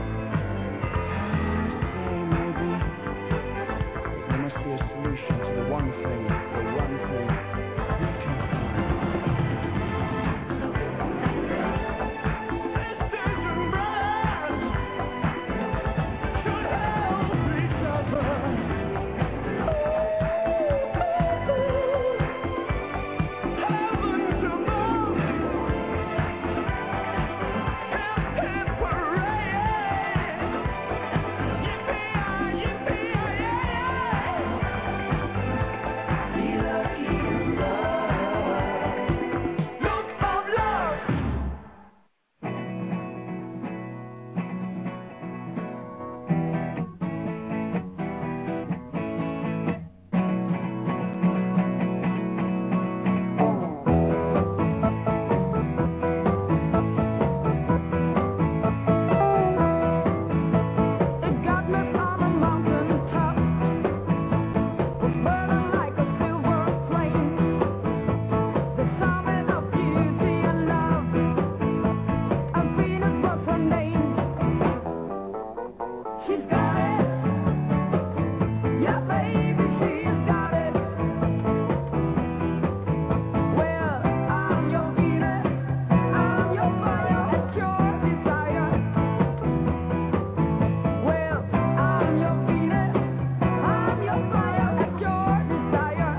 Hey, maybe there must be a solution to the one thing we can find. Sisters and brothers should help each other. Heavens above, hip hip parade. Yippee-yi, yippee-yi-yi. Be lucky in love. Look of love. It got me on a mountain top, was burning like a silver flame. The summit of beauty and love, and Venus was her name. She's got it, yeah, baby, she's got it. Well, I'm your Venus, I'm your fire at your desire. Well, I'm your Venus, I'm your fire at your desire.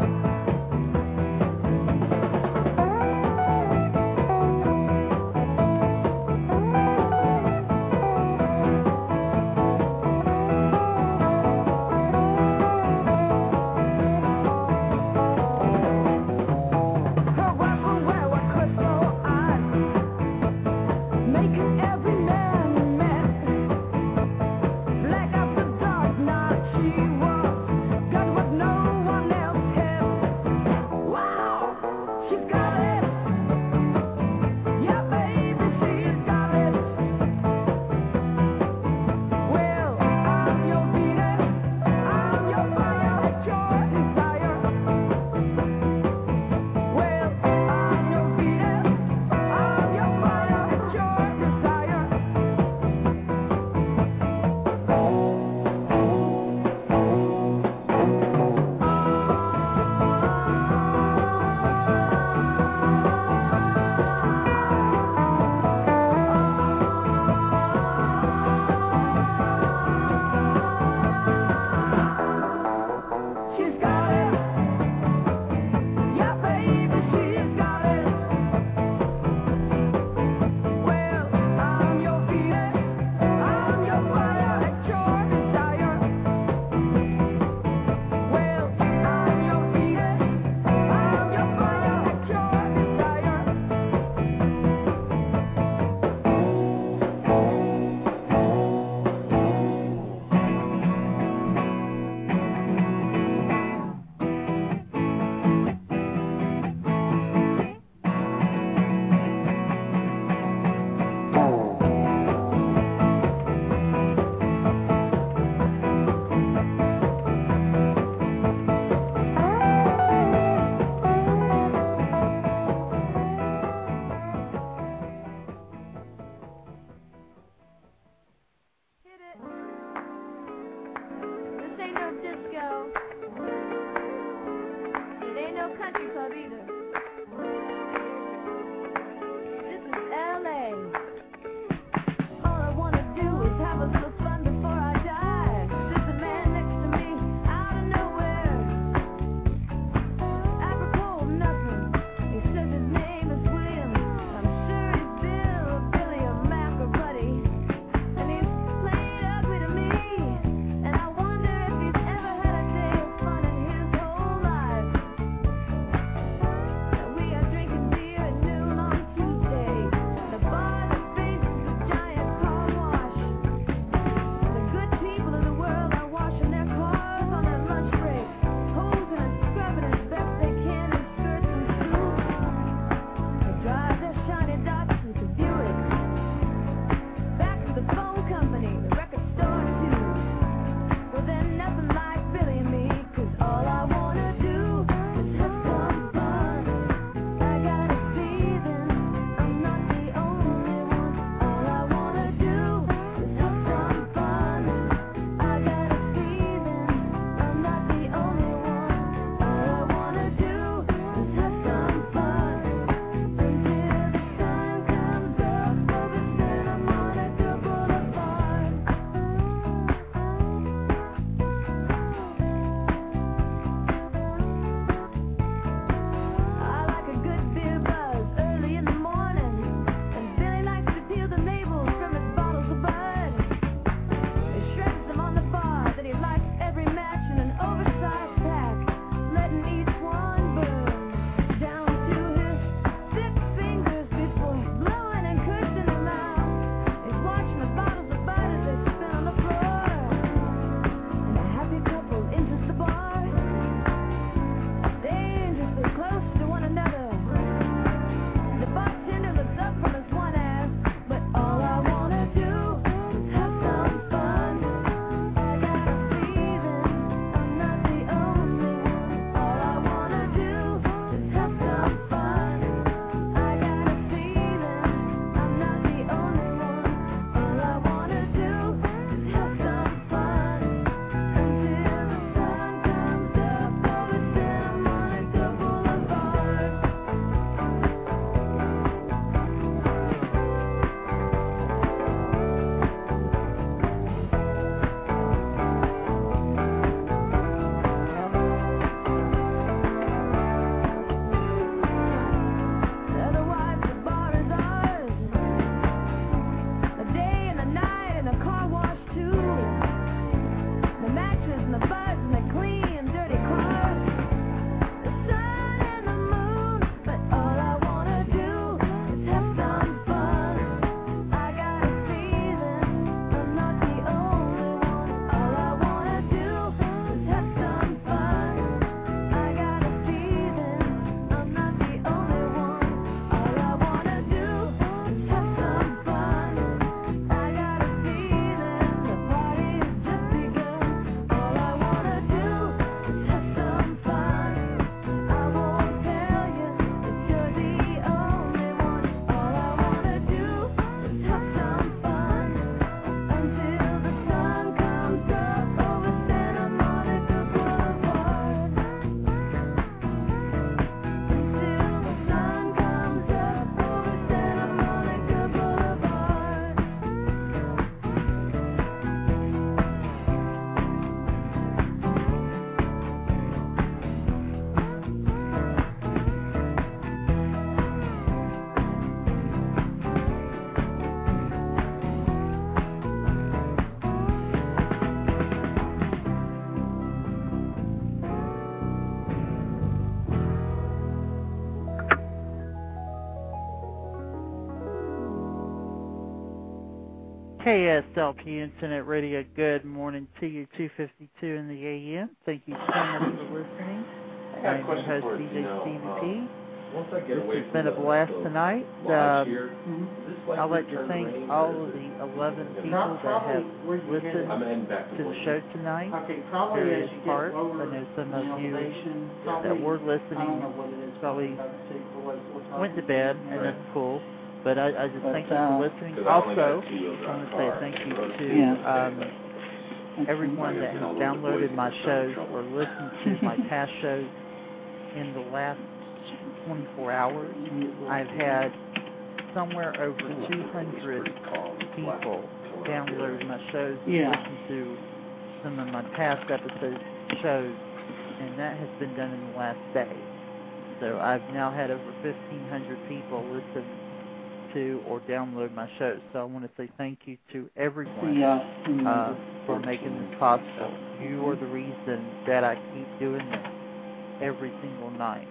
KSLP Internet Radio, good morning to you, 2:52 in the a.m. Thank you so much for listening. I'm your host, DJ Stevie P. This has been a blast tonight. I'd like to thank all of the 11 people that have listened to the show tonight. Various parts. I know some of you that were listening probably went to bed, and that's cool. But I just thank you for listening. Also, I want to say thank you to everyone that has downloaded my shows or listened to my past shows in the last 24 hours. I've had somewhere over 200 people download my shows and listen to some of my past episode shows, and that has been done in the last day. So I've now had over 1,500 people listen to or download my shows. So I want to say thank you to everyone for making this possible. You are the reason that I keep doing this every single night.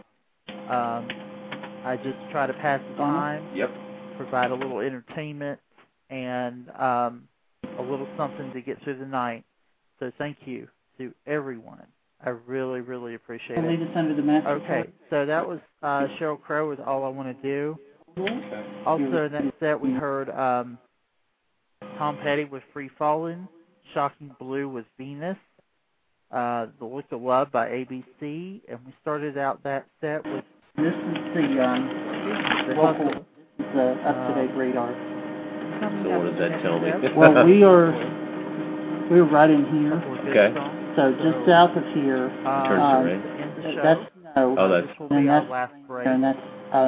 I just try to pass the time, provide a little entertainment, and a little something to get through the night. So thank you to everyone. I really, really appreciate it. Leave us under the master. Okay, so that was Sheryl Crow with All I Want to Do. Also, in that set, we heard Tom Petty with Free Fallin', Shocking Blue with Venus, The Look of Love by ABC, and we started out that set with... This is the local, up-to-date radar. So what does that tell me? Well, we're right in here. Okay. So just south of here. That's no. Oh, that's. And that's last break. And that's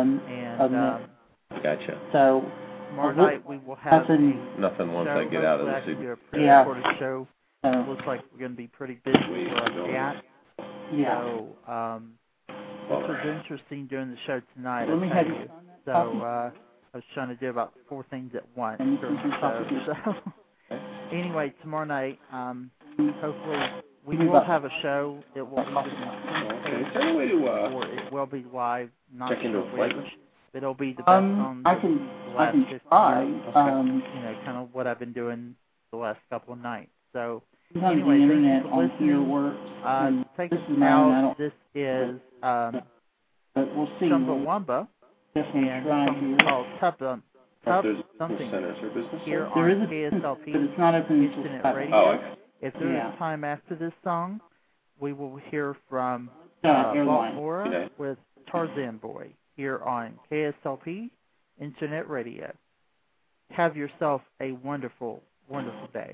Gotcha. So tomorrow night we will have nothing once I get out of the city. Yeah. Show. Looks like we're going to be pretty busy for our cat. Yeah. So this was interesting during the show tonight. Let me have you. So I was trying to do about 4 things at once during the show. So anyway, tomorrow night, hopefully we will have a show. It will either be or it will be live. Not sure which. It'll be the best songs I can try. You know, kind of what I've been doing the last couple of nights. So anyway, the internet on here works. Take this us is mine. out. This is but we'll see. Chumbawamba and something called Tub something here on KSLP but it's not open Internet Radio. Oh, okay. If there is time after this song, we will hear from Airline. Baltimore with Tarzan Boy here on KSLP Internet Radio. Have yourself a wonderful, wonderful day.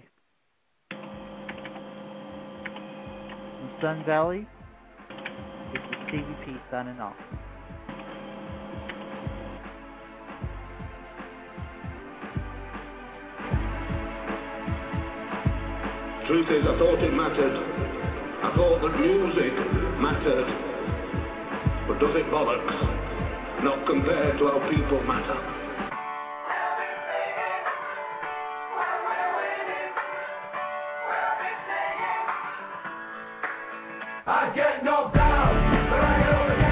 From Sun Valley, this is Stevie P signing off. Truth is, I thought it mattered. I thought that music mattered. But does it bollocks? Not compared to how people matter. I get knocked down, but I get on again.